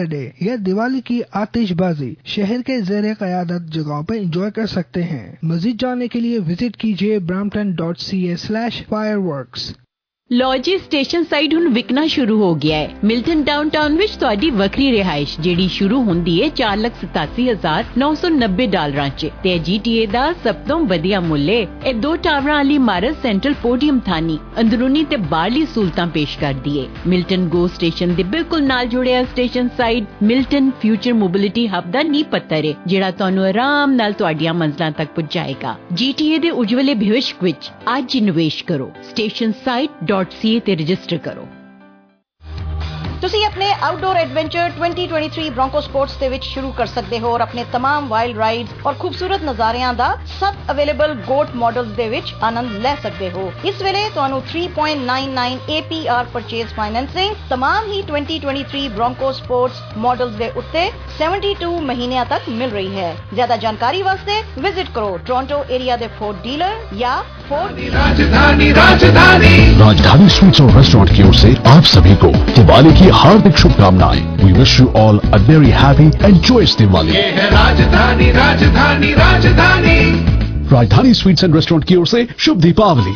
या दिवाली की आतिशबाजी शहर के ज़ेरे क़यादत जगहों पर एंजॉय कर सकते हैं। मज़ीद जानने के लिए विजिट कीजिए brampton.ca/fireworks। ਲਓ ਜੀ ਸਟੇਸ਼ਨ ਸਾਈਡ ਹੁਣ ਵਿਕਣਾ ਸ਼ੁਰੂ ਹੋ ਗਿਆ ਹੈ। ਮਿਲਟਨ ਡਾਊਨਟਾਊਨ ਵਿੱਚ ਤੁਹਾਡੀ ਵੱਖਰੀ ਰਿਹਾਇਸ਼ ਜਿਹੜੀ ਸ਼ੁਰੂ ਹੁੰਦੀ ਹੈ $4,87,990 'ਚ ਤੇ GTA ਦਾ ਸਭ ਤੋਂ ਵਧੀਆ ਮੁੱਲ ਹੈ। ਇਹ 2 ਟਾਵਰਾਂ ਵਾਲੀ ਇਮਾਰਤ ਸੈਂਟਰਲ ਪੋਡੀਅਮ ਥਾਨੀ ਅੰਦਰੂਨੀ ਤੇ ਬਾਹਰਲੀ ਸਹੂਲਤਾਂ ਪੇਸ਼ ਕਰਦੀ ਹੈ। ਮਿਲਟਨ ਗੋ ਸਟੇਸ਼ਨ ਦੇ ਬਿਲਕੁਲ ਨਾਲ ਜੁੜਿਆ station side Milton future mobility hub ਦਾ ਨੀਂਹ ਪੱਥਰ ਹੈ ਜਿਹੜਾ ਤੁਹਾਨੂੰ ਆਰਾਮ ਨਾਲ ਤੁਹਾਡੀਆਂ ਮੰਜ਼ਲਾਂ ਤੱਕ ਪਹੁੰਚਾਏਗਾ। GTA ਦੇ ਉਜਵਲੇ ਭਵਿੱਖ ਵਿੱਚ ਅੱਜ ਹੀ ਨਿਵੇਸ਼ ਕਰੋ। ਸਟੇਸ਼ਨ ਸਾਈਟ .ca ਤੇ ਰਜਿਸਟਰ ਕਰੋ। ਤੁਸੀਂ ਆਪਣੇ ਆਊਟਡੋਰ ਐਡਵੈਂਚਰ 2023 ਬ੍ਰੋਂਕੋ ਸਪੋਰਟਸ ਦੇ ਵਿੱਚ ਸ਼ੁਰੂ ਕਰ ਸਕਦੇ ਹੋ ਔਰ ਆਪਣੇ तमाम ਵਾਈਲਡ ਰਾਈਡਸ ਔਰ ਖੂਬਸੂਰਤ ਨਜ਼ਾਰਿਆਂ ਦਾ ਸਭ ਅਵੇਲੇਬਲ ਗੋਟ ਮਾਡਲਸ ਦੇ ਵਿੱਚ ਆਨੰਦ ਲੈ ਸਕਦੇ ਹੋ। ਇਸ ਵੇਲੇ ਤੁਹਾਨੂੰ 3.99 APR ਪਰਚੇਜ਼ ਫਾਈਨੈਂਸਿੰਗ तमाम ਹੀ 2023 ਬ੍ਰੋਂਕੋ ਸਪੋਰਟਸ ਮਾਡਲਸ ਦੇ ਉੱਤੇ 72 ਮਹੀਨਿਆਂ ਤੱਕ ਮਿਲ ਰਹੀ ਹੈ। ਜ਼ਿਆਦਾ ਜਾਣਕਾਰੀ ਵਾਸਤੇ ਵਿਜ਼ਿਟ ਕਰੋ ਟੋਰਾਂਟੋ ਏਰੀਆ ਦੇ ਫੋਰਡ ਡੀਲਰ या राजधानी स्वीट्स और रेस्टोरेंट की ओर से आप सभी को दिवाली की हार्दिक शुभकामनाएं। We wish you all a very happy and joyous Diwali। ये है राजधानी राजधानी राजधानी राजधानी स्वीट्स एंड रेस्टोरेंट की ओर से शुभ दीपावली।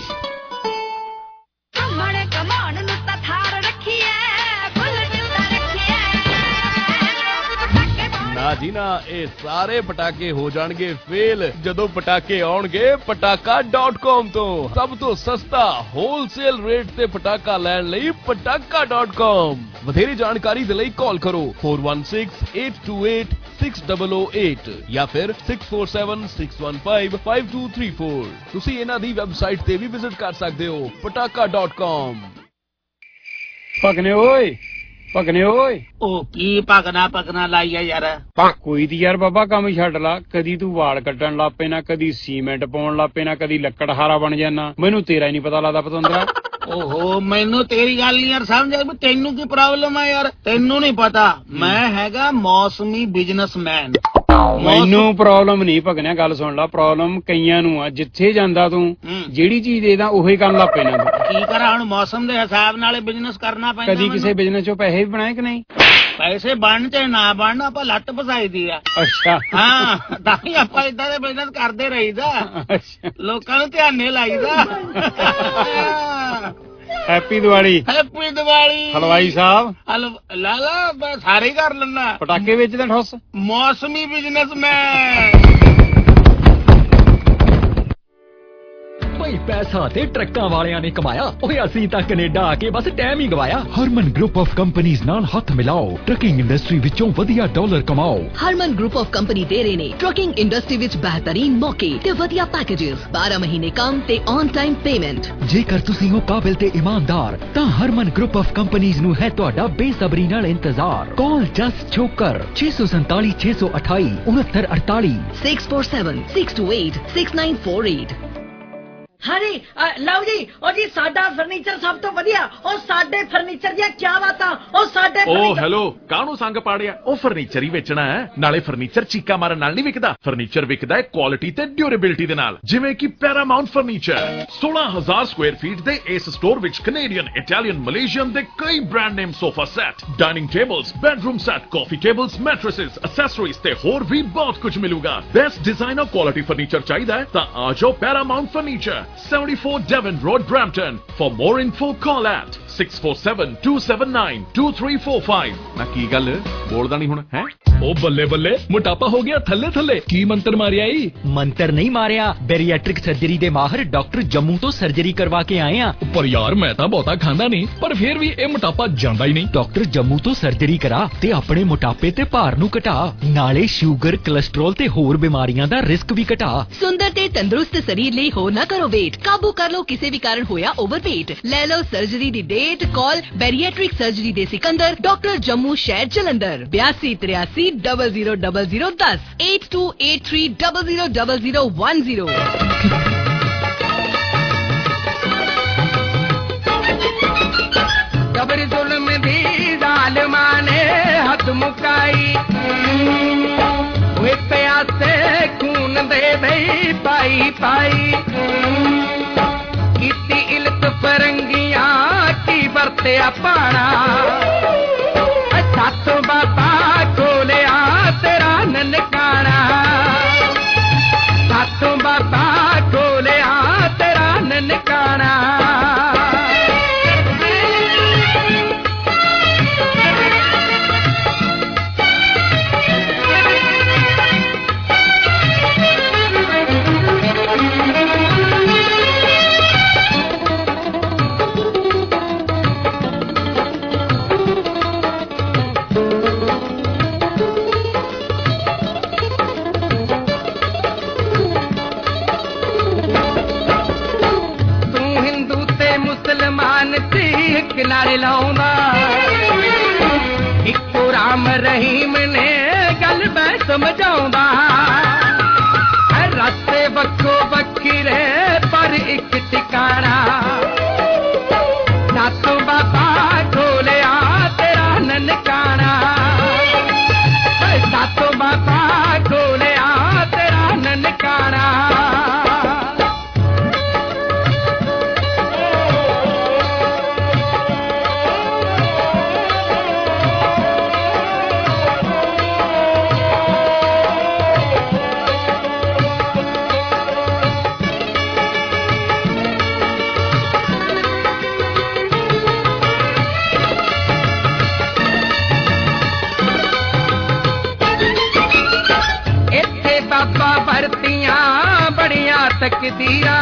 जी ना ये सारे पटाके हो जाएंगे फेल जदों पटाके आउणगे पटाका.com तो सब तो सस्ता होलसेल रेट ते पटाका लैण लई पटाका.com। ਵਧੇਰੇ ਜਾਣਕਾਰੀ ਦੇ ਲਈ ਕਾਲ ਕਰੋ 4168286008 ਜਾਂ ਫਿਰ 6476155234। ਤੁਸੀਂ ਇਹਨਾਂ ਦੀ ਵੈਬਸਾਈਟ ਤੇ ਵੀ ਵਿਜ਼ਿਟ ਕਰ ਸਕਦੇ ਹੋ pataaka.com। ਭਗਨੇ ਓਏ ਭਗਨੇ ਓਏ ਉਹ ਕੀ ਭਗਨਾ ਲਾਈਆ ਯਾਰ ਕੋਈ ਦੀ ਯਾਰ ਬਾਬਾ ਕੰਮ ਛੱਡ ਲਾ। ਕਦੀ ਤੂੰ ਵਾਲ ਕੱਟਣ ਲੱਗ ਪਏ ਨਾ ਕਦੀ ਸੀਮੈਂਟ ਪਾਉਣ ਲੱਗ ਪਏ ਨਾ ਕਦੀ ਲੱਕੜਹਾਰਾ ਬਣ ਜਾਣਾ। ਮੈਨੂੰ ਤੇਰਾ ਹੀ ਨਹੀਂ ਪਤਾ ਲੱਗਦਾ ਪਤੰਦਰਾ। ਓਹੋ ਮੈਨੂੰ ਤੇਰੀ ਗੱਲ ਨੀ ਯਾਰ ਸਮਝ ਆ ਤੈਨੂੰ ਕੀ ਪ੍ਰੋਬਲਮ ਆ ਯਾਰ। ਤੈਨੂੰ ਨਹੀਂ ਪਤਾ ਮੈਂ ਹੈਗਾ ਮੌਸਮੀ ਬਿਜ਼ਨਸਮੈਨ। ਮੈਨੂੰ ਪ੍ਰੋਬਲਮ ਨਹੀਂ ਭਗਨਿਆ ਗੱਲ ਸੁਣ ਲਾ। ਪ੍ਰੋਬਲਮ ਕਈਆਂ ਨੂੰ ਆ ਜਿੱਥੇ ਜਾਂਦਾ ਤੂੰ ਜਿਹੜੀ ਚੀਜ਼ ਦੇਦਾ ਉਹੀ ਕਰਨ ਲੱਗ ਪੈਣਾ ਤੂੰ। ਕੀ ਕਰਾਂ ਹੁਣ ਮੌਸਮ ਦੇ ਹਿਸਾਬ ਨਾਲ ਬਿਜ਼ਨਸ ਕਰਨਾ ਪੈਂਦਾ। ਕਦੀ ਕਿਸੇ ਬਿਜ਼ਨਸ ਚੋਂ ਪੈਸੇ ਵੀ ਬਣਾਏ ਕਿ ਨਹੀਂ? ਪੈਸੇ ਬਣਨ ਚਾਹੇ ਨਾ ਬਣਨ ਆਪਾਂ ਲੱਤ ਫਸਾਈ ਦੀ ਆ। ਅੱਛਾ ਹਾਂ ਤਾਂ ਹੀ ਆਪਾਂ ਏਦਾਂ ਦੇ ਬਿਜ਼ਨਸ ਕਰਦੇ ਰਹੀਦਾ। ਲੋਕਾਂ ਨੂੰ ਧਿਆਨੇ ਲਾਈਦਾ। ਹੈਪੀ ਦੀਵਾਲੀ। ਹੈਪੀ ਦੀਵਾਲੀ ਹਲਵਾਈ ਸਾਹਿਬ। ਲਾਲਾ ਮੈਂ ਸਾਰੇ ਕਰ ਲੈਣਾ। ਪਟਾਕੇ ਵੇਚਦਾ ਠੋਸ ਮੌਸਮੀ ਬਿਜ਼ਨਸਮੈਨ। ਭਾਈ ਪੈਸਾ ਤੇ ਟਰੱਕਾਂ ਵਾਲਿਆਂ ਨੇ ਕਮਾਇਆ ਓਏ ਅਸੀਂ ਤਾਂ ਕੈਨੇਡਾ ਆ ਕੇ ਬਸ ਟਾਈਮ ਹੀ ਗਵਾਇਆ। ਹਰਮਨ ਗਰੁੱਪ ਆਫ ਕੰਪਨੀਆਂ ਨਾਲ ਹੱਥ ਮਿਲਾਓ ਟਰੱਕਿੰਗ ਇੰਡਸਟਰੀ ਵਿੱਚੋਂ ਵਧੀਆ ਡਾਲਰ ਕਮਾਓ। ਹਰਮਨ ਗਰੁੱਪ ਆਫ ਕੰਪਨੀ ਦੇ ਰਹੇ ਨੇ ਟਰੱਕਿੰਗ ਇੰਡਸਟਰੀ ਵਿੱਚ ਬਿਹਤਰੀਨ ਮੌਕੇ ਤੇ ਵਧੀਆ ਪੈਕੇजेस 12 ਮਹੀਨੇ ਕੰਮ ਤੇ ਔਨ ਟਾਈਮ ਪੇਮੈਂਟ। ਜੇਕਰ ਤੁਸੀਂ ਹੋ ਕਾਬਿਲ ਤੇ ਇਮਾਨਦਾਰ ਤਾਂ ਹਰਮਨ ਗਰੁੱਪ ਆਫ ਕੰਪਨੀਆਂ ਨੂੰ ਹੈ ਤੁਹਾਡਾ ਬੇਸਬਰੀ ਨਾਲ ਇੰਤਜ਼ਾਰ। Call just Chhokar 647 628 6948 647 628 6948। ਹਾਂਜੀ ਲਓ ਜੀ ਉਹ ਜੀ ਸਾਡਾ ਫਰਨੀਚਰ ਸਭ ਤੋਂ ਵਧੀਆ। ਉਹ ਸਾਡੇ ਫਰਨੀਚਰ ਦੀਆਂ ਕੀ ਬਾਤਾਂ। ਉਹ ਸਾਡੇ ਉਹ ਹੈਲੋ ਕਾਹਨੂੰ ਸੰਗ ਪਾੜਿਆ। ਉਹ ਫਰਨੀਚਰ ਹੀ ਵੇਚਣਾ ਹੈ ਨਾਲੇ ਫਰਨੀਚਰ ਚੀਕਾ ਮਾਰਨ ਨਾਲ ਨਹੀਂ ਵਿਕਦਾ। ਫਰਨੀਚਰ ਵਿਕਦਾ ਹੈ ਕੁਆਲਿਟੀ ਤੇ ਡਿਊਰੇਬਿਲਿਟੀ ਦੇ ਨਾਲ ਜਿਵੇਂ ਕਿ ਪੈਰਾਮਾਉਂਟ ਫਰਨੀਚਰ 16000 ਸਕੁਆਇਰ ਫੀਟ ਦੇ ਇਸ ਸਟੋਰ ਵਿੱਚ ਕੈਨੇਡੀਅਨ ਇਟਾਲੀਅਨ ਮਲੇਸ਼ੀਅਨ ਦੇ ਕਈ brand name sofa set dining tables bedroom set coffee tables mattresses accessories ਤੇ ਹੋਰ ਵੀ ਬਹੁਤ ਕੁਝ ਮਿਲੂਗਾ। ਬੈਸਟ ਡਿਜ਼ਾਈਨਰ ਕੁਆਲਿਟੀ ਫਰਨੀਚਰ ਚਾਹੀਦਾ ਹੈ ਤਾਂ ਆ ਜਾਓ Paramount furniture 74 Devon Road, Brampton. For more info, call at 647-279-2345। ਨਾ ਕੀ ਗੱਲ ਬੋਲਦਾ ਨਹੀਂ ਹੁਣ ਹੈ। ਉਹ ਬੱਲੇ ਬੱਲੇ ਮੋਟਾਪਾ ਹੋ ਗਿਆ ਥੱਲੇ ਥੱਲੇ। ਕੀ ਮੰਤਰ ਮਾਰਿਆ ਈ? ਮੰਤਰ ਨਹੀਂ ਮਾਰਿਆ ਬੈਰੀਐਟ੍ਰਿਕ ਸਰਜਰੀ ਦੇ ਮਾਹਰ ਡਾਕਟਰ ਜੰਮੂ ਤੋਂ ਸਰਜਰੀ ਕਰਵਾ ਕੇ ਆਏ ਆ। ਪਰ ਯਾਰ ਮੈਂ ਤਾਂ ਬਹੁਤਾ ਖਾਂਦਾ ਨਹੀਂ ਪਰ ਫਿਰ ਵੀ ਇਹ ਮੋਟਾਪਾ ਜਾਂਦਾ ਹੀ ਨਹੀਂ। ਡਾਕਟਰ ਜੰਮੂ ਤੋਂ ਸਰਜਰੀ ਕਰਾ ਤੇ ਆਪਣੇ ਮੋਟਾਪੇ ਤੇ ਭਾਰ ਨੂੰ ਘਟਾ ਨਾਲੇ ਸ਼ੂਗਰ ਕੋਲੇਸਟ੍ਰੋਲ ਤੇ ਹੋਰ ਬਿਮਾਰੀਆਂ ਦਾ ਰਿਸਕ ਵੀ ਘਟਾ। ਸੁੰਦਰ ਤੇ ਤੰਦਰੁਸਤ ਸਰੀਰ ਲਈ ਹੋ ਨਾ ਕਰੋ ਵੇਟ ਕਾਬੂ ਕਰ ਲੋ ਕਿਸੇ ਵੀ ਕਾਰਨ ਹੋਇਆ ਓਵਰਵੇਟ। ਲੈ ਲਓ ਸਰਜਰੀ ਦੀ ਡੇਟ ਕਾਲ ਬੈਰੀਐਟ੍ਰਿਕ ਸਰਜਰੀ ਦੇ ਸਿਕੰਦਰ ਡਾਕਟਰ ਜੰਮੂ ਸ਼ਹਿਰ ਜਲੰਧਰ 8283000010 8283000010। जबर जुल्म दी जालिमा ने हद मुकाई प्यासे खून दे दई पाई पाई कीती इल्त फरंगियां की बरते पाना सत बाबा रहीम ने गल मैं समझाउंदा रस्ते बक्खो बक्खरे पर एक ठिकाना सातों बाबा खोलिया तेरा ननकाना सातों बाबा खोलिया तेरा ननकाना तकदीरा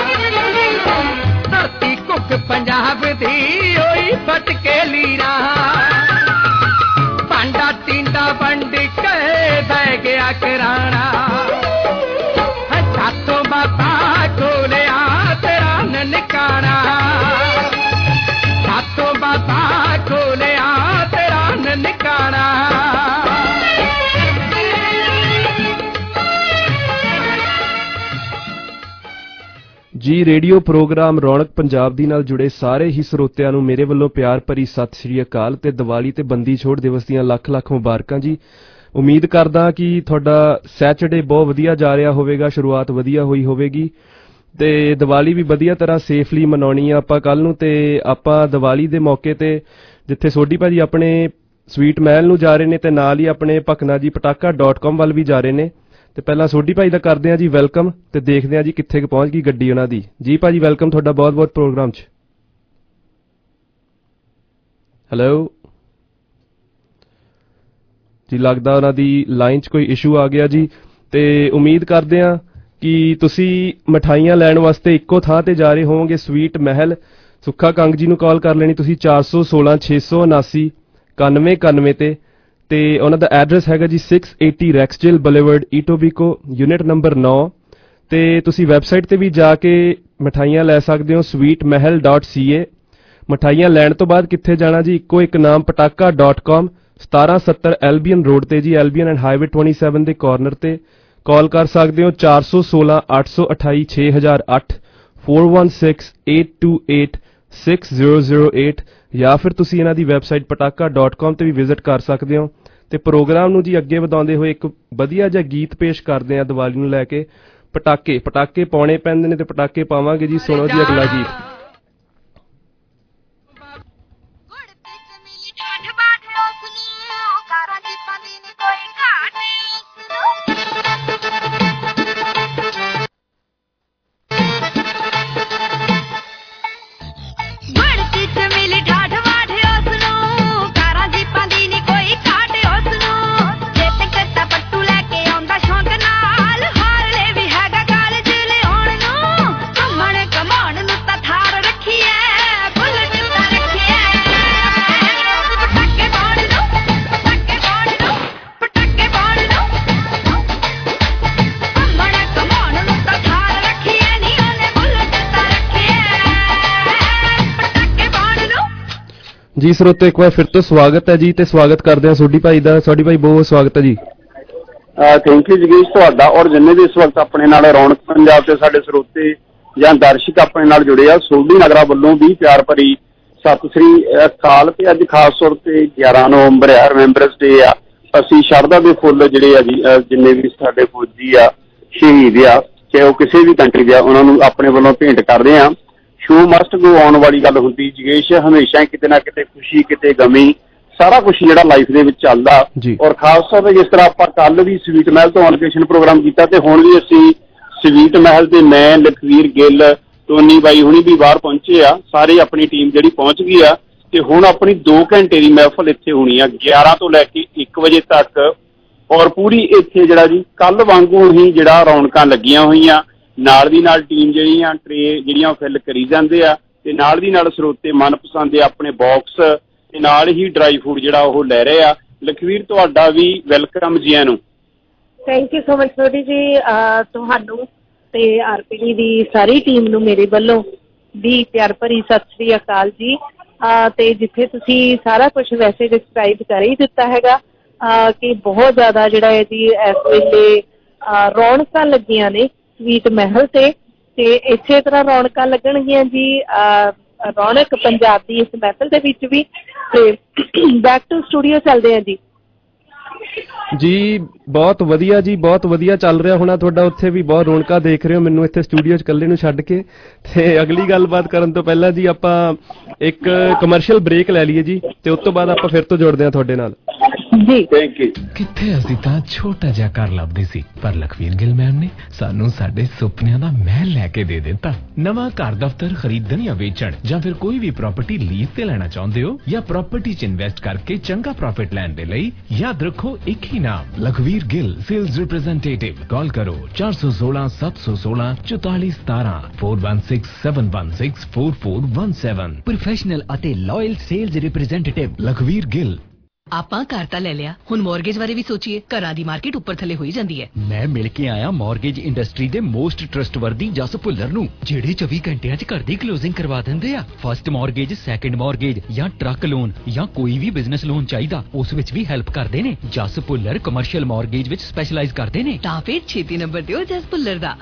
धरती कुक पंजाब दी होई फटके लीरा पांडा टींडा बंड के दे गया कराना सातों बाबा खोलिया तेरा ननकाना सातों बाबा खोलिया तेरा ननकाना ਜੀ ਰੇਡੀਓ ਪ੍ਰੋਗਰਾਮ ਰੌਣਕ ਪੰਜਾਬ ਦੀ ਨਾਲ ਜੁੜੇ ਸਾਰੇ ਹੀ ਸਰੋਤਿਆਂ ਨੂੰ ਮੇਰੇ ਵੱਲੋਂ ਪਿਆਰ ਭਰੀ ਸਤਿ ਸ਼੍ਰੀ ਅਕਾਲ ਤੇ ਦੀਵਾਲੀ ਤੇ ਬੰਦੀ ਛੋੜ ਦਿਵਸ ਦੀਆਂ ਲੱਖ ਲੱਖ ਮੁਬਾਰਕਾਂ ਜੀ। ਉਮੀਦ ਕਰਦਾ ਕਿ ਤੁਹਾਡਾ ਸੈਟਰਡੇ ਬਹੁਤ ਵਧੀਆ ਜਾ ਰਿਹਾ ਹੋਵੇਗਾ, ਸ਼ੁਰੂਆਤ ਵਧੀਆ ਹੋਈ ਹੋਵੇਗੀ ਤੇ ਦੀਵਾਲੀ ਵੀ ਵਧੀਆ ਤਰ੍ਹਾਂ ਸੇਫਲੀ ਮਨਾਉਣੀ ਆ ਆਪਾਂ ਕੱਲ ਨੂੰ। ਤੇ ਆਪਾਂ ਦੀਵਾਲੀ ਦੇ ਮੌਕੇ ਤੇ ਜਿੱਥੇ ਸੋਢੀ ਭਾਜੀ ਆਪਣੇ ਸਵੀਟ ਮਹਿਲ ਨੂੰ ਜਾ ਰਹੇ ਨੇ ਤੇ ਨਾਲ ਹੀ ਆਪਣੇ ਭਕਨਾ ਜੀ ਪਟਾਕਾ.com ਵੱਲ ਵੀ ਜਾ ਰਹੇ ਨੇ ਤੇ ਪਹਿਲਾਂ ਸੋਢੀ ਭਾਈ ਦਾ ਕਰਦੇ ਆ ਜੀ ਵੈਲਕਮ ਤੇ ਦੇਖਦੇ ਆ ਜੀ ਕਿੱਥੇ ਕੁ ਪਹੁੰਚ ਗਈ ਗੱਡੀ ਉਹਨਾਂ ਦੀ। ਜੀ ਭਾਜੀ ਵੈਲਕਮ ਤੁਹਾਡਾ ਬਹੁਤ ਬਹੁਤ ਪ੍ਰੋਗਰਾਮ 'ਚ। ਹੈਲੋ ਜੀ, ਲੱਗਦਾ ਉਹਨਾਂ ਦੀ ਲਾਈਨ 'ਚ ਕੋਈ ਇਸ਼ੂ ਆ ਗਿਆ ਜੀ। ਤੇ ਉਮੀਦ ਕਰਦੇ ਆ ਕਿ ਤੁਸੀਂ ਮਿਠਾਈਆਂ ਲੈਣ ਵਾਸਤੇ ਇੱਕੋ ਥਾਂ ਤੇ ਜਾ ਰਹੇ ਹੋਵੋਗੇ, ਸਵੀਟ ਮਹਿਲ। ਸੁੱਖਾ ਕੰਗ ਜੀ ਨੂੰ ਕਾਲ ਕਰ ਲੈਣੀ ਤੁਸੀਂ 416 679 9191 ਤੇ ਉਹਨਾਂ ਦਾ ਐਡਰੈਸ ਹੈਗਾ ਜੀ 680 Rexdale Boulevard Etobicoke unit number 9 ਤੇ ਤੁਸੀਂ ਵੈਬਸਾਈਟ ਤੇ ਵੀ ਜਾ ਕੇ ਮਿਠਾਈਆਂ ਲੈ ਸਕਦੇ ਹੋ sweetmahal.ca। ਮਿਠਾਈਆਂ ਲੈਣ ਤੋਂ ਬਾਅਦ ਕਿੱਥੇ ਜਾਣਾ ਜੀ, ਇੱਕੋ ਇੱਕ ਨਾਮ ਪਟਾਕਾ.com 1770 ਐਲਬੀਅਨ ਰੋਡ ਤੇ ਜੀ, ਐਲਬੀਅਨ ਐਂਡ ਹਾਈਵੇ 27 ਦੇ ਕਾਰਨਰ ਤੇ। ਕਾਲ ਕਰ ਸਕਦੇ ਹੋ 416 828 6008 416 828 6008 ਜਾਂ ਫਿਰ ਤੁਸੀਂ ਇਹਨਾਂ ਦੀ ਵੈਬਸਾਈਟ ਪਟਾਕਾ.com ਤੇ ਵੀ ਵਿਜ਼ਿਟ ਕਰ ਸਕਦੇ ਹੋ। ਤੇ ਪ੍ਰੋਗਰਾਮ ਨੂੰ ਜੀ ਅੱਗੇ ਵਧਾਉਂਦੇ ਹੋਏ ਇੱਕ ਵਧੀਆ ਜਿਹਾ ਗੀਤ ਪੇਸ਼ ਕਰਦੇ ਆ ਦੀਵਾਲੀ ਨੂੰ ਲੈ ਕੇ। ਪਟਾਕੇ ਪਾਉਣੇ ਪੈਂਦੇ ਨੇ ਤੇ ਪਟਾਕੇ ਪਾਵਾਂਗੇ ਜੀ। ਸੁਣੋ ਜੀ ਅਗਲਾ ਗੀਤ। ਜੀ ਸਰੋਤੇ ਇੱਕ ਵਾਰ ਫਿਰ ਤੋਂ ਸਵਾਗਤ ਹੈ ਜੀ ਤੇ ਸਵਾਗਤ ਕਰਦੇ ਹਾਂ ਸੋਢੀ ਭਾਈ ਦਾ। ਸੋਢੀ ਭਾਈ ਬਹੁਤ ਸਵਾਗਤ ਹੈ ਜੀ। ਥੈਂਕ ਯੂ ਜਗੀਸ਼ ਤੁਹਾਡਾ ਔਰ ਜਿੰਨੇ ਵੀ ਇਸ ਵਕਤ ਆਪਣੇ ਨਾਲ ਰੌਣਕ ਪੰਜਾਬ ਤੇ ਸਾਡੇ ਸਰੋਤੇ ਜਾਂ ਦਰਸ਼ਕ ਆਪਣੇ ਨਾਲ ਜੁੜੇ ਆ, ਸੋਢੀ ਨਗਰਾ ਵੱਲੋਂ ਵੀ ਪਿਆਰ ਭਰੀ ਸਤਿ ਸ੍ਰੀ ਅਕਾਲ। ਤੇ ਅੱਜ ਖਾਸ ਤੌਰ ਤੇ 11 ਨਵੰਬਰ ਆ, ਰਿਮੈਂਬਰੈਂਸ ਡੇ ਆ। ਅਸੀਂ ਸ਼ਰਧਾ ਦੇ ਫੁੱਲ ਜਿਹੜੇ ਆ ਜੀ ਜਿੰਨੇ ਵੀ ਸਾਡੇ ਫੌਜੀ ਆ, ਸ਼ਹੀਦ ਆ, ਚਾਹੇ ਉਹ ਕਿਸੇ ਵੀ ਕੰਟਰੀ ਦੇ ਆ, ਉਹਨਾਂ ਨੂੰ ਆਪਣੇ ਵੱਲੋਂ ਭੇਂਟ ਕਰਦੇ ਆ। ਸ਼ੋ ਮਸਟ ਗੋ ਆਉਣ ਵਾਲੀ ਗੱਲ ਹੁੰਦੀ ਜਗੇਸ਼, ਹਮੇਸ਼ਾ ਕਿਤੇ ਨਾ ਕਿਤੇ ਖੁਸ਼ੀ ਕਿਤੇ ਗਮੀ ਸਾਰਾ ਕੁਛ ਜਿਹੜਾ ਲਾਈਫ ਦੇ ਵਿੱਚ ਚੱਲਦਾ। ਔਰ ਖਾਸ ਤੌਰ ਤੇ ਜਿਸ ਤਰ੍ਹਾਂ ਆਪਾਂ ਕੱਲ ਵੀ ਸਵੀਟ ਮਹਿਲ ਤੋਂ ਐਜੂਕੇਸ਼ਨ ਪ੍ਰੋਗਰਾਮ ਕੀਤਾ ਤੇ ਹੁਣ ਵੀ ਅਸੀਂ ਸਵੀਟ ਮਹਿਲ ਤੇ ਮੈਂ, ਲਖਵੀਰ ਗਿੱਲ, ਟੋਨੀ ਬਾਈ ਹੁਣੀ ਵੀ ਬਾਹਰ ਪਹੁੰਚੇ ਆ, ਸਾਰੇ ਆਪਣੀ ਟੀਮ ਜਿਹੜੀ ਪਹੁੰਚ ਗਈ ਆ ਤੇ ਹੁਣ ਆਪਣੀ 2 ਘੰਟੇ ਦੀ ਮਹਿਫਲ ਇੱਥੇ ਹੋਣੀ ਆ 11 ਤੋਂ ਲੈ ਕੇ 1 ਵਜੇ ਤੱਕ। ਔਰ ਪੂਰੀ ਇੱਥੇ ਜਿਹੜਾ ਜੀ ਕੱਲ ਵਾਂਗੂ ਹੀ ਜਿਹੜਾ ਰੌਣਕਾਂ ਲੱਗੀਆਂ ਹੋਈਆਂ, ਨਾਲ ਦੀ ਨਾਲ ਟੀਮ ਜਿਹੜੀਆਂ ਟਰੇ ਜਿਹੜੀਆਂ ਫਿਲ ਕਰੀ ਜਾਂਦੇ ਆ ਤੇ ਨਾਲ ਦੀ ਨਾਲ ਸਰੋਤੇ ਮਨਪਸੰਦ ਦੇ ਆਪਣੇ ਬਾਕਸ ਤੇ ਨਾਲ ਹੀ ਡਰਾਈ ਫੂਡ ਜਿਹੜਾ ਉਹ ਲੈ ਰਹੇ ਆ। ਲਖਵੀਰ ਤੁਹਾਡਾ ਵੀ ਵੈਲਕਮ ਜੀ ਨੂੰ। Thank you so much Sodhi ji, ਤੁਹਾਨੂੰ ਤੇ ਆਰਪੀਡੀ ਦੀ ਸਾਰੀ ਟੀਮ ਨੂੰ ਮੇਰੇ ਵੱਲੋਂ ਵੀ ਪਿਆਰ ਭਰੀ ਸਤਿ ਸ੍ਰੀ ਅਕਾਲ ਜੀ। ਤੇ ਜਿੱਥੇ ਤੁਸੀਂ ਸਾਰਾ ਕੁਝ ਵੈਸੇ ਡਿਸਕ੍ਰਾਈਬ ਕਰ ਹੀ ਦਿੱਤਾ ਹੈਗਾ, कि बहुत ज़्यादा जिहड़ा है जी इस वेले रौनकां लगियां ने स्वीट महल ते इसे तरह रौनकां लगणगियां जी रौनक पंजाब दी इस महफिल दे विच भी ते बैक टू स्टूडियो चलदे हैं जी। ਜੀ ਬਹੁਤ ਵਧੀਆ ਜੀ, ਬਹੁਤ ਵਧੀਆ ਚੱਲ ਰਿਹਾ ਹੋਣਾ ਤੁਹਾਡਾ ਉੱਥੇ ਵੀ, ਬਹੁਤ ਰੌਣਕਾਂ ਦੇਖ ਰਹੇ ਹੋ ਮੈਨੂੰ ਇੱਥੇ ਸਟੂਡੀਓ 'ਚ ਇਕੱਲੇ ਨੂੰ ਛੱਡ ਕੇ। ਤੇ ਅਗਲੀ ਗੱਲਬਾਤ ਕਰਨ ਤੋਂ ਪਹਿਲਾਂ ਜੀ ਆਪਾਂ ਇੱਕ ਕਮਰਸ਼ੀਅਲ ਬ੍ਰੇਕ ਲੈ ਲਈਏ ਜੀ, ਤੇ ਉਸ ਤੋਂ ਬਾਅਦ ਆਪਾਂ ਫਿਰ ਤੋਂ ਜੁੜਦੇ ਹਾਂ ਤੁਹਾਡੇ ਨਾਲ ਜੀ। Thank you. ਕਿੱਥੇ ਅਸੀਂ ਤਾਂ ਛੋਟਾ ਜਿਹਾ ਘਰ ਲੱਭਦੇ ਸੀ, ਪਰ ਲਖਵੀਰ ਗਿੱਲ ਮੈਮ ਨੇ ਸਾਨੂੰ ਸਾਡੇ ਸੁਪਨਿਆਂ ਦਾ ਮਹਿਲ ਲੈ ਕੇ ਦੇ ਦਿੱਤਾ। ਨਵਾਂ ਘਰ ਦਫ਼ਤਰ ਖਰੀਦਣ ਜਾਂ ਵੇਚਣ ਜਾਂ ਫਿਰ ਕੋਈ ਵੀ ਪ੍ਰਾਪਰਟੀ ਲੀਜ਼ ਤੇ ਲੈਣਾ ਚਾਹੁੰਦੇ ਹੋ ਜਾਂ ਪ੍ਰਾਪਰਟੀ 'ਚ ਇਨਵੈਸਟ ਕਰਕੇ ਚੰਗਾ ਪ੍ਰੋਫਿਟ ਲੈਣ ਦੇ ਲਈ ਯਾਦ ਰੱਖੋ ਇੱਕ ਹੀ ਨਾਮ, Lakhvir Gill sales representative. Call ਕਰੋ 416 716 4417 4167164417। ਪ੍ਰੋਫੈਸ਼ਨਲ ਅਤੇ loyal sales representative Lakhvir Gill. ਆਪਾਂ ਘਰ ਤਾਂ ਲੈ ਲਿਆ, ਹੁਣ ਮੌਰਗੇਜ ਬਾਰੇ ਵੀ ਸੋਚੀਏ। ਘਰਾਂ ਦੀ ਮਾਰਕੀਟ ਉੱਪਰ ਥੱਲੇ ਹੋਈ ਜਾਂਦੀ ਹੈ। ਮੈਂ ਮਿਲ ਕੇ ਆਇਆ ਮੌਰਗੇਜ ਇੰਡਸਟਰੀ ਦੇ ਮੋਸਟ ਟਰਸਟਵਰਦੀ ਜਸ ਭੁੱਲਰ ਨੂੰ, ਜਿਹੜੇ 24 ਘੰਟਿਆਂ 'ਚ ਘਰ ਦੀ ਕਲੋਜ਼ਿੰਗ ਕਰਵਾ ਦਿੰਦੇ ਆ। ਫਸਟ ਮੌਰਗੇਜ, ਸੈਕੰਡ ਮੌਰਗੇਜ ਜਾਂ ਟਰੱਕ ਲੋਨ ਜਾਂ ਕੋਈ ਵੀ ਬਿਜ਼ਨਸ ਲੋਨ ਚਾਹੀਦਾ, ਉਸ ਵਿੱਚ ਵੀ ਹੈਲਪ ਕਰਦੇ ਨੇ। ਜਸ ਭੁੱਲਰ ਕਮਰਸ਼ੀਅਲ ਮੌਰਗੇਜ ਵਿੱਚ ਸਪੈਸ਼ਲਾਈਜ਼ ਕਰਦੇ ਨੇ। ਤਾਂ ਫਿਰ ਛੇਤੀ ਨੰਬਰ ਦਿਓ ਜਸ ਭੁੱਲਰ ਦਾ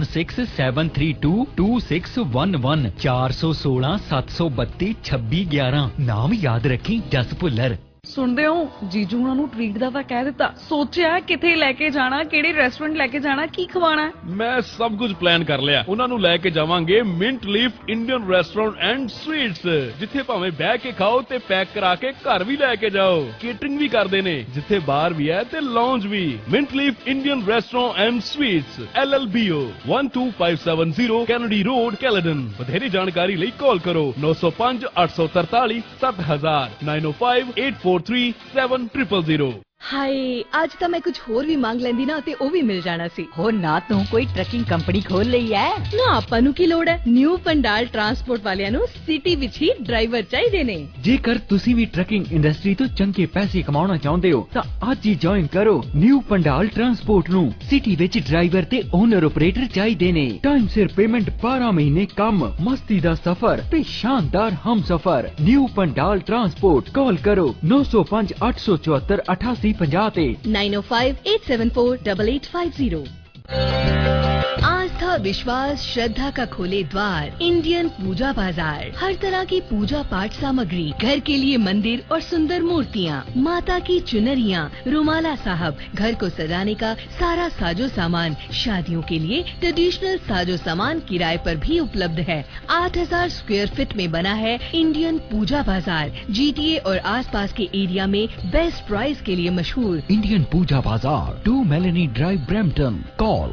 4167322611 416 732 2611। ਨਾਮ ਯਾਦ ਰੱਖੀ, ਜਸ ਭੁੱਲਰ। ਸੁਣਦੇ ਹੋ, ਜੀਜੂ ਉਹਨਾਂ ਨੂੰ ਟ੍ਰੀਟ ਦਾ ਤਾਂ ਕਹਿ ਦਿੱਤਾ, ਸੋਚਿਆ ਕਿੱਥੇ ਲੈ ਕੇ ਜਾਣਾ, ਕਿਹੜੇ ਰੈਸਟੋਰੈਂਟ ਲੈ ਕੇ ਜਾਣਾ, ਕੀ ਖਵਾਣਾ। ਮੈਂ ਸਭ ਕੁਝ ਪਲਾਨ ਕਰ ਲਿਆ। ਉਹਨਾਂ ਨੂੰ ਲੈ ਕੇ ਜਾਵਾਂਗੇ Mint Leaf Indian restaurant and sweets, ਜਿੱਥੇ ਭਾਵੇਂ ਬਹਿ ਕੇ ਖਾਓ ਤੇ ਪੈਕ ਕਰਾ ਕੇ ਘਰ ਵੀ ਲੈ ਕੇ ਜਾਓ। ਕੇਟਰਿੰਗ ਵੀ ਕਰਦੇ ਨੇ, ਜਿੱਥੇ ਬਾਰ ਵੀ ਹੈ ਤੇ ਲੌਂਜ ਵੀ। Mint Leaf Indian restaurant and sweets LLBO 12570 Kennedy Road, Caledon. ਵਧੇਰੇ ਜਾਣਕਾਰੀ ਲਈ ਕਾਲ ਕਰੋ 905 843 7000 905 843 ਹਾਏ, ਅੱਜ ਤਾਂ ਮੈਂ ਕੁਝ ਹੋਰ ਵੀ ਮੰਗ ਲੈਂਦੀ ਨਾ ਤੇ ਉਹ ਵੀ ਮਿਲ ਜਾਣਾ ਸੀ। ਹੋ ਨਾ ਤੂੰ ਕੋਈ ਟਰੱਕਿੰਗ ਕੰਪਨੀ ਖੋਲ ਲਈ ਐ ਨਾ, ਆਪਾਂ ਨੂੰ ਕੀ ਲੋੜ ਹੈ। ਨਿਊ ਪੰਡਾਲ ਟਰਾਂਸਪੋਰਟ ਵਾਲਿਆਂ ਨੂੰ ਸਿਟੀ ਵਿੱਚ ਹੀ ਡਰਾਈਵਰ ਚਾਹੀਦੇ ਨੇ। ਜੇਕਰ ਤੁਸੀਂ ਵੀ ਟਰੱਕਿੰਗ ਇੰਡਸਟਰੀ ਤੋਂ ਚੰਗੇ ਪੈਸੇ ਕਮਾਉਣਾ ਚਾਹੁੰਦੇ ਹੋ ਤਾਂ ਅੱਜ ਹੀ ਜੁਆਇਨ ਕਰੋ ਨਿਊ ਪੰਡਾਲ ਟਰਾਂਸਪੋਰਟ ਨੂੰ। ਸਿਟੀ ਵਿੱਚ ਡਰਾਈਵਰ ਤੇ ਓਨਰ ਆਪਰੇਟਰ ਚਾਹੀਦੇ ਨੇ। ਟਾਈਮ ਸਿਰ ਪੇਮੈਂਟ, 12 ਮਹੀਨੇ ਕੰਮ, ਮਸਤੀ ਦਾ ਸਫ਼ਰ ਤੇ ਸ਼ਾਨਦਾਰ ਹਮਸਫ਼ਰ। New Pandal transport. ਕਾਲ ਕਰੋ 905 874 8850 ਤੇ 905-874-8850। आस्था, विश्वास, श्रद्धा का खोले द्वार इंडियन पूजा बाजार। हर तरह की पूजा पाठ सामग्री, घर के लिए मंदिर और सुंदर मूर्तियाँ, माता की चुनरियाँ, रुमाला साहब, घर को सजाने का सारा साजो सामान, शादियों के लिए ट्रेडिशनल साजो सामान किराए पर भी उपलब्ध है। 8000 स्क्वायर फीट में बना है इंडियन पूजा बाजार। GTA और आसपास के एरिया में बेस्ट प्राइस के लिए मशहूर इंडियन पूजा बाजार, 2 मेलेनी ड्राइव, ब्रैम्पटन। कॉल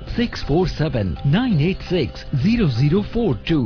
647-986-0042।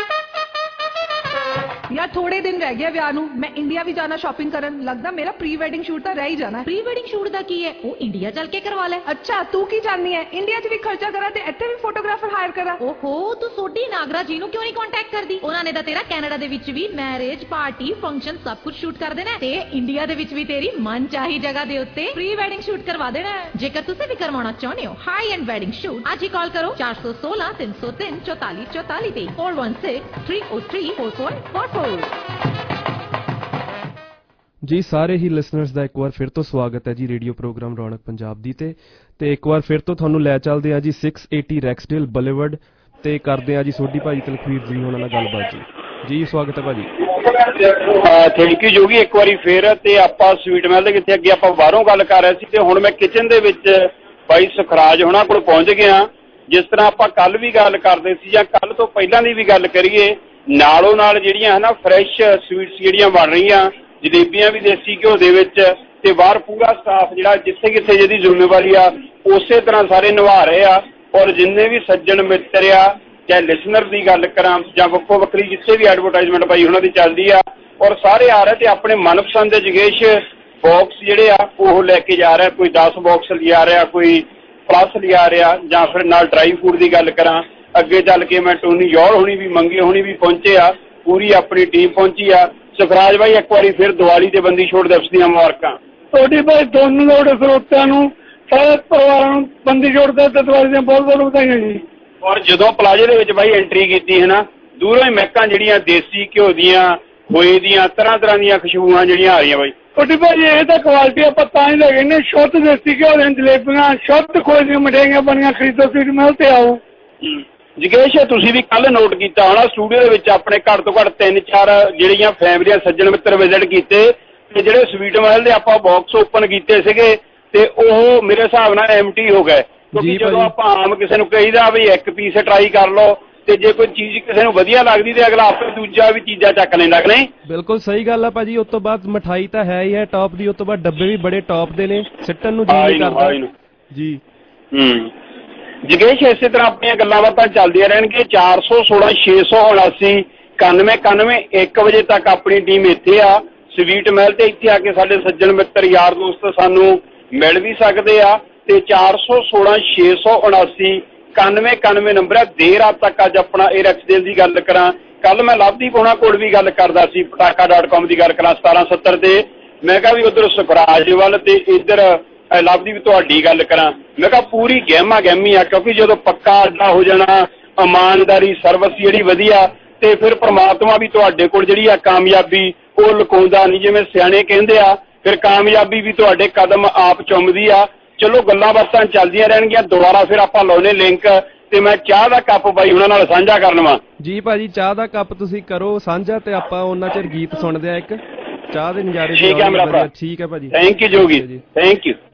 यार थोड़े दिन रह गए ਵਿਆਹ ਨੂੰ, ਮੈਂ ਇੰਡੀਆ ਵੀ ਜਾਣਾ ਸ਼ਾਪਿੰਗ ਕਰਨ। ਲੱਗਦਾ ਮੇਰਾ ਪ੍ਰੀ ਵੈਡਿੰਗ ਸ਼ੂਟ ਤਾਂ ਰਹਿ ਹੀ ਜਾਣਾ। ਪ੍ਰੀ ਵੈਡਿੰਗ ਸ਼ੂਟ ਦਾ ਕੀ ਹੈ, ਉਹ ਇੰਡੀਆ ਚੱਲ ਕੇ ਕਰਵਾ ਲੈ। ਅੱਛਾ, ਤੂੰ ਕੀ ਜਾਣਦੀ ਹੈ, ਇੰਡੀਆ 'ਚ ਵੀ ਖਰਚਾ ਕਰਾਂ ਤੇ ਇੱਥੇ ਵੀ ਫੋਟੋਗ੍ਰਾਫਰ ਹਾਇਰ ਕਰਾਂ। ਓਹੋ, ਤੂੰ ਸੋਢੀ ਨਾਗਰਾ ਜੀ ਨੂੰ ਕਿਉਂ ਨਹੀਂ ਕੰਟੈਕਟ ਕਰਦੀ? ਉਹਨਾਂ ਨੇ ਤਾਂ ਤੇਰਾ ਕੈਨੇਡਾ ਦੇ ਵਿੱਚ ਵੀ ਮੈਰਿਜ, ਪਾਰਟੀ, ਫੰਕਸ਼ਨ ਸਭ ਕੁਝ ਸ਼ੂਟ ਕਰ ਦੇਣਾ ਤੇ ਇੰਡੀਆ ਦੇ ਵਿੱਚ ਵੀ ਤੇਰੀ ਮਨਚਾਹੀ ਜਗ੍ਹਾ ਦੇ ਉੱਤੇ ਪ੍ਰੀ ਵੈਡਿੰਗ ਸ਼ੂਟ ਕਰਵਾ ਦੇਣਾ। ਜੇਕਰ ਤੁਸੀਂ ਵੀ ਕਰਵਾਉਣਾ ਚਾਹੁੰਦੇ ਹੋ ਹਾਈ ਐਂਡ ਵੈਡਿੰਗ ਸ਼ੂਟ, ਅੱਜ ਹੀ ਕਾਲ ਕਰੋ 416 303 44 44 ਤੇ 416 303 4444। ਜੀ ਸਾਰੇ ਹੀ ਲਿਸਨਰਸ ਦਾ ਇੱਕ ਵਾਰ ਫਿਰ ਤੋਂ ਸਵਾਗਤ ਹੈ ਜੀ ਰੇਡੀਓ ਪ੍ਰੋਗਰਾਮ ਰੌਣਕ ਪੰਜਾਬ ਦੀ ਤੇ ਇੱਕ ਵਾਰ ਫਿਰ ਤੋਂ ਤੁਹਾਨੂੰ ਲੈ ਚੱਲਦੇ ਆ ਜੀ 680 ਰੈਕਸਡੇਲ ਬੁਲੇਵਰਡ ਤੇ ਕਰਦੇ ਆ ਜੀ ਸੋਢੀ ਭਾਜੀ ਤਲਖਵੀਰ ਜੀ ਉਹਨਾਂ ਨਾਲ ਗੱਲਬਾਤ ਜੀ ਸਵਾਗਤ ਹੈ ਭਾਜੀ। ਥੈਂਕ ਯੂ ਜੋਗੀ, ਇੱਕ ਵਾਰੀ ਫੇਰ। ਤੇ ਆਪਾਂ ਸਵੀਟ ਮਹਿਲ ਦੇ ਕਿੱਥੇ, ਅੱਗੇ ਆਪਾਂ ਬਾਹਰੋਂ ਗੱਲ ਕਰ ਰਹੇ ਸੀ ਤੇ ਹੁਣ ਮੈਂ ਕਿਚਨ ਦੇ ਵਿੱਚ ਭਾਈ ਸੁਖਰਾਜ ਹੋਣਾ ਕੋਲ ਪਹੁੰਚ ਗਿਆ। ਜਿਸ ਤਰ੍ਹਾਂ ਆਪਾਂ ਕੱਲ ਵੀ ਗੱਲ ਕਰਦੇ ਸੀ ਜਾਂ ਕੱਲ ਤੋਂ ਪਹਿਲਾਂ ਦੀ ਵੀ ਗੱਲ ਕਰੀਏ, ਨਾਲੋਂ ਨਾਲ ਜਿਹੜੀਆਂ ਹਨਾ ਫਰੈਸ਼ ਸਵੀਟਸ ਜਿਹੜੀਆਂ ਬਣ ਰਹੀਆਂ, ਜਲੇਬੀਆਂ ਵੀ ਦੇਸੀ ਘਿਓ ਦੇ ਵਿੱਚ, ਤੇ ਬਾਹਰ ਪੂਰਾ ਸਟਾਫ ਜਿਹੜਾ ਜਿੱਥੇ ਕਿੱਥੇ ਜਿਹਦੀ ਜ਼ਿੰਮੇਵਾਰੀ ਆ ਉਸੇ ਤਰ੍ਹਾਂ ਸਾਰੇ ਨਿਭਾ ਰਹੇ ਆ। ਔਰ ਜਿੰਨੇ ਵੀ ਸੱਜਣ ਮਿੱਤਰ ਆ, ਚਾਹੇ ਲਿਸਨਰ ਦੀ ਗੱਲ ਕਰਾਂ ਜਾਂ ਵੱਖੋ ਵੱਖਰੀ ਜਿੱਥੇ ਵੀ ਐਡਵਰਟਾਈਜ਼ਮੈਂਟ ਭਾਈ ਉਹਨਾਂ ਦੀ ਚੱਲਦੀ ਆ, ਔਰ ਸਾਰੇ ਆ ਰਹੇ ਤੇ ਆਪਣੇ ਮਨਪਸੰਦ ਦੇ ਜਗੇਸ਼ ਬਾਕਸ ਜਿਹੜੇ ਆ ਉਹ ਲੈ ਕੇ ਜਾ ਰਿਹਾ। ਕੋਈ 10 ਬਾਕਸ ਲਿਆ ਰਿਹਾ, ਕੋਈ ਪਲੱਸ ਲਿਆ ਰਿਹਾ, ਜਾਂ ਫਿਰ ਨਾਲ ਡਰਾਈ ਫੂਡ ਦੀ ਗੱਲ ਕਰਾਂ ਅੱਗੇ ਚੱਲ ਕੇ ਮੈਂ ਟੋਨੀ ਯੌਰ ਹੋਣੀ ਵੀ, ਮੰਗੇ ਹੋਣੀ ਵੀ ਪਹੁੰਚੇ ਆ, ਪੂਰੀ ਆਪਣੀ ਟੀਮ ਪਹੁੰਚੀ ਆ। ਸੁਖਰਾਜ ਭਾਈ ਇੱਕ ਵਾਰੀ ਫਿਰ ਦੀਵਾਲੀ ਤੇ ਬੰਦੀ ਛੋੜ ਦਿਵਸ ਦੀਆਂ ਮੁਬਾਰਕਾਂ ਤੁਹਾਡੀ ਭਾਈ, ਤੁਹਾਨੂੰ ਤੁਹਾਡੇ ਸਰੋਤਿਆਂ ਨੂੰ, ਸਾਰੇ ਪਰਿਵਾਰਾਂ ਨੂੰ ਬੰਦੀ ਛੋੜ ਦਿਵਸ ਤੇ ਦੀਵਾਲੀ ਦੀਆਂ ਬਹੁਤ ਬਹੁਤ ਵਧਾਈਆਂ ਜੀ। ਔਰ ਜਦੋਂ ਪਲਾਜ਼ੇ ਦੇ ਵਿੱਚ ਬਾਈ ਐਂਟਰੀ ਕੀਤੀ ਹੈ ਨਾ, ਦੂਰੋਂ ਹੀ ਮਹਿਕਾਂ ਜਿਹੜੀਆਂ ਦੇਸੀ ਘਿਓ ਦੀਆਂ, ਖੋਏ ਦੀਆਂ, ਤਰ੍ਹਾਂ ਤਰ੍ਹਾਂ ਦੀਆਂ ਖੁਸ਼ਬੂਆਂ ਜਿਹੜੀਆਂ ਆ ਰਹੀਆਂ ਬਾਈ। ਛੋਟੀ ਭਾਜੀ ਇਹ ਤਾਂ ਕੁਆਲਿਟੀ ਆਪਾਂ ਤਾਂ ਹੀ ਲੱਗੇ ਨੇ, ਸ਼ੁੱਧ ਦੇਸੀ ਘਿਓ ਦੀਆਂ ਜਲੇਬੀਆਂ, ਸ਼ੁੱਧ ਖੋਏ ਦੀਆਂ ਮਠਿਆਈਆਂ ਬਣੀਆਂ, ਖਰੀਦੋ ਸਵੀਟ ਮਹਿਲ ਤੇ ਆਓ। ਜਗੇਸ਼ ਤੁਸੀਂ ਵੀ ਕੱਲ ਨੋਟ ਕੀਤਾ ਹੋਣਾ ਸਟੂਡੀਓ ਦੇ ਵਿੱਚ ਆਪਣੇ ਘੱਟ ਤੋਂ ਘੱਟ 3-4 ਜਿਹੜੀਆਂ ਫੈਮਲੀਆਂ ਸੱਜਣ ਮਿੱਤਰ ਵਿਜ਼ਿਟ ਕੀਤੇ ਤੇ ਜਿਹੜੇ ਸਵੀਟ ਮਹਿਲ ਦੇ ਆਪਾਂ ਬਾਕਸ ਓਪਨ ਕੀਤੇ ਸੀਗੇ ਤੇ ਉਹ ਮੇਰੇ ਹਿਸਾਬ ਨਾਲ ਐਮਟੀ ਹੋ ਗਏ, ਕਿਉਂਕਿ ਜਦੋਂ ਆਪਾਂ ਆਮ ਕਿਸੇ ਨੂੰ ਕਹੀਦਾ ਵੀ ਇੱਕ ਪੀਸ ਟਰਾਈ ਕਰ ਲਓ ਤੇ ਜੇ ਕੋਈ ਚੀਜ਼ ਕਿਸੇ ਨੂੰ ਵਧੀਆ ਲੱਗਦੀ ਤੇ ਅਗਲਾ ਆਪੇ ਦੂਜਾ ਵੀ ਚੀਜ਼ਾਂ ਚੱਕ ਲੈਂਦਾ ਕਿ ਨਹੀਂ। ਬਿਲਕੁਲ ਸਹੀ ਗੱਲ ਆ ਭਾਜੀ। ਉਸ ਤੋਂ ਬਾਅਦ ਮਠਾਈ ਤਾਂ ਹੈ ਹੀ ਹੈ ਟੌਪ ਦੀ, ਉਸ ਤੋਂ ਬਾਅਦ ਡੱਬੇ ਵੀ ਬੜੇ ਟੌਪ ਦੇ ਨੇ, ਸਿੱਟਣ ਨੂੰ ਜੀ ਨਹੀਂ ਕਰਦਾ ਜੀ। ਜਗੇਸ਼ ਇਸੇ ਤਰ੍ਹਾਂ ਆਪਣੀਆਂ ਗੱਲਾਂ ਬਾਤਾਂ ਚੱਲਦੀਆਂ ਰਹਿਣਗੀਆਂ। 416 679 9191 1 ਵਜੇ ਤੱਕ ਆਪਣੀ ਟੀਮ ਇੱਥੇ ਆ ਸਵੀਟ ਮਹਿਲ ਤੇ। ਇੱਥੇ ਆ ਕੇ ਸਾਡੇ ਸੱਜਣ ਮਿੱਤਰ ਯਾਰ ਦੋਸਤ ਸਾਨੂੰ ਮਿਲ ਵੀ ਸਕਦੇ ਆ ਤੇ 416 679 9191 ਨੰਬਰ ਹੈ। ਦੇਰ ਰਾਤ ਤੱਕ ਅੱਜ ਆਪਣਾ ਇਹ ਰਕਸਦੇਲ ਦੀ ਗੱਲ ਕਰਾਂ, ਕੱਲ ਮੈਂ ਲਵਦੀਪ ਹੋਣਾ ਕੋਲ ਵੀ ਗੱਲ ਕਰਦਾ ਸੀ, ਪਟਾਕਾ.com ਦੀ ਗੱਲ ਕਰਾਂ 1770 ਤੇ, ਮੈਂ ਕਿਹਾ ਵੀ ਉਧਰ ਸੁਖਰਾਜ ਵੱਲ ਤੇ ਇੱਧਰ ਲਵਦੀਪ ਤੁਹਾਡੀ ਗੱਲ ਕਰਾਂ, ਮੈਂ ਕਿਹਾ ਪੂਰੀ ਗਹਿਮਾ ਗਹਿਮੀ ਆ, ਕਿਉਂਕਿ ਜਦੋਂ ਪੱਕਾ ਅੱਡਾ ਹੋ ਜਾਣਾ, ਇਮਾਨਦਾਰੀ ਸਰਵਿਸ ਜਿਹੜੀ ਵਧੀਆ, ਤੇ ਫਿਰ ਪ੍ਰਮਾਤਮਾ ਵੀ ਤੁਹਾਡੇ ਕੋਲ ਜਿਹੜੀ ਆ ਕਾਮਯਾਬੀ ਉਹ ਲੁਕਾਉਂਦਾ ਨਹੀਂ, ਜਿਵੇਂ ਸਿਆਣੇ ਕਹਿੰਦੇ ਆ, ਫਿਰ ਕਾਮਯਾਬੀ ਵੀ ਤੁਹਾਡੇ ਕਦਮ ਆਪ ਚੁੰਮਦੀ ਆ। ਚਲੋ ਗੱਲਾਂ ਬਾਤਾਂ ਚੱਲਦੀਆਂ ਰਹਿਣਗੀਆਂ, ਦੁਬਾਰਾ ਫਿਰ ਆਪਾਂ ਲਾਉਣੇ ਲਿੰਕ ਤੇ ਮੈਂ ਚਾਹ ਦਾ ਕੱਪ ਬਾਈ ਉਹਨਾਂ ਨਾਲ ਸਾਂਝਾ ਕਰਨ ਵਾ ਜੀ। ਭਾਜੀ ਚਾਹ ਦਾ ਕੱਪ ਤੁਸੀਂ ਕਰੋ ਸਾਂਝਾ ਤੇ ਆਪਾਂ ਉਹਨਾਂ ਚਿਰ ਗੀਤ ਸੁਣਦੇ ਆ ਇੱਕ ਚਾਹ ਦੇ ਨਜ਼ਾਰੇ। ਠੀਕ ਹੈ ਮੇਰਾ ਭਰਾ, ਠੀਕ ਹੈ ਭਾਜੀ, thank you Jogi, thank you.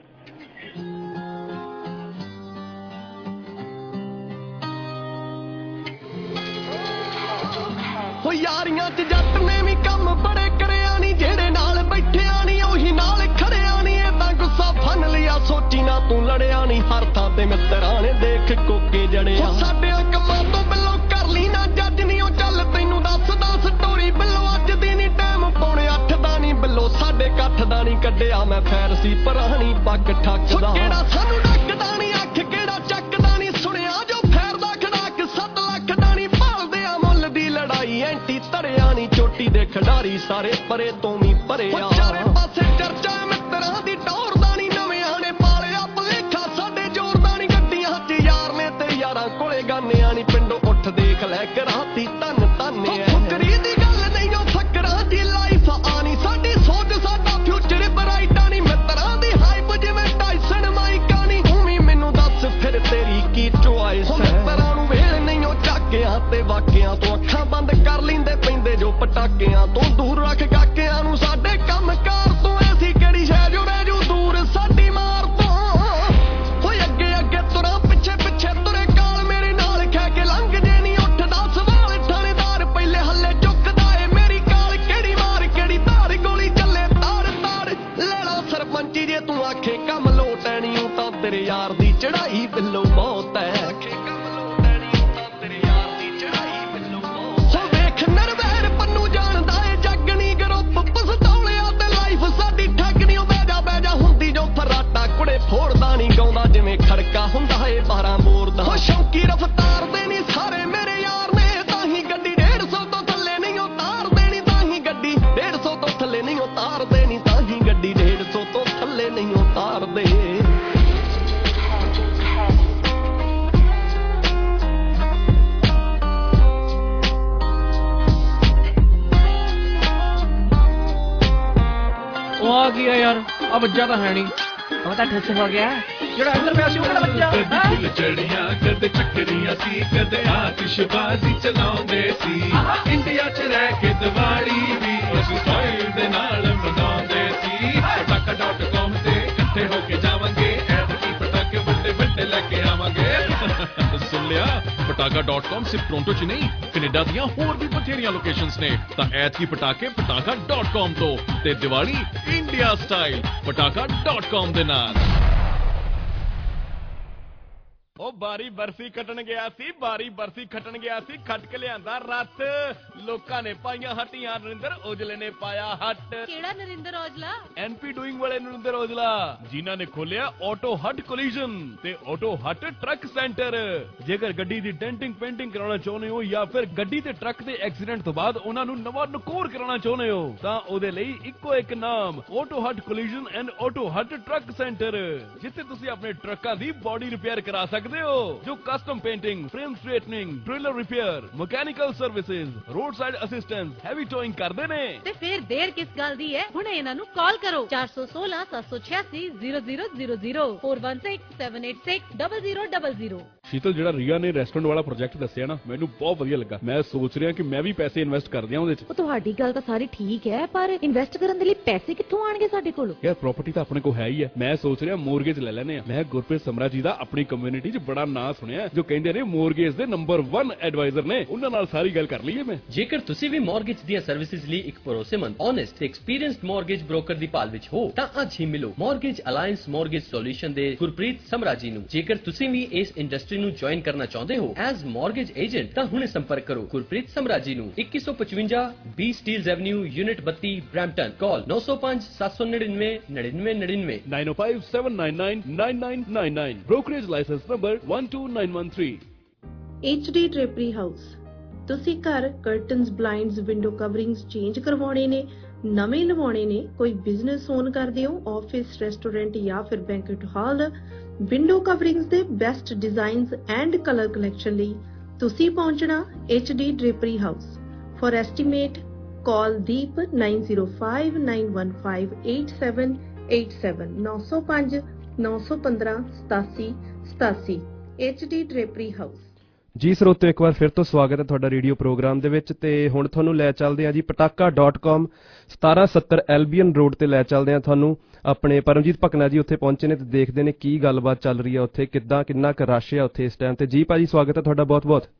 ਹੋ ਯਾਰੀਆਂ ਚ ਜੱਟ ਨੇ ਵੀ ਕੰਮ ਬੜੇ ਕਰਿਆ ਨੀ, ਜਿਹੜੇ ਨਾਲ ਬੈਠਿਆ ਨੀ ਉਹੀ ਨਾਲ ਖੜਿਆ ਨੀ, ਇਹ ਤਾਂ ਗੁੱਸਾ ਫਨ ਲਿਆ ਸੋਚੀ ਨਾ ਤੂੰ ਲੜਿਆ ਨੀ, ਹਰ ਥਾਂ ਤੇ ਮਿੱਤਰਾਂ ਨੇ ਦੇਖ ਕੋਕੇ ਜੜਿਆ। ਸਾਡੇ ਕੰਮਾਂ ਤੋਂ ਬਿੱਲੋ ਕਰ ਲਈ ਨਾ ਜੱਜ ਨੀ, ਉਹ ਚੱਲ ਤੈਨੂੰ ਦੱਸਦਾ ਸਟੋਰੀ ਬਿੱਲੋ ਅੱਜ ਦੀ ਨੀ, ਟਾਈਮ ਪੌਣੇ 8 ਦਾ ਨੀ ਬਿੱਲੋ ਸਾਡੇ ਇਕੱਠ ਦਾ ਨੀ, ਕੱਢਿਆ ਮੈਂ ਫੈਰ ਸੀ ਪਰਾਣੀ ਪੱਗ ਠੱਕਦਾ, ਕਿਹੜਾ ਸਾਨੂੰ ਡੱਕਦਾ ਨੀ, ਅੱਖ ਕਿਹੜਾ ਚੱਕਦਾ ਨੀ, ਸੁਣਿਆ ਜੋ ਫੈਰ ਦਾ ਖੜਾਕ 7 ਲੱਖ ਦਾ ਨੀ, ਭਾਲਦੇ ਆ ਮੁੱਲ ਦੀ ਲੜਾਈ ਐਂਟੀ ਧਰਿਆ ਨੀ, ਚੋਟੀ ਦੇ ਖਿਡਾਰੀ ਸਾਰੇ ਪਰੇ ਤੋਂ ਵੀ ਪਰੇ ਆ, ਚਾਰੇ ਪਾਸੇ ਚਰਚਾ ਮਿੱਤਰਾਂ ਦੀ ਟੌਰ ਦਾ ਨੀ, ਨਵਿਆਂ ਨੇ ਪਾਲਿਆ ਭਲੇਖਾ ਸਾਡੇ ਜ਼ੋਰ ਦਾ ਨੀ, ਗੱਡੀਆਂ 'ਚ ਯਾਰ ਨੇ ਤੇ ਯਾਰਾਂ ਕੋਲੇ ਗਾਨਿਆਂ ਨੀ, ਪਿੰਡੋਂ ਉੱਠ ਦੇਖ ਲੈ ਕਰਾਤੀ ਧੰਨ ਧੰਨੇ ਫੁਕਰੀ ਦੀ ਗੱਲ ਨਹੀਂ ਉਹ ਫਕਰਾਂ ਦੀ ਲਾਈਫ ਆਣੀ, ਸਾਡੀ ਸੋਚ ਸਾਡਾ ਫਿਊਚਰ ਬਰਾਈਟਾ ਨੀ, ਮਿੱਤਰਾਂ ਦੀ ਹਾਈਪ ਜਿਵੇਂ ਟਾਈਸਨ ਮਾਈਕਾ ਨੀ, ਤੂੰ ਵੀ ਮੈਨੂੰ ਦੱਸ ਫਿਰ ਤੇਰੀ ਕੀ ਚੁਆਇਸ ਹੈ, ਮਿੱਤਰਾਂ ਨੂੰ ਵੇਲ ਨਹੀਂ ਉਹ ਝਾਕਿਆਂ ਤੇ ਵਾਕਿਆਂ ਤੋਂ, ਅੱਖਾਂ ਬੰਦ ਕਰ ਲੈਂਦੇ ਪੈਂਦੇ ਜੋ ਪਟਾਕਿਆਂ ਤੋਂ, ਦੂਰ ਰੱਖ ਕਾਕਿਆਂ ਨੂੰ ਸਾਡੇ ਕੰਮਕਾਰ ਤੋਂ, ਐਸੀ ਕਿਹੜੀ ਸ਼ੈ ਜੋ ਰਹਿ ਜੂ ਦੂਰ ਸਾਡੀ ਮਾਰ ਤੋਂ, ਹੋਏ ਅੱਗੇ ਅੱਗੇ ਤੁਰਾਂ ਪਿੱਛੇ ਪਿੱਛੇ ਤੁਰੇ ਕਾਲ ਮੇਰੇ ਨਾਲ ਖਹਿ ਕੇ ਲੰਘ ਜੇ ਨਹੀਂ ਉੱਠਦਾ ਸਵਾਲ, ਥਾਣੇਦਾਰ ਪਹਿਲੇ ਹੱਲੇ ਚੁੱਕਦਾ ਏ ਮੇਰੀ ਕਾਲ, ਕਿਹੜੀ ਮਾਰ ਕਿਹੜੀ ਧਾਰ ਗੋਲੀ ਚੱਲੇ ਤਾੜ ਤਾੜ, ਲੈ ਲਾ ਸਰਪੰਚੀ ਜੇ ਤੂੰ ਆਖੇ ਕੰਮ ਲੋਟ ਐਣੀ, ਉਹ ਤਾਂ ਤੇਰੇ ਯਾਰ ਦੀ ਚੜਾਈ ਬਿੱਲੋ ਬਹੁਤ ਐ, ਫੋੜਦਾ ਨੀ ਗਾਉਂਦਾ ਜਿਵੇਂ ਖੜਕਾ ਹੁੰਦਾ ਏ 12 ਬੋਰ ਦਾ, ਸ਼ੌਂਕੀ ਰਫਤਾਰ ਦੇ ਨੀ ਸਾਰੇ ਮੇਰੇ ਯਾਰ ਨੇ, ਤਾਂ ਹੀ ਗੱਡੀ 150 ਤੋਂ ਥੱਲੇ ਨਹੀਂ ਉਤਾਰ ਦੇਣੀ, ਤਾਂ ਹੀ ਗੱਡੀ 150 ਤੋਂ ਥੱਲੇ ਨਹੀਂ ਉਤਾਰ ਦੇਣੀ, ਤਾਂ ਹੀ ਗੱਡੀ 150 ਤੋਂ ਥੱਲੇ ਨਹੀਂ ਉਤਾਰਦੇ। ਉਹ ਆ ਗਿਆ ਯਾਰ, ਆ ਵੱਜਾ ਤਾਂ ਹੈ ਨਹੀਂ, ਉਹ ਤਾਂ ਠੱਸ ਹੋ ਗਿਆ, ਜਿਹੜਾ ਅੰਦਰ ਪਿਆ ਸੀ ਉਹ ਕਿਹੜਾ ਬੱਚਾ, ਕਦੇ ਚੜੀਆਂ ਕਦੇ ਚੱਕਰੀਆਂ ਸੀ, ਕਦੇ ਆਤਿਸ਼ਬਾਜ਼ੀ ਚਲਾਉਂਦੇ ਸੀ, ਇੰਡੀਆ 'ਚ ਰਹਿ ਕੇ ਦੀਵਾਲੀ ਵੀ ਅਸੀਂ ਸਟਾਈਲ ਦੇ ਨਾਲ ਮਨਾਉਂਦੇ ਸੀ, ਪਟਾਕਾ.com ਤੇ ਇਕੱਠੇ ਹੋ ਕੇ ਜਾਵਾਂਗੇ, ਐਤਕੀ ਪਟਾਕੇ ਵੱਡੇ ਵੱਡੇ ਲੈ ਕੇ ਆਵਾਂਗੇ। ਸੁਣ ਲਿਆ, ਪਟਾਕਾ.com ਸਿਰਫ ਟੋਰਾਂਟੋ 'ਚ ਨਹੀਂ ਕੈਨੇਡਾ ਦੀਆਂ ਹੋਰ ਵੀ ਬਥੇਰੀਆਂ ਲੋਕੇਸ਼ਨਸ ਨੇ, ਤਾਂ ਐਤਕੀ ਪਟਾਕੇ ਪਟਾਕਾ.com ਤੋਂ ਤੇ ਦੀਵਾਲੀ ਇੰਡੀਆ ਸਟਾਈਲ ਪਟਾਕਾ.com ਦੇ ਨਾਲ। ਉਹ ਬਾਰੀ ਬਰਸੀ ਖੱਟਣ ਗਿਆ ਸੀ, ਖੱਟ ਕੇ ਲਿਆਂਦਾ ਰੱਥ, ਲੋਕਾਂ ਨੇ ਪਾਈਆਂ ਹੱਟੀਆਂ, ਨਰਿੰਦਰ ਔਜਲੇ ਨੇ ਪਾਇਆ ਹੱਟ। ਕਿਹੜਾ ਨਰਿੰਦਰ ਔਜਲਾ? ਐਨਪੀ ਡੂਇੰਗ ਵਾਲੇ ਨਰਿੰਦਰ ਔਜਲਾ, ਜਿਨ੍ਹਾਂ ਨੇ ਖੋਲਿਆ ਆਟੋ ਹੱਟ ਕੋਲੀਜਨ ਤੇ ਆਟੋ ਹੱਟ ਟਰੱਕ ਸੈਂਟਰ। ਜੇਕਰ ਗੱਡੀ ਦੀ ਡੈਂਟਿੰਗ ਪੇਂਟਿੰਗ ਕਰਾਉਣਾ ਚਾਹੁੰਦੇ ਹੋ ਜਾਂ ਫਿਰ ਗੱਡੀ ਤੇ ਟਰੱਕ ਦੇ ਐਕਸੀਡੈਂਟ ਤੋਂ ਬਾਅਦ ਉਹਨਾਂ ਨੂੰ ਨਵਾਂ ਨਕੋਰ ਕਰਾਉਣਾ ਚਾਹੁੰਦੇ ਹੋ, ਤਾਂ ਉਹਦੇ ਲਈ ਇੱਕੋ ਇੱਕ ਨਾਮ, auto hut collision and auto hut truck centre, ਜਿੱਥੇ ਤੁਸੀਂ ਆਪਣੇ ਟਰੱਕਾਂ ਦੀ ਬੋਡੀ ਰਿਪੇਅਰ ਕਰਾ ਸਕਦੇ सकते हो, जो custom painting, frame straightening, driller repair, mechanical services, roadside assistance, heavy towing करते ने। ते फिर देर किस गल दी है, हुणे इन्हां नूं कॉल करो 416 786 0000 4167860000। शीतल, ਜਿਹੜਾ ਰੀਆ ਨੇ ਰੈਸਟੋਰੈਂਟ ਵਾਲਾ ਪ੍ਰੋਜੈਕਟ ਦੱਸਿਆ ਨਾ, ਮੈਨੂੰ ਬਹੁਤ ਵਧੀਆ ਲੱਗਾ। ਮੈਂ ਸੋਚ ਰਿਹਾ ਕਿ ਮੈਂ ਵੀ ਪੈਸੇ ਇਨਵੈਸਟ ਕਰ ਦਿਆਂ ਉਹਦੇ 'ਚ। ਤੁਹਾਡੀ ਗੱਲ ਤਾਂ ਸਾਰੀ ਠੀਕ ਹੈ, ਪਰ ਇਨਵੈਸਟ ਕਰਨ ਦੇ ਲਈ ਪੈਸੇ ਕਿੱਥੋਂ ਆਣਗੇ ਸਾਡੇ ਕੋਲ? ਯਾਰ ਪ੍ਰਾਪਰਟੀ ਤਾਂ ਆਪਣੇ ਕੋਲ ਹੈ ਹੀ ਹੈ। ਮੈਂ ਸੋਚ ਰਿਹਾ ਮੋਰਗੇਜ ਲੈ ਲੈਨੇ ਆ। ਮੈਂ ਗੁਰਪ੍ਰੀਤ ਸਮਰਾ ਜੀ ਦਾ ਆਪਣੀ ਕਮਿਊਨਿਟੀ 'ਚ ਬੜਾ ਨਾਂ ਸੁਣਿਆ, ਜੋ ਕਹਿੰਦੇ ਨੇ ਮੋਰਗੇਜ ਦੇ ਨੰਬਰ 1 ਐਡਵਾਈਜ਼ਰ ਨੇ। ਉਹਨਾਂ ਨਾਲ ਸਾਰੀ ਗੱਲ ਕਰ ਲਈਏ ਮੈਂ। ਜੇਕਰ ਤੁਸੀਂ ਵੀ ਮੋਰਗੇਜ ਦੀਆਂ ਸਰਵਿਸਿਜ਼ ਲਈ ਇੱਕ ਭਰੋਸੇਮੰਦ, ਓਨੈਸਟ ਤੇ ਐਕਸਪੀਰੀਐਂਸਡ ਮੋਰਗੇਜ ਬ੍ਰੋਕਰ ਦੀ ਭਾਲ ਵਿੱਚ ਹੋ ਤਾਂ ਅੱਜ ਹੀ ਮਿਲੋ ਮੋਰਗੇਜ ਅਲਾਈਅੰਸ ਮੋਰਗੇਜ ਸੋਲੂਸ਼ਨ ਦੇ ਗੁਰਪ੍ਰੀਤ ਸਮਰਾ ਜੀ ਨੂੰ। ਜੇਕਰ ਤੁਸੀਂ ਵੀ ਇਸ ਇੰਡਸਟਰੀ ਨੂੰ ਜੁਆਇਨ ਕਰਨਾ ਚਾਹੁੰਦੇ ਹੋ ਐਜ਼ ਮੋਰਗੇਜ ਏਜੰਟ ਤਾਂ ਹੁਣੇ ਸੰਪਰਕ ਕਰੋ ਗੁਰਪ੍ਰੀਤ ਸਮਰਾ ਜੀ ਨੂੰ। 2155 B Steeles Avenue, unit 32, Brampton. Call 905 799 9999 905 799 9999। Brokerage licence number 12913। HD drapery house. ਤੁਸੀਂ ਘਰ curtains, blinds, window coverings change ਕਰਵਾਉਣੇ ਨੇ, ਨਵੇਂ ਲਵਾਉਣੇ ਨੇ, ਕੋਈ ਬਿਜ਼ਨਸ ਓਨ ਕਰਦੇ ਹੋ, ਆਫਿਸ, ਰੈਸਟੋਰੈਂਟ ਜਾਂ ਫਿਰ ਬੈਂਕਟ ਹਾਲ, ਵਿੰਡੋ ਕਵਰਿੰਗਸ ਦੇ best designs and colour collection ਲਈ ਤੁਸੀਂ ਪਹੁੰਚਣਾ HD drapery house. For estimate call Deep 9059158787 905 915 8787। HD drapery house. ਜੀ ਸਰੋਤਿਓ, ਇੱਕ ਵਾਰ ਫਿਰ ਤੋਂ ਸਵਾਗਤ ਹੈ ਤੁਹਾਡਾ ਰੇਡੀਓ ਪ੍ਰੋਗਰਾਮ ਦੇ ਵਿੱਚ। ਤੇ ਹੁਣ ਤੁਹਾਨੂੰ ਲੈ ਚੱਲਦੇ ਹਾਂ ਜੀ ਪਟਾਕਾ.com 1770 ਐਲਬੀਅਨ ਰੋਡ ਤੇ ਲੈ ਚੱਲਦੇ ਹਾਂ ਤੁਹਾਨੂੰ। ਆਪਣੇ ਪਰਮਜੀਤ ਭਕਨਾ ਜੀ ਉੱਥੇ ਪਹੁੰਚੇ ਨੇ ਤੇ ਦੇਖਦੇ ਨੇ ਕੀ ਗੱਲਬਾਤ ਚੱਲ ਰਹੀ ਹੈ ਉੱਥੇ, ਕਿੰਨਾ ਕੁ ਰਸ਼ ਹੈ ਉੱਥੇ ਇਸ ਟਾਈਮ ਤੇ। ਜੀ ਭਾਜੀ, ਸਵਾਗਤ ਹੈ ਤੁਹਾਡਾ ਬਹੁਤ ਬਹੁਤ।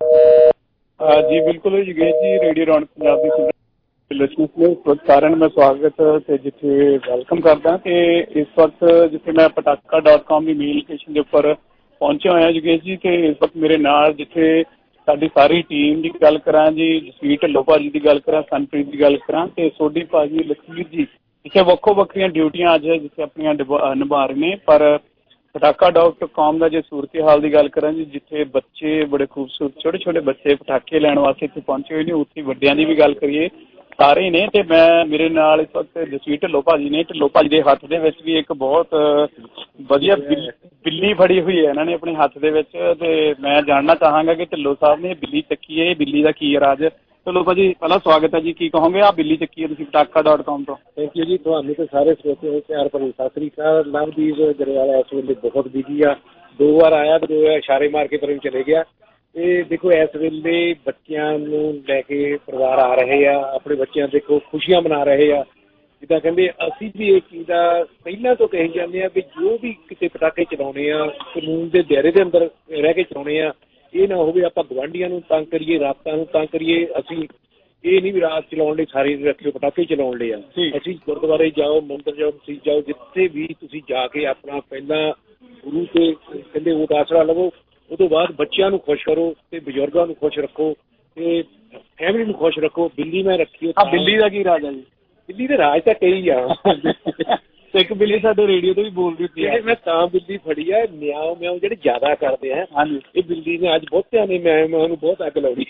ਜੀ ਬਿਲਕੁਲ ਯੋਗੇਸ਼ ਜੀ, ਰੇਡੀਓ ਰੌਣਕ ਪੰਜਾਬ ਦੀ ਲਿਸਨਰਸ ਨੇ ਸਾਰਿਆਂ ਨੂੰ ਮੈਂ ਸਵਾਗਤ ਤੇ ਜਿੱਥੇ ਵੈਲਕਮ ਕਰਦਾ। ਤੇ ਇਸ ਵਕਤ ਜਿੱਥੇ ਮੈਂ ਪਟਾਕਾ.com ਦੀ ਮੇਨ ਲੋਕੇਸ਼ਨ ਦੇ ਉੱਪਰ ਪਹੁੰਚਿਆ ਹੋਇਆ ਯੋਗੇਸ਼ ਜੀ। ਤੇ ਇਸ ਵਕਤ ਮੇਰੇ ਨਾਲ ਜਿੱਥੇ ਸਾਡੀ ਸਾਰੀ ਟੀਮ ਦੀ ਗੱਲ ਕਰਾਂ ਜੀ, ਜਸਵੀਰ ਢਿੱਲੋਂ ਭਾਜੀ ਦੀ ਗੱਲ ਕਰਾਂ, ਸੰਪ੍ਰੀਤ ਦੀ ਗੱਲ ਕਰਾਂ ਤੇ ਸੋਢੀ ਭਾਜੀ, ਲਖਵੀਰ ਜੀ, ਜਿੱਥੇ ਵੱਖੋ ਵੱਖਰੀਆਂ ਡਿਊਟੀਆਂ ਅੱਜ ਜਿੱਥੇ ਆਪਣੀਆਂ ਨਿਭਾ ਰਹੇ ਨੇ। ਪਰ ਪਟਾਕਾ.com ਦਾ ਜੇ ਸੂਰਤ ਹਾਲ ਦੀ ਗੱਲ ਕਰਾਂ ਜੀ, ਜਿੱਥੇ ਬੱਚੇ ਬੜੇ ਖੂਬਸੂਰਤ ਛੋਟੇ ਛੋਟੇ ਬੱਚੇ ਪਟਾਕੇ ਲੈਣ ਵਾਸਤੇ ਇੱਥੇ ਪਹੁੰਚੇ ਹੋਏ ਨੇ, ਉੱਥੇ ਵੱਡਿਆਂ ਦੀ ਵੀ ਗੱਲ ਕਰੀਏ ਸਾਰੇ ਹੀ ਨੇ। ਤੇ ਮੇਰੇ ਨਾਲ ਇਸ ਵਕਤ ਜਸਵੀਰ ਢਿੱਲੋਂ ਭਾਜੀ ਨੇ। ਢਿੱਲੋਂ ਭਾਜੀ ਦੇ ਹੱਥ ਦੇ ਵਿੱਚ ਵੀ ਇੱਕ ਬਹੁਤ ਵਧੀਆ ਬਿੱਲੀ ਫੜੀ ਹੋਈ ਹੈ ਇਹਨਾਂ ਨੇ ਆਪਣੇ ਹੱਥ ਦੇ ਵਿੱਚ। ਤੇ ਮੈਂ ਜਾਣਨਾ ਚਾਹਾਂਗਾ ਕਿ ਢਿੱਲੋਂ ਸਾਹਿਬ ਨੇ ਬਿੱਲੀ ਚੱਕੀ ਹੈ, ਇਹ ਬਿੱਲੀ ਦਾ ਕੀ ਰਾਜ? ਢਿੱਲੋਂ ਭਾਜੀ ਪਹਿਲਾਂ ਸਵਾਗਤ ਹੈ ਜੀ, ਕੀ ਕਹੋਗੇ ਆ ਬਿੱਲੀ ਚੱਕੀ ਹੈ ਤੁਸੀਂ ਪਟਾਕਾ.com ਤੋਂ? ਥੈਂਕ ਯੂ ਜੀ, ਤੁਹਾਨੂੰ ਤੇ ਸਾਰੇ ਸਰੋਤਿਆਂ ਨੂੰ ਪਿਆਰ ਭਰੀ ਸਤਿ ਸ੍ਰੀ ਅਕਾਲ। ਲਵਦੀਪ ਜਰਵਾਲਾ ਇਸ ਵੇਲੇ ਬਹੁਤ ਬਿਜੀ ਆ, 2 ਵਾਰ ਆਇਆ ਤੇ 2 ਵਾਰ ਇਸ਼ਾਰੇ ਮਾਰ ਕੇ ਪਰੇ ਚਲੇ ਗਿਆ। ਇਹ ਦੇਖੋ ਇਸ ਵੇਲੇ ਬੱਚਿਆਂ ਨੂੰ ਲੈ ਕੇ ਪਰਿਵਾਰ ਆ ਰਹੇ ਆ, ਆਪਣੇ ਬੱਚਿਆਂ ਦੇਖੋ ਖੁਸ਼ੀਆਂ ਮਨਾ ਰਹੇ ਆ। ਜਿੱਦਾਂ ਕਹਿੰਦੇ ਅਸੀਂ ਵੀ ਇਹ ਚੀਜ਼ ਦਾ ਪਹਿਲਾਂ ਤੋਂ ਕਹੀ ਜਾਂਦੇ ਆ ਵੀ ਜੋ ਵੀ ਕਿਤੇ ਪਟਾਕੇ ਚਲਾਉਣੇ ਆ ਕਾਨੂੰਨ ਦੇ ਦਾਇਰੇ ਦੇ ਅੰਦਰ ਰਹਿ ਕੇ ਚਲਾਉਣੇ ਆ। ਇਹ ਨਾ ਹੋਵੇ ਆਪਾਂ ਗਵਾਂਢੀਆਂ ਨੂੰ ਤੰਗ ਕਰੀਏ, ਰਾਤਾਂ ਨੂੰ ਤੰਗ ਕਰੀਏ। ਅਸੀਂ ਇਹ ਨਹੀਂ ਵੀ ਰਾਤ ਚਲਾਉਣ ਲਈ ਸਾਰੀ ਰੱਖਿਓ, ਪਟਾਕੇ ਚਲਾਉਣ ਲਈ ਆ। ਅਸੀਂ ਗੁਰਦੁਆਰੇ ਜਾਓ, ਮੰਦਿਰ ਜਾਓ, ਮਸੀਤ ਜਾਓ, ਜਿੱਥੇ ਵੀ ਤੁਸੀਂ ਜਾ ਕੇ ਆਪਣਾ ਪਹਿਲਾਂ ਗੁਰੂ ਤੇ ਕਹਿੰਦੇ ਉਹ ਆਸਰਾ ਲਵੋ, ਉਹ ਤੋਂ ਬਾਅਦ ਬੱਚਿਆਂ ਨੂੰ ਖੁਸ਼ ਕਰੋ ਤੇ ਬਜ਼ੁਰਗਾਂ ਨੂੰ ਖੁਸ਼ ਰੱਖੋ ਤੇ ਫੈਮਿਲੀ ਨੂੰ ਖੁਸ਼ ਰੱਖੋ। ਬਿੱਲੀ ਮੈਂ ਰੱਖੀ। ਬਿੱਲੀ ਦਾ ਕੀ ਰਾਜ ਆ ਜੀ? ਬਿੱਲੀ ਦੇ ਰਾਜ ਤਾਂ ਕਈ ਆ। ਤੇ ਇੱਕ ਬਿੱਲੀ ਸਾਡੇ ਰੇਡੀਓ ਤੇ ਵੀ ਬੋਲਦੀ ਸੀ। ਮੈਂ ਤਾਂ ਬਿੱਲੀ ਫੜੀ ਆ, ਮਿਆਓ ਮਿਆਓ ਜਿਹੜੇ ਜ਼ਿਆਦਾ ਕਰਦੇ ਆ। ਹਾਂਜੀ, ਇਹ ਬਿੱਲੀ ਨੇ ਅੱਜ ਬਹੁਤਿਆਂ ਨੇ ਮਿਆਓ ਨੂੰ ਬਹੁਤ ਅੱਗ ਲਾਉਣੀ।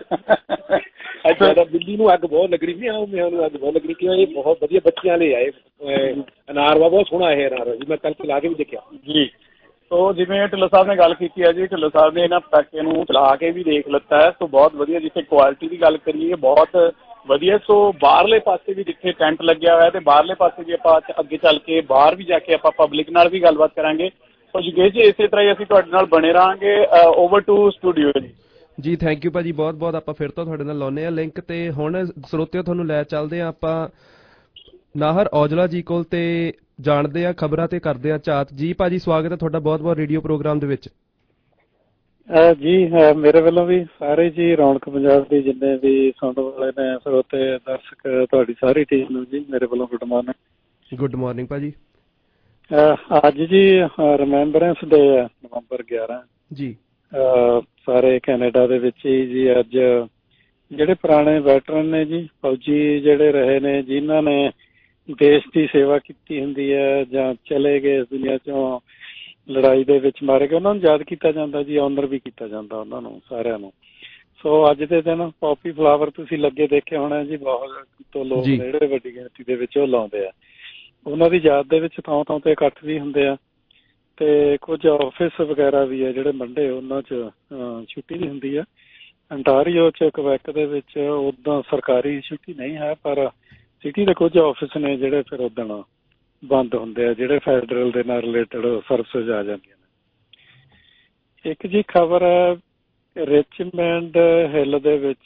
ਅੱਛਾ, ਬਿੱਲੀ ਨੂੰ ਅੱਗ ਬਹੁਤ ਲੱਗਣੀ, ਮਿਆਓ ਮਿਆਓ ਨੂੰ ਅੱਗ ਬਹੁਤ ਲੱਗਣੀ। ਕਿਉਂ? ਇਹ ਬਹੁਤ ਵਧੀਆ ਬੱਚਿਆਂ ਲਈ ਆਏ ਅਨਾਰ ਵਾ, ਬਹੁਤ ਸੋਹਣਾ ਇਹ ਅਨਾਰ ਜੀ, ਮੈਂ ਕੱਲ ਚਲਾ ਕੇ ਵੀ ਦੇਖਿਆ ਜੀ। ਸੋ ਜਿਵੇਂ ਢਿੱਲੋਂ ਸਾਹਿਬ ਨੇ ਗੱਲ ਕੀਤੀ ਹੈ ਜੀ, ਢਿੱਲੋਂ ਸਾਹਿਬ ਨੇ ਇਹਨਾਂ ਪਟਾਕੇ ਨੂੰ ਚਲਾ ਕੇ ਵੀ ਦੇਖ ਲਿੱਤਾ ਹੈ। ਸੋ ਬਹੁਤ ਵਧੀਆ। ਜਿੱਥੇ ਕੁਆਲਿਟੀ ਦੀ ਗੱਲ ਕਰੀਏ ਬਹੁਤ ਵਧੀਆ। ਸੋ ਬਾਹਰਲੇ ਪਾਸੇ ਵੀ ਜਿੱਥੇ ਟੈਂਟ ਲੱਗਿਆ ਹੋਇਆ ਤੇ ਬਾਹਰਲੇ ਪਾਸੇ ਵੀ ਆਪਾਂ ਅੱਗੇ ਚੱਲ ਕੇ ਬਾਹਰ ਵੀ ਜਾ ਕੇ ਆਪਾਂ ਪਬਲਿਕ ਨਾਲ ਵੀ ਗੱਲਬਾਤ ਕਰਾਂਗੇ। ਸੋ ਯੋਗੇਸ਼ ਜੀ, ਇਸੇ ਤਰ੍ਹਾਂ ਹੀ ਅਸੀਂ ਤੁਹਾਡੇ ਨਾਲ ਬਣੇ ਰਹਾਂਗੇ। ਓਵਰ ਟੂ ਸਟੂਡੀਓ ਜੀ। ਥੈਂਕ ਯੂ ਭਾਜੀ, ਬਹੁਤ ਬਹੁਤ। ਆਪਾਂ ਫਿਰ ਤੋਂ ਤੁਹਾਡੇ ਨਾਲ ਲਾਉਂਦੇ ਹਾਂ ਲਿੰਕ। ਤੇ ਹੁਣ ਸਰੋਤਿਓ ਤੁਹਾਨੂੰ ਲੈ ਚੱਲਦੇ ਹਾਂ ਆਪਾਂ ਨਾਹਰ ਔਜਲਾ ਜੀ ਕੋਲ ਤੇ ਜਾਣਦੇ ਆ ਖਬਰਾਂ ਤੇ ਕਰਦੇ ਆ ਝਾਤ। ਜੀ ਭਾਜੀ, ਸਵਾਗਤ ਹੈ ਤੁਹਾਡਾ ਬਹੁਤ ਬਹੁਤ ਰੇਡੀਓ ਪ੍ਰੋਗਰਾਮ ਦੇ ਵਿੱਚ। ਜੀ ਮੇਰੇ ਵੱਲੋਂ ਵੀ ਸਾਰੇ ਜੀ ਰੌਣਕ ਪੰਜਾਬ ਦੇ ਜਿੰਨੇ ਵੀ ਸੁਣਨ ਵਾਲੇ ਨੇ ਸਰੋਤੇ ਦਰਸ਼ਕ, ਤੁਹਾਡੀ ਸਾਰੀ ਟੀਮ ਨੂੰ ਜੀ ਮੇਰੇ ਵੱਲੋਂ ਗੁੱਡ ਮਾਰਨਿੰਗ। ਗੁੱਡ ਮਾਰਨਿੰਗ ਭਾਜੀ। ਅੱਜ ਜੀ ਰਿਮੈਂਬਰੈਂਸ ਡੇ ਹੈ, ਨਵੰਬਰ 11 ਜੀ। ਸਾਰੇ ਕੈਨੇਡਾ ਦੇ ਵਿੱਚ ਹੀ ਜੀ ਅੱਜ ਜਿਹੜੇ ਪੁਰਾਣੇ ਵੈਟਰਨ ਨੇ ਜੀ, ਫੌਜੀ ਜਿਹੜੇ ਰਹੇ ਨੇ, ਜਿਨ੍ਹਾਂ ਨੇ ਦੇਸ਼ ਦੀ ਸੇਵਾ ਕੀਤੀ ਹੁੰਦੀ ਹੈ ਜਾਂ ਚਲੇ ਗਏ ਇਸ ਦੁਨੀਆ ਚੋਂ, ਲੜਾਈ ਦੇ ਵਿੱਚ ਮਾਰੇ ਗਏ, ਉਹਨਾਂ ਨੂੰ ਯਾਦ ਕੀਤਾ ਜਾਂਦਾ ਜੀ, ਆਨਰ ਵੀ ਕੀਤਾ ਜਾਂਦਾ ਉਹਨਾਂ ਨੂੰ ਸਾਰਿਆਂ ਨੂੰ। ਸੋ ਅੱਜ ਦੇ ਦਿਨ ਪੌਪੀ ਫਲਾਵਰ ਤੁਸੀਂ ਲੱਗੇ ਦੇਖੇ ਹੋਣੇ ਜੀ, ਬਹੁਤ ਤੋਂ ਲੋਕ ਜਿਹੜੇ ਵੱਡੀ ਗਿਣਤੀ ਦੇ ਵਿੱਚ ਉਹ ਲਾਉਂਦੇ ਆ। ਉਹਨਾਂ ਦੀ ਯਾਦ ਦੇ ਵਿੱਚ ਥਾਂ ਥਾਂ ਤੇ ਇਕੱਠ ਵੀ ਹੁੰਦੇ ਆ। ਤੇ ਕੁਝ ਆਫਿਸ ਵਗੈਰਾ ਵੀ ਹੈ ਜਿਹੜੇ ਮੰਡੇ ਉਹਨਾਂ 'ਚ ਛੁੱਟੀ ਵੀ ਹੁੰਦੀ ਆ। ਅੰਟਾਰੀਓ 'ਚ ਕੁਬੈਕ ਦੇ ਵਿੱਚ ਉੱਦਾਂ ਸਰਕਾਰੀ ਛੁੱਟੀ ਨਹੀਂ ਹੈ, ਪਰ ਸਿਟੀ ਦੇ ਕੁਝ ਆਫਿਸ ਨੇ ਜਿਹੜੇ ਫਿਰ ਉੱਦਣ ਬੰਦ ਹੁੰਦੇ ਆ, ਜਿਹੜੇ ਫੈਡਰਲ ਦੇ ਨਾਲ ਰਿਲੇਟਡ ਸਰਵਿਸਿਜ਼ ਆ ਜਾਂਦੀਆਂ ਨੇ। ਇੱਕ ਜੀ ਖਬਰ ਹੈ, ਰਿਚਮੰਡ ਹਿੱਲ ਦੇ ਵਿੱਚ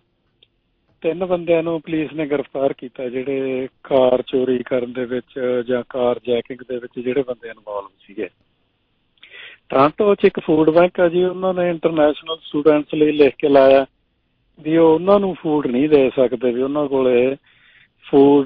3 ਬੰਦਿਆਂ ਨੂੰ ਪੁਲਿਸ ਨੇ ਗ੍ਰਿਫਤਾਰ ਕੀਤਾ ਜਿਹੜੇ ਕਾਰ ਚੋਰੀ ਕਰਨ ਦੇ ਵਿੱਚ ਜਾਂ ਕਾਰ ਜੈਕਿੰਗ ਦੇ ਵਿੱਚ ਜਿਹੜੇ ਬੰਦੇ ਇਨਵੋਲਵ ਸੀਗੇ। ਟੋਰਾਂਟੋ 'ਚ ਇੱਕ ਫੂਡ ਬੈਂਕ ਆ ਜੀ, ਉਹਨਾਂ ਨੇ ਇੰਟਰਨੈਸ਼ਨਲ ਸਟੂਡੈਂਟਸ ਲਈ ਲਿਖ ਕੇ ਲਾਇਆ ਵੀ ਉਹ ਉਹਨਾਂ ਨੂੰ ਫੂਡ ਨਹੀਂ ਦੇ ਸਕਦੇ, ਵੀ ਉਹਨਾਂ ਕੋਲੇ ਫੂਡ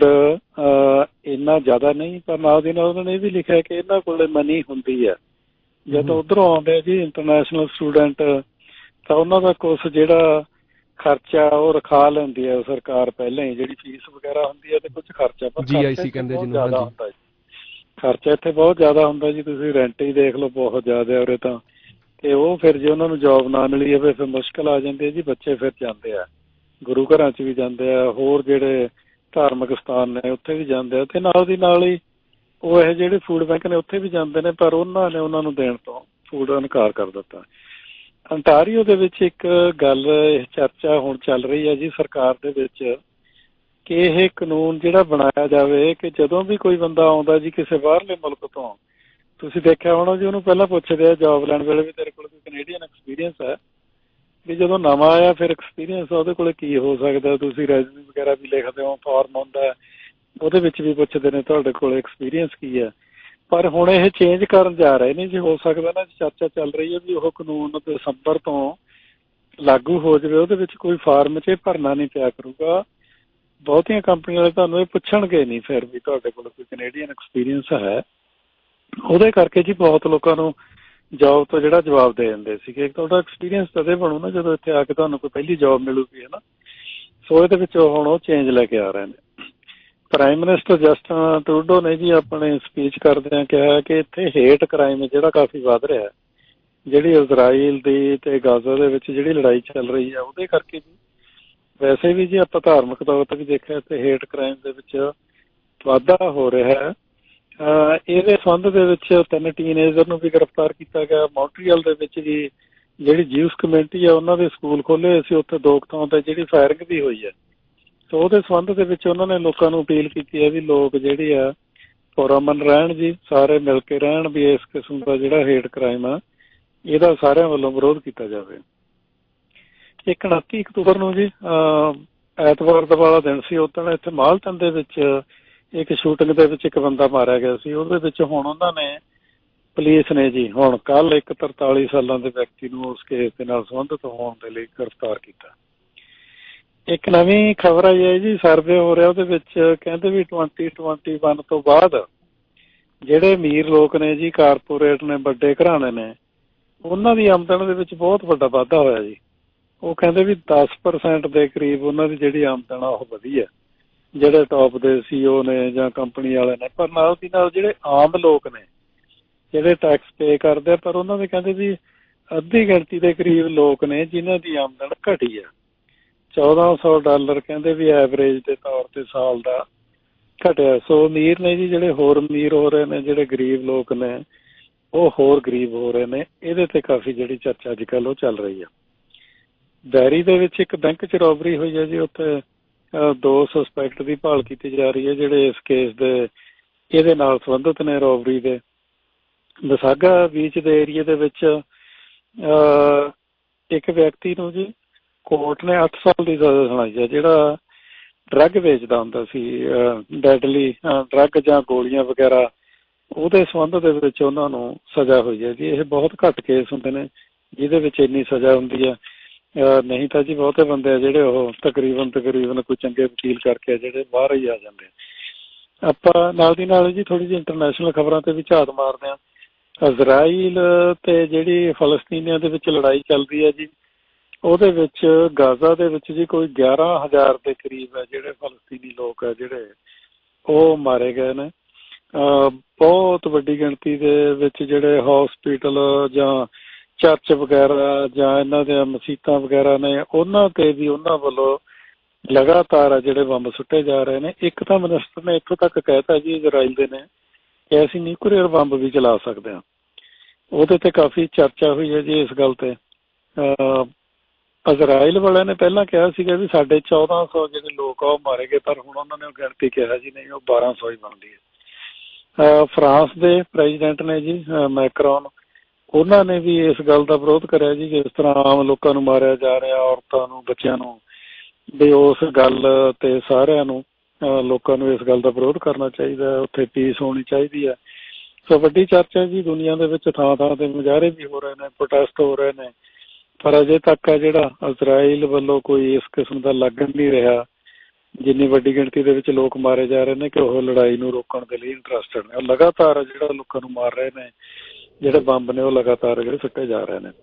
ਇੰਨਾ ਜ਼ਿਆਦਾ ਨਹੀਂ, ਪਰ ਨਾਲ ਦੀ ਨਾਲ ਉਹਨਾਂ ਨੇ ਇਹ ਵੀ ਲਿਖਿਆ ਕਿ ਇਹਨਾਂ ਕੋਲੇ ਮਨੀ ਹੁੰਦੀ ਹੈ। ਜਦੋਂ ਉੱਧਰੋਂ ਆਉਂਦੇ ਜੀ ਇੰਟਰਨੈਸ਼ਨਲ ਸਟੂਡੈਂਟ ਤਾਂ ਉਹਨਾਂ ਦਾ ਕੁਛ ਜਿਹੜਾ ਖਰਚਾ ਉਹ ਰਖਾ ਲੈਂਦੀ ਹੈ ਸਰਕਾਰ ਪਹਿਲਾਂ ਹੀ, ਜਿਹੜੀ ਫੀਸ ਵਗੈਰਾ ਹੁੰਦੀ ਹੈ ਤੇ ਕੁਝ ਖਰਚਾ, ਪਰ GIC ਕਹਿੰਦੇ ਜਿਹਨੂੰ ਜ਼ਿਆਦਾ ਹੁੰਦਾ ਜੀ, ਖਰਚਾ ਇੱਥੇ ਬਹੁਤ ਜ਼ਿਆਦਾ ਹੁੰਦਾ ਜੀ। ਤੁਸੀਂ ਰੈਂਟ ਹੀ ਦੇਖ ਲਓ, ਬਹੁਤ ਜ਼ਿਆਦਾ ਉਰੇ ਤਾਂ। ਤੇ ਉਹ ਫਿਰ ਜੇ ਉਹਨਾਂ ਨੂੰ ਜੋਬ ਨਾ ਮਿਲੀ ਜਾਵੇ ਫਿਰ ਮੁਸ਼ਕਿਲ ਆ ਜਾਂਦੀ ਹੈ ਜੀ। ਬੱਚੇ ਫਿਰ ਜਾਂਦੇ ਆ ਗੁਰੂ ਘਰਾਂ 'ਚ ਵੀ ਜਾਂਦੇ ਆ, ਹੋਰ ਜਿਹੜੇ ਧਾਰਮਿਕ ਸਥਾਨ ਨੇ ਉੱਥੇ ਵੀ ਜਾਂਦੇ ਆ, ਤੇ ਨਾਲ ਦੀ ਨਾਲ ਹੀ ਉਹ ਇਹ ਜਿਹੜੇ ਫੂਡ ਬੈਂਕ ਨੇ ਉੱਥੇ ਵੀ ਜਾਂਦੇ ਨੇ, ਪਰ ਉਹਨਾਂ ਨੇ ਉਹਨਾਂ ਨੂੰ ਦੇਣ ਤੋਂ ਫੂਡ ਇਨਕਾਰ ਕਰ ਦਿੱਤਾ। ਅੰਟਾਰੀਓ ਦੇ ਵਿੱਚ ਇੱਕ ਗੱਲ ਚਰਚਾ ਹੁਣ ਚੱਲ ਰਹੀ ਹੈ ਜੀ ਸਰਕਾਰ ਦੇ ਵਿੱਚ ਕਿ ਇਹ ਕਾਨੂੰਨ ਜਿਹੜਾ ਬਣਾਇਆ ਜਾਵੇ ਕਿ ਜਦੋਂ ਵੀ ਕੋਈ ਬੰਦਾ ਆਉਂਦਾ ਜੀ ਕਿਸੇ ਬਾਹਰਲੇ ਮੁਲਕ ਤੋਂ, ਤੁਸੀਂ ਦੇਖਿਆ ਹੋਣਾ ਜੀ ਉਹਨੂੰ ਪਹਿਲਾਂ ਪੁੱਛਦੇ ਆ ਜੋਬ ਲੈਣ ਵੇਲੇ ਵੀ ਤੇਰੇ ਕੋਲ ਕੋਈ ਕੈਨੇਡੀਅਨ ਐਕਸਪੀਰੀਅੰਸ ਹੈ, ਵੀ ਜਦੋਂ ਨਵਾਂ ਆਇਆ ਫਿਰ ਐਕਸਪੀਰੀਅੰਸ ਉਹਦੇ ਕੋਲ ਕੀ ਹੋ ਸਕਦਾ। ਤੁਸੀਂ ਰੈਜ਼ਿਊਮੇ ਵਗੈਰਾ ਵੀ ਲਿਖਦੇ ਹੋ, ਫਾਰਮ ਹੁੰਦਾ ਉਹਦੇ ਵਿੱਚ ਵੀ ਪੁੱਛਦੇ ਨੇ ਤੁਹਾਡੇ ਕੋਲ ਐਕਸਪੀਰੀਅੰਸ ਕੀ ਹੈ। ਪਰ ਹੁਣ ਇਹ ਚੇਂਜ ਕਰਨ ਜਾ ਰਹੇ ਨੇ ਜੀ, ਹੋ ਸਕਦਾ ਨਾ ਚਰਚਾ ਚੱਲ ਰਹੀ ਹੈ ਵੀ ਉਹ ਕਾਨੂੰਨ ਦਸੰਬਰ ਤੋਂ ਲਾਗੂ ਹੋ ਜਾਵੇ, ਉਹਦੇ ਵਿੱਚ ਕੋਈ ਫਾਰਮ 'ਚ ਭਰਨਾ ਨਹੀਂ ਪਿਆ ਕਰੂਗਾ। ਬਹੁਤੀਆਂ ਕੰਪਨੀਆਂ ਵਾਲੇ ਤੁਹਾਨੂੰ ਇਹ ਪੁੱਛਣਗੇ ਨਹੀਂ ਫਿਰ ਵੀ ਤੁਹਾਡੇ ਕੋਲ ਕੋਈ ਕੈਨੇਡੀਅਨ ਐਕਸਪੀਰੀਅੰਸ ਹੈ। ਉਹਦੇ ਕਰਕੇ ਜੀ ਬਹੁਤ ਲੋਕਾਂ ਨੂੰ ਜੋਬ ਤੋਂ ਜਿਹੜਾ ਜਵਾਬ ਦੇ ਦਿੰਦੇ ਸੀਗੇ, ਤੁਹਾਡਾ ਐਕਸਪੀਰੀਅੰਸ ਤਦੇ ਬਣੂ ਨਾ ਜਦੋਂ ਇੱਥੇ ਆ ਕੇ ਤੁਹਾਨੂੰ ਕੋਈ ਪਹਿਲੀ ਜੋਬ ਮਿਲੂਗੀ, ਹੈ ਨਾ। ਸੋ ਇਹਦੇ ਵਿੱਚ ਹੁਣ ਉਹ ਚੇਂਜ ਲੈ ਕੇ ਆ ਰਹੇ ਨੇ। ਪ੍ਰਾਈਮ ਮਿਨਿਸਟਰ ਜਸਟਿਨ ਟਰੂਡੋ ਨੇ ਜੀ ਆਪਣੇ ਸਪੀਚ ਕਰਦਿਆਂ ਕਿਹਾ ਕਿ ਇੱਥੇ ਹੇਟ ਕ੍ਰਾਈਮ ਜਿਹੜਾ ਕਾਫੀ ਵੱਧ ਰਿਹਾ, ਜਿਹੜੀ ਇਜ਼ਰਾਈਲ ਦੀ ਤੇ ਗਾਜ਼ਾ ਦੇ ਵਿੱਚ ਜਿਹੜੀ ਲੜਾਈ ਚੱਲ ਰਹੀ ਹੈ ਉਹਦੇ ਕਰਕੇ ਵੀ। ਵੈਸੇ ਵੀ ਜੀ ਆਪਾਂ ਧਾਰਮਿਕ ਤੌਰ ਤੇ ਵੀ ਦੇਖਿਆ ਤੇ ਹੇਟ ਕ੍ਰਾਈਮ ਦੇ ਵਿੱਚ ਵਾਧਾ ਹੋ ਰਿਹਾ ਹੈ। ਇਹਦੇ ਸੰਬੰਧ ਦੇ ਵਿੱਚ 3 ਟੀਨਏਜਰ ਨੂੰ ਵੀ ਗ੍ਰਿਫਤਾਰ ਕੀਤਾ ਗਿਆ। ਮੌਂਟਰੀਅਲ ਦੇ ਵਿੱਚ ਵੀ ਜਿਹੜੀ ਜਿਊਸ ਕਮਿਊਨਿਟੀ ਆ ਉਹਨਾਂ ਦੇ ਸਕੂਲ ਖੋਲ੍ਹੇ ਹੋਏ ਸੀ, ਉੱਥੇ 2 ਥਾਂ ਤੇ ਜਿਹੜੀ ਫਾਇਰਿੰਗ ਵੀ ਹੋਈ ਹੈ। ਸੋ ਉਹਦੇ ਸੰਬੰਧ ਦੇ ਵਿੱਚ ਉਹਨਾਂ ਨੇ ਲੋਕਾਂ ਨੂੰ ਅਪੀਲ ਕੀਤੀ ਹੈ ਵੀ ਲੋਕ ਜਿਹੜੇ ਆ ਪੁਰਅਮਨ ਰਹਿਣ ਜੀ, ਸਾਰੇ ਮਿਲ ਕੇ ਰਹਿਣ, ਵੀ ਇਸ ਕਿਸਮ ਦਾ ਜਿਹੜਾ ਹੇਟ ਕ੍ਰਾਈਮ ਆ ਇਹਦਾ ਸਾਰਿਆਂ ਵੱਲੋਂ ਵਿਰੋਧ ਕੀਤਾ ਜਾਵੇ। 29 ਅਕਤੂਬਰ ਨੂੰ ਜੀ ਐਤਵਾਰ ਦਾ ਵਾਲਾ ਦਿਨ ਸੀ, ਉਦੋਂ ਇੱਥੇ ਮਾਲਟਨ ਦੇ ਵਿੱਚ ਇੱਕ ਸ਼ੂਟਿੰਗ ਦੇ ਵਿੱਚ ਇੱਕ ਬੰਦਾ ਮਾਰਿਆ ਗਿਆ ਸੀ। ਉਹਦੇ ਵਿੱਚ ਹੁਣ ਉਹਨਾਂ ਨੇ ਪੁਲਿਸ ਨੇ ਜੀ ਹੁਣ ਕੱਲ ਇੱਕ 43 ਸਾਲਾਂ ਦੇ ਵਿਅਕਤੀ ਨੂੰ ਉਸ ਕੇਸ ਦੇ ਨਾਲ ਸੰਬੰਧਿਤ ਹੋਣ ਦੇ ਲਈ ਗ੍ਰਿਫਤਾਰ ਕੀਤਾ। ਇੱਕ ਨਵੀਂ ਖਬਰ ਆਈ ਹੈ ਜੀ, ਸਰਵੇ ਹੋ ਰਿਹਾ ਉਹਦੇ ਵਿੱਚ ਕਹਿੰਦੇ ਵੀ 2021 ਤੋਂ ਬਾਅਦ ਜਿਹੜੇ ਅਮੀਰ ਲੋਕ ਨੇ ਜੀ, ਕਾਰਪੋਰੇਟ ਨੇ, ਵੱਡੇ ਘਰਾਣੇ ਨੇ, ਉਹਨਾਂ ਦੀ ਆਮਦਨ ਦੇ ਵਿੱਚ ਬਹੁਤ ਵੱਡਾ ਵਾਧਾ ਹੋਇਆ ਜੀ। ਉਹ ਕਹਿੰਦੇ ਵੀ 10% ਦੇ ਕਰੀਬ ਉਹਨਾਂ ਦੀ ਜਿਹੜੀ ਆਮਦਨ ਆ ਉਹ ਵਧੀ ਹੈ, ਜਿਹੜੇ ਟੌਪ ਦੇ CEO ਨੇ ਜਾਂ ਕੰਪਨੀ ਵਾਲੇ ਨੇ। ਪਰ ਨਾਲ ਦੀ ਨਾਲ ਜਿਹੜੇ ਆਮ ਲੋਕ ਨੇ ਜਿਹੜੇ ਟੈਕਸ ਪੇ ਕਰਦੇ ਆ, ਪਰ ਉਹਨਾਂ ਦੇ ਕਹਿੰਦੇ ਵੀ ਅੱਧੀ ਗਿਣਤੀ ਦੇ ਕਰੀਬ ਲੋਕ ਨੇ ਜਿਨ੍ਹਾਂ ਦੀ ਆਮਦਨ ਘਟੀ ਆ। $1400 ਕਹਿੰਦੇ ਵੀ ਐਵਰੇਜ ਦੇ ਤੌਰ ਤੇ ਸਾਲ ਦਾ ਘਟਿਆ। ਸੋ ਅਮੀਰ ਨੇ ਜੀ ਜਿਹੜੇ ਹੋਰ ਅਮੀਰ ਹੋ ਰਹੇ ਨੇ, ਜਿਹੜੇ ਗਰੀਬ ਲੋਕ ਨੇ ਉਹ ਹੋਰ ਗਰੀਬ ਹੋ ਰਹੇ ਨੇ। ਇਹਦੇ ਤੇ ਕਾਫੀ ਜਿਹੜੀ ਚਰਚਾ ਅੱਜ ਕੱਲ੍ਹ ਉਹ ਚੱਲ ਰਹੀ ਆ। ਡੈਰੀ ਦੇ ਵਿੱਚ ਇੱਕ ਬੈਂਕ 'ਚ ਰੋਬਰੀ ਹੋਈ ਹੈ ਜੀ, ਉੱਥੇ 2 ਸਸਪੈਕਟ ਦੀ ਭਾਲ ਕੀਤੀ ਜਾ ਰਹੀ ਹੈ ਜਿਹੜੇ ਇਸ ਕੇਸ ਦੇ ਇਹਦੇ ਨਾਲ ਸੰਬੰਧਿਤ ਨੇ, ਰੋਬਰੀ ਦੇ। ਵਿਸਾਗਾ ਬੀਚ ਦੇ ਏਰੀਏ ਦੇ ਵਿੱਚ ਇੱਕ ਵਿਅਕਤੀ ਨੂੰ ਜੀ ਕੋਰਟ ਨੇ 8 ਸਾਲ ਦੀ ਸਜ਼ਾ ਸੁਣਾਈ ਹੈ, ਜਿਹੜਾ ਡਰੱਗ ਵੇਚਦਾ ਹੁੰਦਾ ਸੀ, ਡੈਡਲੀ ਡਰੱਗ ਜਾਂ ਗੋਲੀਆਂ ਵਗੈਰਾ, ਉਹਦੇ ਸੰਬੰਧ ਦੇ ਵਿੱਚ ਉਹਨਾਂ ਨੂੰ ਸਜ਼ਾ ਹੋਈ ਹੈ ਜੀ। ਇਹ ਬਹੁਤ ਘੱਟ ਕੇਸ ਹੁੰਦੇ ਨੇ ਜਿਹਦੇ ਵਿੱਚ ਇੰਨੀ ਸਜ਼ਾ ਹੁੰਦੀ ਹੈ, ਨਹੀਂ ਤਾਂ ਜੀ ਬਹੁਤੇ ਬੰਦੇ ਆ ਜਿਹੜੇ ਉਹ ਤਕਰੀਬਨ ਕੋਈ ਚੰਗੇ ਵਕੀਲ ਕਰਕੇ ਜਿਹੜੇ ਬਾਹਰ ਹੀ ਆ ਜਾਂਦੇ। ਆਪਾਂ ਨਾਲ ਦੀ ਨਾਲ ਜੀ ਥੋੜ੍ਹੀ ਜਿਹੀ ਇੰਟਰਨੈਸ਼ਨਲ ਖਬਰਾਂ ਤੇ ਵੀ ਝਾਤ ਮਾਰਦੇ ਹਾਂ। ਇਜ਼ਰਾਈਲ ਤੇ ਜਿਹੜੀ ਫਲਸਤੀਨੀਆਂ ਦੇ ਵਿੱਚ ਲੜਾਈ ਚੱਲਦੀ ਹੈ ਜੀ, ਉਹਦੇ ਵਿੱਚ ਗਾਜ਼ਾ ਦੇ ਵਿੱਚ ਜੀ ਕੋਈ 11,000 ਦੇ ਕਰੀਬ ਹੈ ਜਿਹੜੇ ਫਲਸਤੀਨੀ ਲੋਕ ਹੈ ਜਿਹੜੇ ਉਹ ਮਾਰੇ ਗਏ ਨੇ। ਬਹੁਤ ਵੱਡੀ ਗਿਣਤੀ ਦੇ ਵਿੱਚ ਜਿਹੜੇ ਹੌਸਪੀਟਲ ਜਾਂ ਚਰਚ ਵਗੈਰਾ ਜਾਂ ਇਹਨਾਂ ਦੀਆਂ ਮਸੀਤਾਂ ਵਗੈਰਾ ਨੇ, ਉਹਨਾਂ ਤੇ ਵੀ ਉਹਨਾਂ ਵੱਲੋਂ ਲਗਾਤਾਰ ਜਿਹੜੇ ਬੰਬ ਸੁੱਟੇ ਜਾ ਰਹੇ ਨੇ। ਇੱਕ ਤਾਂ ਮਿਨਿਸਟਰ ਨੇ ਇੱਥੋਂ ਤੱਕ ਕਹਿਤਾ ਜੀ ਇਜ਼ਰਾਈਲ ਦੇ ਨੇ ਕਿ ਅਸੀਂ ਨਿਊਕਲੀਅਰ ਬੰਬ ਵੀ ਚਲਾ ਸਕਦੇ ਹਾਂ। ਉਹਦੇ ਤੇ ਕਾਫੀ ਚਰਚਾ ਹੋਈ ਹੈ ਜੀ ਇਸ ਗੱਲ ਤੇ। ਇਜ਼ਰਾਈਲ ਵਾਲਿਆਂ ਨੇ ਪਹਿਲਾਂ ਕਿਹਾ ਸੀਗਾ ਵੀ ਸਾਡੇ 1400 ਜਿਹੜੇ ਲੋਕ ਆ ਉਹ ਮਾਰੇ ਗਏ, ਪਰ ਹੁਣ ਉਹਨਾਂ ਨੇ ਉਹ ਗਿਣਤੀ ਕਿਹਾ ਜੀ ਨਹੀਂ, ਉਹ 1200 ਹੀ ਬਣਦੀ ਹੈ। ਫਰਾਂਸ ਦੇ ਪ੍ਰੈਜ਼ੀਡੈਂਟ ਨੇ ਜੀ ਮੈਕਰੋਨ, ਉਹਨਾਂ ਨੇ ਵੀ ਇਸ ਗੱਲ ਦਾ ਵਿਰੋਧ ਕਰਿਆ ਜੀ, ਜਿਸ ਤਰ੍ਹਾਂ ਆਮ ਲੋਕਾਂ ਨੂੰ ਮਾਰਿਆ ਜਾ ਰਿਹਾ, ਔਰਤਾਂ ਨੂੰ, ਬੱਚਿਆਂ ਨੂੰ, ਵੀ ਉਸ ਗੱਲ ਤੇ ਸਾਰਿਆਂ ਨੂੰ ਲੋਕਾਂ ਨੂੰ ਇਸ ਗੱਲ ਦਾ ਵਿਰੋਧ ਕਰਨਾ ਚਾਹੀਦਾ, ਉੱਥੇ ਪੀਸ ਹੋਣੀ ਚਾਹੀਦੀ ਹੈ। ਸੋ ਵੱਡੀ ਚਰਚਾ ਜੀ ਦੁਨੀਆ ਦੇ ਵਿੱਚ, ਥਾਂ ਥਾਂ ਤੇ ਮੁਜ਼ਾਹਰੇ ਵੀ ਹੋ ਰਹੇ ਨੇ, ਪ੍ਰੋਟੈਸਟ ਹੋ ਰਹੇ ਨੇ, ਪਰ ਅਜੇ ਤੱਕ ਆ ਜਿਹੜਾ ਇਜ਼ਰਾਈਲ ਵੱਲੋਂ ਕੋਈ ਇਸ ਕਿਸਮ ਦਾ ਲੱਗ ਨਹੀਂ ਰਿਹਾ, ਜਿੰਨੀ ਵੱਡੀ ਗਿਣਤੀ ਦੇ ਵਿੱਚ ਲੋਕ ਮਾਰੇ ਜਾ ਰਹੇ ਨੇ, ਕਿ ਉਹ ਲੜਾਈ ਨੂੰ ਰੋਕਣ ਦੇ ਲਈ ਇੰਟਰਸਟਡ ਨੇ। ਉਹ ਲਗਾਤਾਰ ਜਿਹੜਾ ਲੋਕਾਂ ਨੂੰ ਮਾਰ ਰਹੇ ਨੇ, ਜਿਹੜੇ ਬੰਬ ਨੇ ਉਹ ਲਗਾਤਾਰ ਜਿਹੜੇ ਸੁੱਟੇ ਜਾ ਰਹੇ ਨੇ।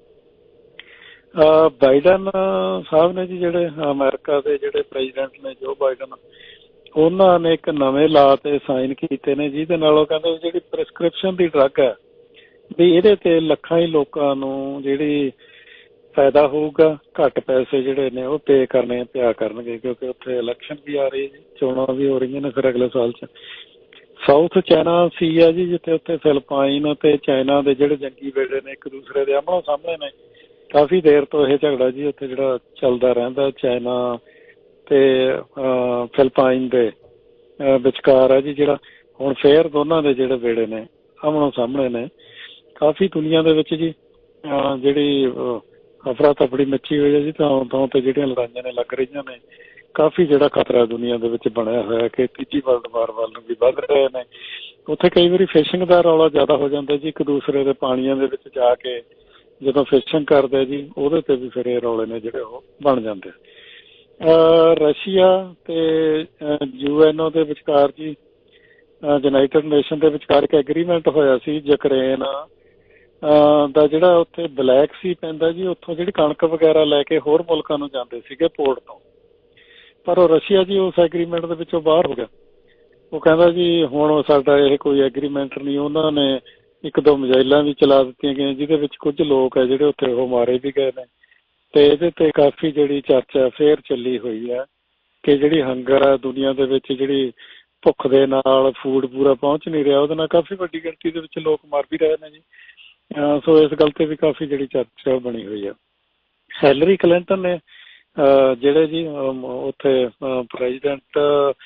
ਬਾਈਡਨ ਸਾਹਿਬ ਨੇ ਜੀ, ਜਿਹੜੇ ਅਮਰੀਕਾ ਦੇ ਜਿਹੜੇ ਪ੍ਰੈਜ਼ੀਡੈਂਟ ਨੇ, ਜੋ ਬਾਈਡਨ, ਉਹਨਾਂ ਨੇ ਇੱਕ ਨਵੇਂ ਲਾਅ ਤੇ ਸਾਈਨ ਕੀਤੇ ਨੇ, ਜਿਹਦੇ ਨਾਲ ਉਹ ਕਹਿੰਦੇ ਜਿਹੜੀ ਪ੍ਰਿਸਕ੍ਰਿਪਸ਼ਨ ਦੀ ਡਰੱਗ ਹੈ ਵੀ ਇਹਦੇ ਤੇ ਲੱਖਾਂ ਹੀ ਲੋਕਾਂ ਨੂੰ ਜਿਹੜੀ ਫਾਇਦਾ ਹੋਊਗਾ, ਘੱਟ ਪੈਸੇ ਜਿਹੜੇ ਨੇ ਉਹ ਪੇ ਕਰਨੇ ਪਿਆ ਕਰਨਗੇ, ਕਿਉਂਕਿ ਉੱਥੇ ਇਲੈਕਸ਼ਨ ਵੀ ਆ ਰਹੀ ਹੈ ਜੀ, ਚੋਣਾਂ ਵੀ ਹੋ ਰਹੀਆਂ ਨੇ ਫਿਰ ਅਗਲੇ ਸਾਲ 'ਚ। ਸਾਊਥ ਚਾਈਨਾ ਸੀ ਆ ਜੀ, ਜਿੱਥੇ ਉੱਥੇ ਫਿਲਪਾਈਨ ਅਤੇ ਚਾਈਨਾ ਦੇ ਜਿਹੜੇ ਜੰਗੀ ਬੇੜੇ ਨੇ ਇੱਕ ਦੂਸਰੇ ਦੇ ਆਹਮੋ ਸਾਹਮਣੇ ਨੇ। ਕਾਫੀ ਦੇਰ ਤੋਂ ਇਹ ਝਗੜਾ ਜੀ ਉੱਥੇ ਜਿਹੜਾ ਚੱਲਦਾ ਰਹਿੰਦਾ, ਚਾਈਨਾ ਤੇ ਫਿਲਪਾਈਨ ਦੇ ਵਿਚਕਾਰ ਆ ਜੀ, ਜਿਹੜਾ ਹੁਣ ਫੇਰ ਦੋਨਾਂ ਦੇ ਜਿਹੜੇ ਬੇੜੇ ਨੇ ਆਹਮੋ ਸਾਹਮਣੇ ਨੇ। ਕਾਫੀ ਦੁਨੀਆ ਦੇ ਵਿੱਚ ਜੀ ਜਿਹੜੀ ਅਫਰਾ ਤਫੜੀ ਮੱਚੀ ਹੋਈ ਹੈ ਜੀ, ਥਾਂ ਤੇ ਜਿਹੜੀਆਂ ਲੜਾਈਆਂ ਨੇ ਲੱਗ ਰਹੀਆਂ ਨੇ। ਕਾਫੀ ਜਿਹੜਾ ਖਤਰਾ ਦੁਨੀਆ ਦੇ ਵਿੱਚ ਬਣਿਆ ਹੋਇਆ ਕਿ ਤੀਜੀ ਵਰਲਡ ਵਾਰ ਵੱਲ ਨੂੰ ਵੀ ਵੱਧ ਰਹੇ ਨੇ। ਉੱਥੇ ਕਈ ਵਾਰੀ ਫਿਸ਼ਿੰਗ ਦਾ ਰੌਲਾ ਜ਼ਿਆਦਾ ਹੋ ਜਾਂਦਾ ਜੀ, ਇੱਕ ਦੂਸਰੇ ਦੇ ਪਾਣੀਆਂ ਦੇ ਵਿੱਚ ਜਾ ਕੇ ਜਦੋਂ ਫਿਸ਼ਿੰਗ ਕਰਦੇ ਜੀ, ਉਹਦੇ ਤੇ ਵੀ ਫਿਰ ਇਹ ਰੌਲੇ ਨੇ ਜਿਹੜੇ ਉਹ ਬਣ ਜਾਂਦੇ। ਰਸ਼ੀਆ ਤੇ UNO ਦੇ ਵਿਚਕਾਰ ਜੀ, ਯੂਨਾਈਟਿਡ ਨੇਸ਼ਨ ਦੇ ਵਿਚਕਾਰ ਇੱਕ ਐਗਰੀਮੈਂਟ ਹੋਇਆ ਸੀ। ਯੂਕਰੇਨ ਦਾ ਜਿਹੜਾ ਉੱਥੇ ਬਲੈਕ ਸੀ ਪੈਂਦਾ ਜੀ, ਉੱਥੋਂ ਜਿਹੜੀ ਕਣਕ ਵਗੈਰਾ ਲੈ ਕੇ ਹੋਰ ਮੁਲਕਾਂ ਨੂੰ ਜਾਂਦੇ ਸੀਗੇ ਪੋਰਟ ਤੋਂ, ਪਰ ਉਹ ਰਸ਼ੀਆ ਜੀ ਉਸ ਐਗਰੀਮੈਂਟ ਦੇ ਵਿੱਚੋਂ ਬਾਹਰ ਹੋ ਗਿਆ। ਉਹ ਕਹਿੰਦਾ ਜੀ ਹੁਣ ਸਾਡਾ ਇਹ ਕੋਈ ਐਗਰੀਮੈਂਟ ਨਹੀਂ। ਉਹਨਾਂ ਨੇ ਇੱਕ ਦੋ ਮਿਜ਼ਾਈਲਾਂ ਵੀ ਚਲਾ ਦਿੱਤੀਆਂ ਗਈਆਂ, ਜਿਹਦੇ ਵਿੱਚ ਕੁਝ ਲੋਕ ਹੈ ਜਿਹੜੇ ਉੱਥੇ ਉਹ ਮਾਰੇ ਵੀ ਗਏ ਨੇ। ਤੇ ਇਹਦੇ ਤੇ ਕਾਫੀ ਜਿਹੜੀ ਚਰਚਾ ਫੇਰ ਚੱਲੀ ਹੋਈ ਹੈ ਕਿ ਜਿਹੜੀ ਹੰਗਰ ਹੈ ਦੁਨੀਆ ਦੇ ਵਿੱਚ, ਜਿਹੜੀ ਭੁੱਖ ਦੇ ਨਾਲ ਫੂਡ ਪੂਰਾ ਪਹੁੰਚ ਨਹੀਂ ਰਿਹਾ, ਉਹਦੇ ਨਾਲ ਕਾਫੀ ਵੱਡੀ ਗਿਣਤੀ ਦੇ ਵਿੱਚ ਲੋਕ ਮਰ ਵੀ ਰਹੇ ਨੇ ਜੀ। ਸੋ ਇਸ ਗੱਲ ਤੇ ਵੀ ਕਾਫੀ ਜਿਹੜੀ ਚਰਚਾ ਬਣੀ ਹੋਈ ਹੈ। ਹਿਲਰੀ ਕਲਿੰਟਨ ਨੇ ਜਿਹੜੇ ਜੀ ਉੱਥੇ ਪ੍ਰੈਜ਼ੀਡੈਂਟ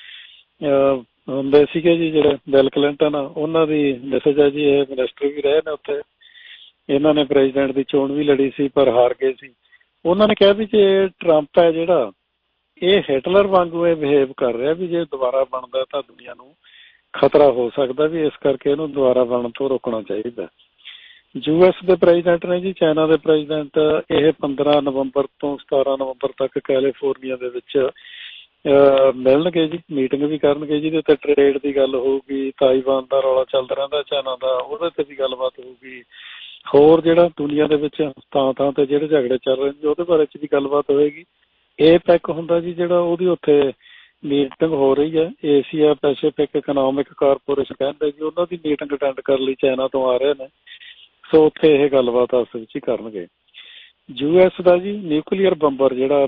ਹੁੰਦੇ ਸੀਗੇ ਜੀ, ਜਿਹੜੇ ਬਿਲ ਕਲਿੰਟਨ, ਉਹਨਾਂ ਦੀ ਮੈਸੇਜ ਹੈ ਜੀ, ਇਹ ਮਿਨਿਸਟਰ ਵੀ ਰਹੇ ਨੇ ਉੱਥੇ। ਇਹਨਾਂ ਨੇ ਪ੍ਰੈਜ਼ੀਡੈਂਟ ਦੀ ਚੋਣ ਵੀ ਲੜੀ ਸੀ ਪਰ ਹਾਰ ਗਏ ਸੀ। ਉਹਨਾਂ ਨੇ ਕਿਹਾ ਵੀ ਜੇ ਟਰੰਪ ਹੈ ਜਿਹੜਾ, ਇਹ ਹਿਟਲਰ ਵਾਂਗੂ ਇਹ ਬਿਹੇਵ ਕਰ ਰਿਹਾ, ਵੀ ਜੇ ਦੁਬਾਰਾ ਬਣਦਾ ਤਾਂ ਦੁਨੀਆ ਨੂੰ ਖਤਰਾ ਹੋ ਸਕਦਾ, ਵੀ ਇਸ ਕਰਕੇ ਇਹਨੂੰ ਦੁਬਾਰਾ ਬਣਨ ਤੋਂ ਰੋਕਣਾ ਚਾਹੀਦਾ। US ਦੇ ਪ੍ਰੈਜ਼ੀਡੈਂਟ ਨੇ ਜੀ, ਚਾਈਨਾ ਦੇ ਪ੍ਰੈਜ਼ੀਡੈਂਟ, ਇਹ 15 ਨਵੰਬਰ ਤੋਂ 17 ਨਵੰਬਰ ਤੱਕ ਕੈਲੀਫੋਰਨੀਆ ਦੇ ਵਿੱਚ ਮਿਲਣਗੇ ਜੀ, ਮੀਟਿੰਗ ਵੀ ਕਰਨਗੇ। ਜਿਹਦੇ ਤੇ ਟਰੇਡ ਦੀ ਗੱਲ ਹੋਊਗੀ, ਤਾਈਵਾਨ ਦਾ ਰੌਲਾ ਚੱਲਦਾ ਰਹਿੰਦਾ ਚਾਈਨਾ ਦਾ, ਉਹਦੇ ਤੇ ਵੀ ਗੱਲਬਾਤ ਹੋਊਗੀ। ਹੋਰ ਜਿਹੜਾ ਦੁਨੀਆ ਦੇ ਵਿੱਚ ਥਾਂ ਥਾਂ ਤੇ ਜਿਹੜੇ ਝਗੜੇ ਚੱਲ ਰਹੇ ਨੇ ਉਹਦੇ ਬਾਰੇ 'ਚ ਵੀ ਗੱਲਬਾਤ ਹੋਏਗੀ। APEC ਹੁੰਦਾ ਜੀ ਜਿਹੜਾ, ਉਹਦੀ ਉੱਥੇ ਮੀਟਿੰਗ ਹੋ ਰਹੀ ਹੈ, ਏਸ਼ੀਆ ਪੈਸੀਫਿਕ ਇਕਨੋਮਿਕ ਕਾਰਪੋਰੇਸ਼ਨ ਕਹਿੰਦੇ ਜੀ, ਉਹਨਾਂ ਦੀ ਮੀਟਿੰਗ ਅਟੈਂਡ ਕਰਨ ਲਈ ਚਾਈਨਾ ਤੋਂ ਆ ਰਹੇ ਨੇ। ਸੋ ਉੱਥੇ ਇਹ ਗੱਲਬਾਤ ਆਪਸ ਵਿੱਚ ਹੀ ਕਰਨਗੇ। US ਦਾ ਜੀ ਨਿਊਕਲੀਅਰ ਬੰਬਰ ਜਿਹੜਾ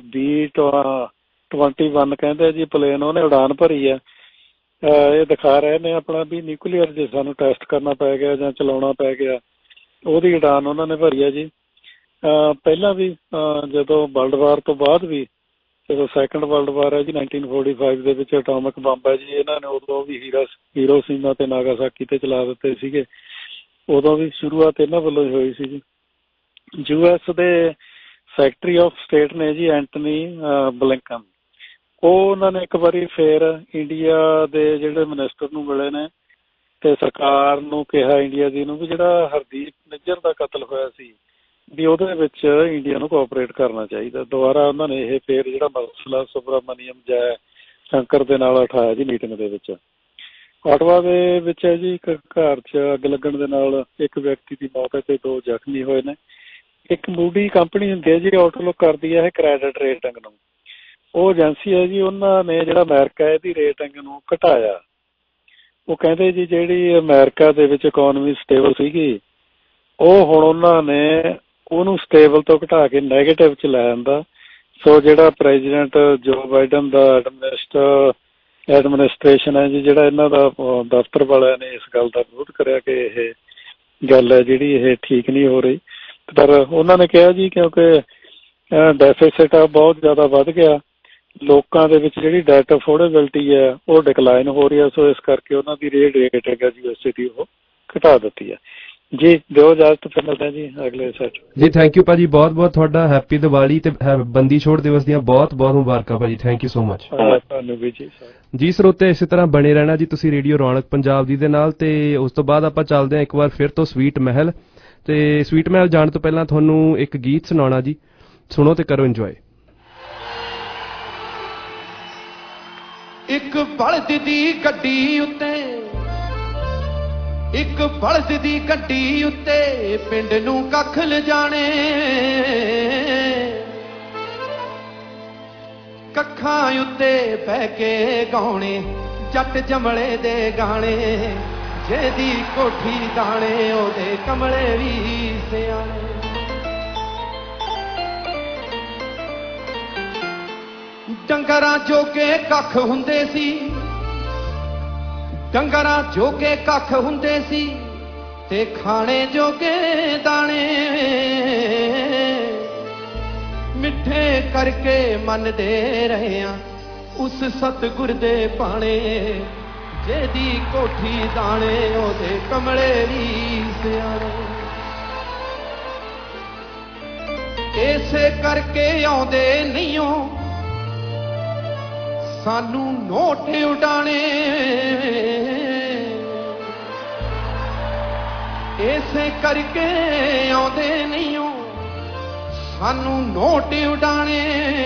B-21 ਕਹਿੰਦੇ ਜੀ ਪਲੇਨ, ਉਹਨੇ ਉਡਾਨ ਭਰੀ ਹੈ। ਇਹ ਦਿਖਾ ਰਹੇ ਨੇ ਆਪਣਾ ਵੀ ਨਿਊਕਲੀਅਰ ਜੇ ਸਾਨੂੰ ਟੈਸਟ ਕਰਨਾ ਪੈ ਗਿਆ ਜਾਂ ਚਲਾਉਣਾ ਪੈ ਗਿਆ, ਉਹਦੀ ਉਡਾਨ ਉਹਨਾਂ ਨੇ ਭਰੀ ਹੈ ਜੀ। ਪਹਿਲਾਂ ਵੀ ਜਦੋਂ ਵਰਲਡ ਵਾਰ ਤੋਂ ਬਾਅਦ ਵੀ, ਜਦੋਂ ਸੈਕੰਡ ਵਰਲਡ ਵਾਰ ਹੈ ਜੀ 1945 ਦੇ ਵਿੱਚ ਐਟੋਮਿਕ ਬੰਬ ਹੈ ਜੀ, ਇਹਨਾਂ ਨੇ ਉਦੋਂ ਵੀ ਹੀਰੋਸ਼ੀਮਾ ਤੇ ਨਾਗਾਸਾਕੀ ਤੇ ਚਲਾ ਦਿੱਤੇ ਸੀਗੇ। ਉਦੋਂ ਵੀ ਸ਼ੁਰੂਆਤ ਇਹਨਾਂ ਵੱਲੋਂ ਹੀ ਹੋਈ ਸੀ ਜੀ। US ਦੇ ਸੈਕਟਰੀ ਆਫ ਸਟੇਟ ਨੇ ਜੀ ਐਂਟਨੀ ਬਲਿੰਕਨ, ਉਹਨਾਂ ਨੇ ਇੱਕ ਵਾਰੀ ਫੇਰ ਇੰਡੀਆ ਦੇ ਜਿਹੜੇ ਮਿਨਿਸਟਰ ਨੂੰ ਮਿਲੇ ਨੇ ਤੇ ਸਰਕਾਰ ਨੂੰ ਕਿਹਾ ਇੰਡੀਆ ਦੀ ਨੂੰ ਵੀ ਜਿਹੜਾ ਹਰਦੀਪ ਨਿੱਜਰ ਦਾ ਕਤਲ ਹੋਇਆ ਸੀ ਵੀ ਉਹਦੇ ਵਿੱਚ ਇੰਡੀਆ ਨੂੰ ਕੋਆਪਰੇਟ ਕਰਨਾ ਚਾਹੀਦਾ। ਦੁਬਾਰਾ ਉਹਨਾਂ ਨੇ ਇਹ ਫੇਰ ਜਿਹੜਾ ਮਸਲਾ ਸੁਬਰਾਮਨੀਅਮ ਜੈ ਸ਼ੰਕਰ ਦੇ ਨਾਲ ਉਠਾਇਆ ਜੀ ਮੀਟਿੰਗ ਦੇ ਵਿੱਚ। ਆਟਵਾ ਦੇ ਵਿੱਚ ਹੈ ਜੀ, ਇੱਕ ਘਰ 'ਚ ਅੱਗ ਲੱਗਣ ਦੇ ਨਾਲ ਇੱਕ ਵਿਅਕਤੀ ਦੀ ਮੌਤ ਹੈ ਤੇ 2 ਜ਼ਖਮੀ ਹੋਏ ਨੇ। ਇੱਕ ਮੂਡੀ ਕੰਪਨੀ ਹੁੰਦੀ ਹੈ ਜੀ, ਆਊਟਲੁੱਕ ਕਰਦੀ ਹੈ ਇਹ ਕ੍ਰੈਡਿਟ ਰੇਟਿੰਗ ਨੂੰ। ਉਹ ਏਜੰਸੀ ਹੈ ਜੀ, ਉਹਨਾਂ ਨੇ ਜਿਹੜਾ ਅਮਰੀਕਾ ਇਹਦੀ ਰੇਟਿੰਗ ਨੂੰ ਘਟਾਇਆ। ਉਹ ਕਹਿੰਦੇ ਜੀ ਜਿਹੜੀ ਅਮਰੀਕਾ ਦੇ ਵਿੱਚ ਇਕੋਨਮੀ ਸਟੇਬਲ ਸੀਗੀ, ਉਹ ਹੁਣ ਉਹਨਾਂ ਨੇ ਉਹਨੂੰ ਸਟੇਬਲ ਤੋਂ ਘਟਾ ਕੇ ਨੈਗੇਟਿਵ 'ਚ ਲੈ ਆਂਦਾ। ਸੋ ਜਿਹੜਾ ਪ੍ਰੈਜ਼ੀਡੈਂਟ ਜੋ ਬਾਈਡਨ ਦਾ ਐਡਮਿਨਿਸਟ੍ਰੇਸ਼ਨ ਹੈ ਜੀ, ਜਿਹੜਾ ਇਹਨਾਂ ਦਾ ਦਫ਼ਤਰ ਵਾਲਿਆਂ ਨੇ ਇਸ ਗੱਲ ਦਾ ਵਿਰੋਧ ਕਰਿਆ ਕਿ ਇਹ ਗੱਲ ਹੈ ਜਿਹੜੀ ਇਹ ਠੀਕ ਨਹੀਂ ਹੋ ਰਹੀ। ਪਰ ਉਹਨਾਂ ਨੇ ਕਿਹਾ ਜੀ ਕਿਉਂਕਿ ਡੈਫਿਸਿਟ ਆ ਬਹੁਤ ਜ਼ਿਆਦਾ ਵੱਧ ਗਿਆ, ਲੋਕਾਂ ਦੇ ਵਿੱਚ ਜਿਹੜੀ ਡੈਟ ਅਫੋਰਡੇਬਿਲਟੀ ਹੈ ਉਹ ਡਿਕਲਾਈਨ ਹੋ ਰਹੀ ਹੈ, ਸੋ ਇਸ ਕਰਕੇ ਉਹਨਾਂ ਦੀ ਰੇਟ ਹੈਗਾ USA ਦੀ ਉਹ ਘਟਾ ਦਿੱਤੀ ਹੈ ਜੀ। ਦਿਓ ਇਜਾਜ਼ਤ, ਫਿਰ ਮਿਲਦੇ ਜੀ ਅਗਲੇ ਸੈਟ ਜੀ। ਥੈਂਕ ਯੂ ਭਾਜੀ, ਬਹੁਤ ਬਹੁਤ ਤੁਹਾਡਾ ਹੈਪੀ ਦੀਵਾਲੀ ਤੇ ਬੰਦੀ ਛੋੜ ਦਿਵਸ ਦੀਆਂ ਬਹੁਤ ਬਹੁਤ ਮੁਬਾਰਕਾਂ ਭਾਜੀ। Thank you so much. ਤੁਹਾਨੂੰ ਵੀ ਜੀ ਸਰੋਤੇ ਇਸੇ ਤਰ੍ਹਾਂ ਬਣੇ ਰਹਿਣਾ ਜੀ ਤੁਸੀਂ ਰੇਡੀਓ ਰੌਣਕ ਪੰਜਾਬ ਦੀ ਦੇ ਨਾਲ। ਤੇ ਉਸ ਤੋਂ ਬਾਅਦ ਆਪਾਂ ਚੱਲਦੇ ਹਾਂ ਇੱਕ ਵਾਰ ਫਿਰ ਤੋਂ ਸਵੀਟ ਮਹਿਲ। ਤੇ ਸਵੀਟ ਮਹਿਲ ਜਾਣ ਤੋਂ ਪਹਿਲਾਂ ਤੁਹਾਨੂੰ ਇੱਕ ਗੀਤ ਸੁਣਾਉਣਾ ਜੀ, ਸੁਣੋ ਤੇ ਕਰੋ ਇੰਜੋਏ। ਇੱਕ ਬਲਦ ਦੀ ਗੱਡੀ ਉੱਤੇ, ਇੱਕ ਬਲਦ ਦੀ ਗੱਡੀ ਉੱਤੇ ਪਿੰਡ ਨੂੰ ਕੱਖ ਲਿਜਾਣੇ, ਕੱਖਾਂ ਉੱਤੇ ਬਹਿ ਕੇ ਗਾਉਣੇ ਜੱਟ ਜਮਲੇ ਦੇ ਗਾਣੇ, ਜਿਹਦੀ ਕੋਠੀ ਦਾਣੇ ਉਹਦੇ ਕਮਲੇ ਵੀ ਸਿਆਣੇ। ਡੰਗਰਾਂ ਜੋਗੇ ਕੱਖ ਹੁੰਦੇ ਸੀ, ਡੰਗਰਾਂ ਜੋਗੇ ਕੱਖ ਹੁੰਦੇ ਸੀ ਤੇ ਖਾਣੇ ਜੋਗੇ ਦਾਣੇ, ਮਿੱਠੇ ਕਰਕੇ ਮੰਨਦੇ ਰਹੇ ਆ ਉਸ ਸਤਿਗੁਰ ਦੇ ਬਾਣੇ, ਜਿਹਦੀ ਕੋਠੀ ਦਾਣੇ ਉਹਦੇ ਕਮਲੇ ਵੀ ਸਿਆਣੇ। ਇਸੇ ਕਰਕੇ ਆਉਂਦੇ ਨਹੀਂਓ ਸਾਨੂੰ ਨੋਟ ਉਡਾਣੇ, ਇਸੇ ਕਰਕੇ ਆਉਂਦੇ ਨਹੀਂਓ ਸਾਨੂੰ ਨੋਟ ਉਡਾਣੇ।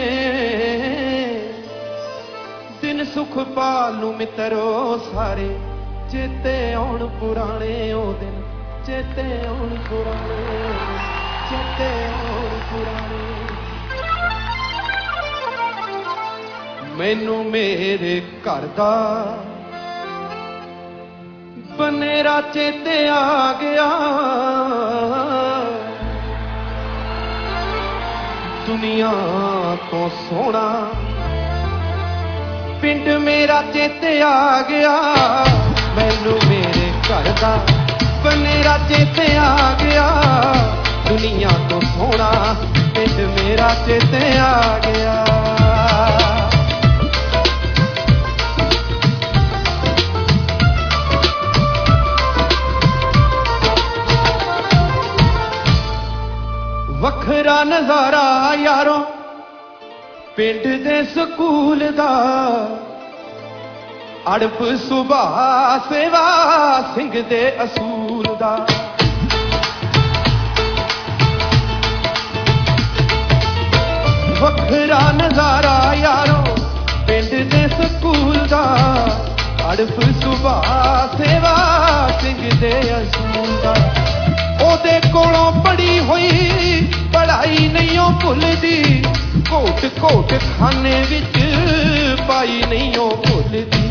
ਦਿਨ ਸੁਖ ਪਾਲ ਨੂੰ ਮਿੱਤਰੋ ਸਾਰੇ ਚੇਤੇ ਆਉਣ ਪੁਰਾਣੇ, ਉਹ ਦਿਨ ਚੇਤੇ ਆਉਣ ਪੁਰਾਣੇ, ਚੇਤੇ ਆਉਣ ਪੁਰਾਣੇ। ਮੈਨੂੰ ਮੇਰੇ ਘਰ ਦਾ ਬਨੇਰਾ ਚੇਤੇ ਆ ਗਿਆ, ਦੁਨੀਆ ਤੋਂ ਸੋਹਣਾ ਪਿੰਡ ਮੇਰਾ ਚੇਤੇ ਆ ਗਿਆ। ਮੈਨੂੰ ਮੇਰੇ ਘਰ ਦਾ ਬਨੇਰਾ ਚੇਤੇ ਆ ਗਿਆ, ਦੁਨੀਆ ਤੋਂ ਸੋਹਣਾ ਪਿੰਡ ਮੇਰਾ ਚੇਤੇ ਆ ਗਿਆ। ਵੱਖਰਾ ਨਜ਼ਾਰਾ ਯਾਰੋ ਪਿੰਡ ਦੇ ਸਕੂਲ ਦਾ, ਅੜਪ ਸੁਭਾਅ ਸੇਵਾ ਸਿੰਘ ਦੇ ਅਸੂਲ ਦਾ। ਵੱਖਰਾ ਨਜ਼ਾਰਾ ਯਾਰੋ ਪਿੰਡ ਦੇ ਸਕੂਲ ਦਾ, ਅੜਪ ਸੁਭਾਅ ਸੇਵਾ ਸਿੰਘ ਦੇ ਅਸੂਲ ਦਾ। ਉਹਦੇ ਕੋਲੋਂ ਪੜੀ ਹੋਈ ਪੜ੍ਹਾਈ ਨਹੀਂ ਉਹ ਭੁੱਲਦੀ, ਘੋਟ ਘੋਟ ਖਾਨੇ ਵਿੱਚ ਪਾਈ ਨਹੀਂ ਉਹ ਭੁੱਲਦੀ।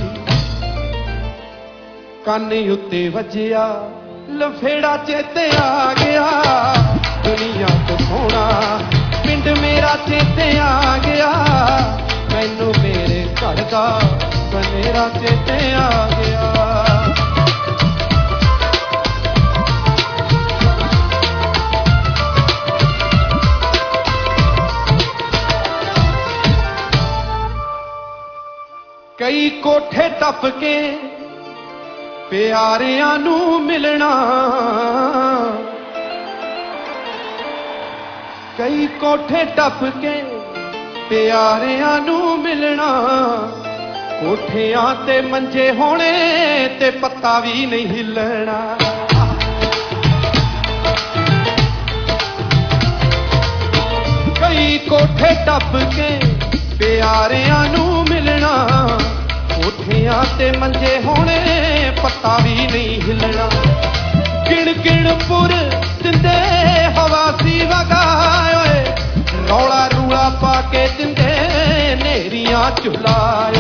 ਕੰਨ ਉੱਤੇ ਵੱਜਿਆ ਲਫੇੜਾ ਚੇਤੇ ਆ ਗਿਆ, ਦੁਨੀਆ ਤੋਂ ਸੋਹਣਾ ਪਿੰਡ ਮੇਰਾ ਚੇਤੇ ਆ ਗਿਆ। ਮੈਨੂੰ ਮੇਰੇ ਘਰ ਦਾ ਬਨੇਰਾ ਚੇਤੇ ਆ ਗਿਆ। ਕਈ ਕੋਠੇ ਟੱਪ ਕੇ ਪਿਆਰਿਆਂ ਨੂੰ ਮਿਲਣਾ, ਕਈ ਕੋਠੇ ਟੱਪ ਕੇ ਪਿਆਰਿਆਂ ਨੂੰ ਮਿਲਣਾ। ਕੋਠਿਆਂ ਤੇ ਮੰਜੇ ਹੋਣੇ ਤੇ ਪੱਤਾ ਵੀ ਨਹੀਂ ਹਿੱਲਣਾ। ਕਈ ਕੋਠੇ ਟੱਪ ਕੇ ਪਿਆਰਿਆਂ ਨੂੰ ਮਿਲਣਾ, ਕੋਠਿਆਂ ਤੇ ਮੰਜੇ ਹੋਣੇ ਪੱਤਾ ਵੀ ਨਹੀਂ ਹਿੱਲਣਾ। ਗਿਣ ਗਿਣ ਪੁਰ ਦਿੰਦੇ ਹਵਾ ਸੀ ਵਗਾਏ ਓਏ, ਰੌਲਾ ਰੂਲਾ ਪਾ ਕੇ ਦਿੰਦੇ ਨੇਰੀਆਂ ਝੁਲਾਏ।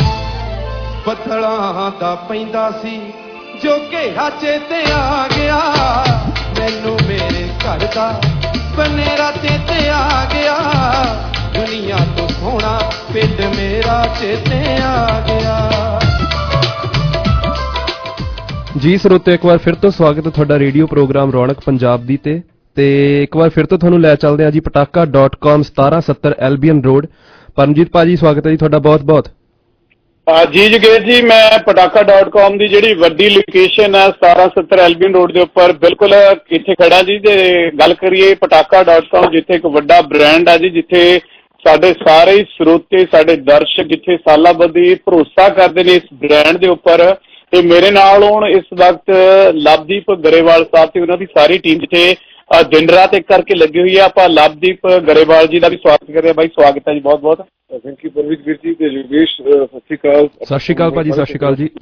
ਬੱਦਲਾਂ ਦਾ ਪੈਂਦਾ ਸੀ ਜੋ ਘੇਰਾ ਚੇਤੇ ਆ ਗਿਆ, ਮੈਨੂੰ ਮੇਰੇ ਘਰ ਦਾ ਬਨੇਰਾ ਚੇਤੇ ਆ ਗਿਆ। ਦੁਨੀਆ ਤੋਂ ਸੋਹਣਾ ਪਿੰਡ ਮੇਰਾ ਚੇਤੇ ਆ ਗਿਆ। ਜੀ ਸਰੋਤੇ, ਇੱਕ ਵਾਰ ਫਿਰ ਤੋਂ ਸਵਾਗਤ ਹੈ ਤੁਹਾਡਾ ਰੇਡੀਓ ਪ੍ਰੋਗਰਾਮ ਰੌਣਕ ਪੰਜਾਬ ਦੀ ਤੇ ਇੱਕ ਵਾਰ ਫਿਰ ਤੋਂ ਤੁਹਾਨੂੰ ਲੈ ਚੱਲਦੇ ਹਾਂ ਜੀ ਪਟਾਕਾ.com 1770 ਐਲਬੀਅਨ ਰੋਡ। ਪਰਮਜੀਤ ਭਾਜੀ ਸਵਾਗਤ ਹੈ ਜੀ ਤੁਹਾਡਾ ਬਹੁਤ ਬਹੁਤ। ਜੀ ਜਗੇਸ਼ ਜੀ, ਮੈਂ ਪਟਾਕਾ.com ਦੀ ਜਿਹੜੀ ਵੱਡੀ ਲੋਕੇਸ਼ਨ ਹੈ 1770 ਐਲਬੀਅਨ ਰੋਡ ਦੇ ਉੱਪਰ ਬਿਲਕੁਲ ਇੱਥੇ ਖੜਾ ਜੀ। ਤੇ ਗੱਲ ਕਰੀਏ ਪਟਾਕਾ.com, ਜਿੱਥੇ ਇੱਕ ਵੱਡਾ ਬ੍ਰਾਂਡ ਹੈ ਜੀ, ਜਿੱਥੇ ਸਾਡੇ ਸਾਰੇ ਸਰੋਤੇ, ਸਾਡੇ ਦਰਸ਼ਕ ਜਿੱਥੇ ਸਾਲਾਂ ਬੱਧੀ ਭਰੋਸਾ ਕਰਦੇ ਨੇ ਇਸ ਬ੍ਰਾਂਡ ਦੇ ਉੱਪਰ। ਤੇ ਮੇਰੇ ਨਾਲ ਹੁਣ ਇਸ ਵਕਤ ਲਵਦੀਪ ਗਰੇਵਾਲ ਸਾਹਿਬ ਤੇ ਉਹਨਾਂ ਦੀ ਸਾਰੀ ਟੀਮ ਜਿੱਥੇ ਦਿਨ ਰਾਤ ਇੱਕ ਕਰਕੇ ਲੱਗੀ ਹੋਈ ਹੈ। ਆਪਾਂ ਲਵਦੀਪ ਗਰੇਵਾਲ ਜੀ ਦਾ ਵੀ ਸਵਾਗਤ ਕਰਦੇ ਹਾਂ। ਬਾਈ ਸਵਾਗਤ ਹੈ ਜੀ, ਬਹੁਤ ਬਹੁਤ ਥੈਂਕ ਯੂ ਪਰਮਜੀਤ ਵੀਰ ਜੀ ਤੇ ਯੋਗੇਸ਼, ਸਤਿ ਸ਼੍ਰੀ ਅਕਾਲ। ਸਤਿ ਸ਼੍ਰੀ ਅਕਾਲ ਭਾਜੀ। ਸਤਿ ਸ਼੍ਰੀ ਅਕਾਲ ਜੀ।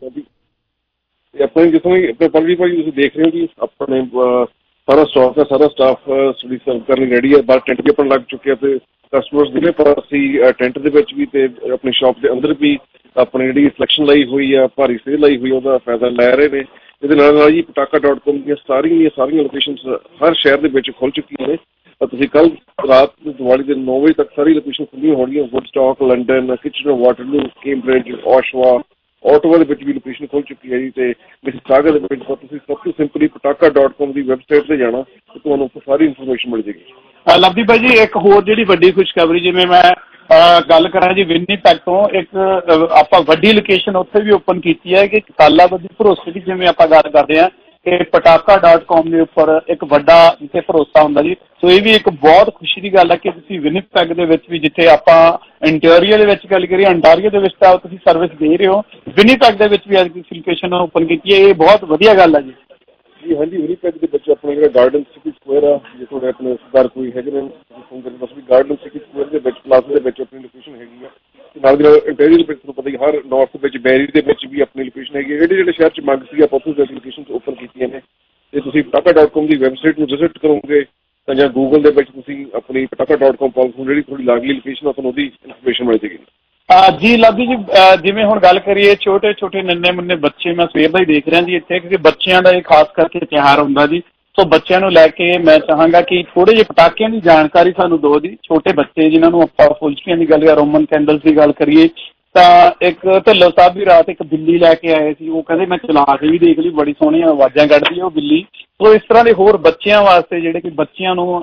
ਆਪਣੇ ਜਿੱਥੋਂ ਆਪਣੇ ਪਰਮਜੀਤ ਭਾਜੀ ਤੁਸੀਂ ਦੇਖ ਰਹੇ ਹੋ ਜੀ, ਆਪਣੇ ਸਾਰਾ ਸਟਾਫ ਹੈ, ਸਾਰਾ ਸਟਾਫ ਸਟੱਡੀ ਸਰਵ ਕਰਨ ਲਈ ਰੈਡੀ ਹੈ। ਬਾਹਰ ਟੈਂਟ ਵੀ ਆਪਣਾ ਲੱਗ ਚੁੱਕਿਆ ਤੇ ਕਸਟਮਰਸ ਦਿਨੇ ਪਰ ਅਸੀਂ ਟੈਂਟ ਦੇ ਵਿੱਚ ਵੀ ਤੇ ਆਪਣੀ ਸ਼ਾਪ ਦੇ ਅੰਦਰ ਵੀ ਆਪਣੀ ਜਿਹੜੀ ਸਿਲੈਕਸ਼ਨ ਲਾਈ ਹੋਈ ਆ, ਭਾਰੀ ਸੇਲ ਲਾਈ ਹੋਈ, ਉਹਦਾ ਫਾਇਦਾ ਲੈ ਰਹੇ ਨੇ। ਇਹਦੇ ਨਾਲ ਜੀ ਪਟਾਕਾ.com ਦੀਆਂ ਸਾਰੀਆਂ ਲੋਕੇਸ਼ਨਸ ਹਰ ਸ਼ਹਿਰ ਦੇ ਵਿੱਚ ਖੁੱਲ ਚੁੱਕੀਆਂ ਨੇ। ਤੁਸੀਂ ਕੱਲ ਰਾਤ ਦੀਵਾਲੀ ਦੇ 9 ਵਜੇ ਤੱਕ ਸਾਰੀ ਲੋਕੇਸ਼ਨ ਖੁੱਲੀਆਂ ਹੋਣਗੀਆਂ। Woodstock, London, Kitchener, Waterloo, Cambridge, Oshawa, Ottawa ਦੇ ਵਿੱਚ ਵੀ ਲੋਕੇਸ਼ਨ ਖੁੱਲ ਚੁੱਕੀ ਹੈ ਜੀ। ਤੇ ਮਿਸੀਸਾਗਾ ਦੇ ਵਿੱਚ ਤੁਸੀਂ ਸਭ ਤੋਂ ਸਿੰਪਲੀ ਪਟਾਕਾ.com ਦੀ ਵੈਬਸਾਈਟ ਤੇ ਜਾਣਾ ਤੇ ਤੁਹਾਨੂੰ ਸਾਰੀ ਇਨਫੋਰਮੇਸ਼ਨ ਮਿਲ ਜਾਏਗੀ। ਲਵਦੀਪ ਭਾਈ ਜੀ, ਇੱਕ ਹੋਰ ਜਿਹੜੀ ਵੱਡੀ ਖੁਸ਼ਖਬਰੀ, ਜਿਵੇਂ ਮੈਂ ਗੱਲ ਕਰਾਂ ਜੀ ਵਿਨੀਪੈਗ ਤੋਂ, ਇੱਕ ਆਪਾਂ ਵੱਡੀ ਲੋਕੇਸ਼ਨ ਉੱਥੇ ਵੀ ਓਪਨ ਕੀਤੀ ਹੈ ਕਿ ਸਾਲਾਂ ਬੱਧੀ ਭਰੋਸੇ ਦੀ, ਜਿਵੇਂ ਆਪਾਂ ਗੱਲ ਕਰਦੇ ਹਾਂ ਕਿ ਪਟਾਕਾ.com ਦੇ ਉੱਪਰ ਇੱਕ ਵੱਡਾ ਜਿੱਥੇ ਭਰੋਸਾ ਹੁੰਦਾ ਜੀ। ਸੋ ਇਹ ਵੀ ਇੱਕ ਬਹੁਤ ਖੁਸ਼ੀ ਦੀ ਗੱਲ ਹੈ ਕਿ ਤੁਸੀਂ ਵਿਨੀਪੈਗ ਦੇ ਵਿੱਚ ਵੀ, ਜਿੱਥੇ ਆਪਾਂ ਇੰਟੀਰੀਅਰ ਦੇ ਵਿੱਚ ਗੱਲ ਕਰੀਏ, ਅੰਟਾਰੀਓ ਦੇ ਵਿੱਚ ਤਾਂ ਤੁਸੀਂ ਸਰਵਿਸ ਦੇ ਰਹੇ ਹੋ, ਵਿਨੀਪੈਗ ਦੇ ਵਿੱਚ ਵੀ ਅੱਜ ਤੁਸੀਂ ਲੋਕੇਸ਼ਨ ਓਪਨ ਕੀਤੀ ਹੈ। ਇਹ ਬਹੁਤ ਵਧੀਆ ਗੱਲ ਹੈ ਜੀ। ਜੀ ਹਾਂਜੀ, ਵਿਨੀਪੈਗ ਦੇ ਵਿੱਚ ਆਪਣੇ ਜਿਹੜਾ ਗਾਰਡਨ ਸਿਟੀ ਸਕੁਅਰ ਆ, ਜੇ ਤੁਹਾਡੇ ਆਪਣੇ ਰਿਸ਼ਤੇਦਾਰ ਕੋਈ ਹੈਗੇ ਨੇ ਫੋਨ ਕਰਕੇ ਦੱਸ ਵੀ ਗਾਰਡਨ ਸਿਟੀ ਸਕੁਅਰ ਦੇ ਵਿੱਚ ਪਲਾਜ਼ਾ ਦੇ ਵਿੱਚ ਆਪਣੀ ਲੋਕੇਸ਼ਨ ਹੈਗੀ ਆ। ਨਾਲ ਦੀ ਨਾਲ ਇੰਟੀਰੀਅਰ ਵਿੱਚ ਤੁਹਾਨੂੰ ਪਤਾ ਹੀ ਹਰ ਨਾਰਥ ਵਿੱਚ ਬੈਰੀ ਦੇ ਵਿੱਚ ਵੀ ਆਪਣੀ ਲੋਕੇਸ਼ਨ ਹੈਗੀ ਹੈ। ਜਿਹੜੇ ਸ਼ਹਿਰ 'ਚ ਮੰਗ ਸੀ ਆਪਾਂ ਉੱਥੇ ਲੋਕੇਸ਼ਨ ਓਪਨ ਕੀਤੀਆਂ ਨੇ। ਤੇ ਤੁਸੀਂ ਪਟਾਕਾ.com ਦੀ ਵੈਬਸਾਈਟ ਨੂੰ ਵਿਜ਼ਿਟ ਕਰੋਗੇ ਤਾਂ ਜਾਂ ਗੂਗਲ ਦੇ ਵਿੱਚ ਤੁਸੀਂ ਆਪਣੀ ਪਟਾਕਾ.com ਪਾਓ, ਜਿਹੜੀ ਤੁਹਾਡੀ ਲਾਗਲੀ ਲੋਕੇਸ਼ਨ ਆ ਤੁਹਾਨੂੰ ਉਹਦੀ ਇਨਫੋਰਮੇਸ਼ਨ ਮਿਲ ਜਾਏਗੀ। ਜੀ ਲਵਦੀ ਜੀ, ਜਿਵੇਂ ਹੁਣ ਗੱਲ ਕਰੀਏ ਛੋਟੇ ਛੋਟੇ ਨੰਨੇ ਮੁੰਨੇ ਬੱਚੇ, ਮੈਂ ਸਵੇਰ ਦਾ ਹੀ ਦੇਖ ਰਿਹਾ ਜੀ ਇੱਥੇ, ਕਿਉਂਕਿ ਬੱਚਿਆਂ ਦਾ ਇਹ ਖਾਸ ਕਰਕੇ ਤਿਉਹਾਰ ਹੁੰਦਾ ਜੀ। ਸੋ ਬੱਚਿਆਂ ਨੂੰ ਲੈ ਕੇ ਮੈਂ ਚਾਹਾਂਗਾ ਕਿ ਥੋੜੇ ਜਿਹੇ ਪਟਾਕਿਆਂ ਦੀ ਜਾਣਕਾਰੀ ਸਾਨੂੰ ਦਿਓ ਜੀ। ਛੋਟੇ ਬੱਚੇ ਜਿਨ੍ਹਾਂ ਨੂੰ ਆਪਾਂ ਫੁਲਝੜੀਆਂ ਦੀ ਗੱਲ ਜਾਂ ਰੋਮਨ ਕੈਂਡਲਸ ਦੀ ਗੱਲ ਕਰੀਏ ਤਾਂ ਇੱਕ ਢਿੱਲੋਂ ਸਾਹਿਬ ਵੀ ਰਾਤ ਇੱਕ ਬਿੱਲੀ ਲੈ ਕੇ ਆਏ ਸੀ। ਉਹ ਕਹਿੰਦੇ ਮੈਂ ਚਲਾ ਕੇ ਵੀ ਦੇਖ ਲਈ, ਬੜੀ ਸੋਹਣੀਆਂ ਆਵਾਜ਼ਾਂ ਕੱਢਦੀ ਉਹ ਬਿੱਲੀ। ਸੋ ਇਸ ਤਰ੍ਹਾਂ ਦੇ ਹੋਰ ਬੱਚਿਆਂ ਵਾਸਤੇ, ਜਿਹੜੇ ਕਿ ਬੱਚਿਆਂ ਨੂੰ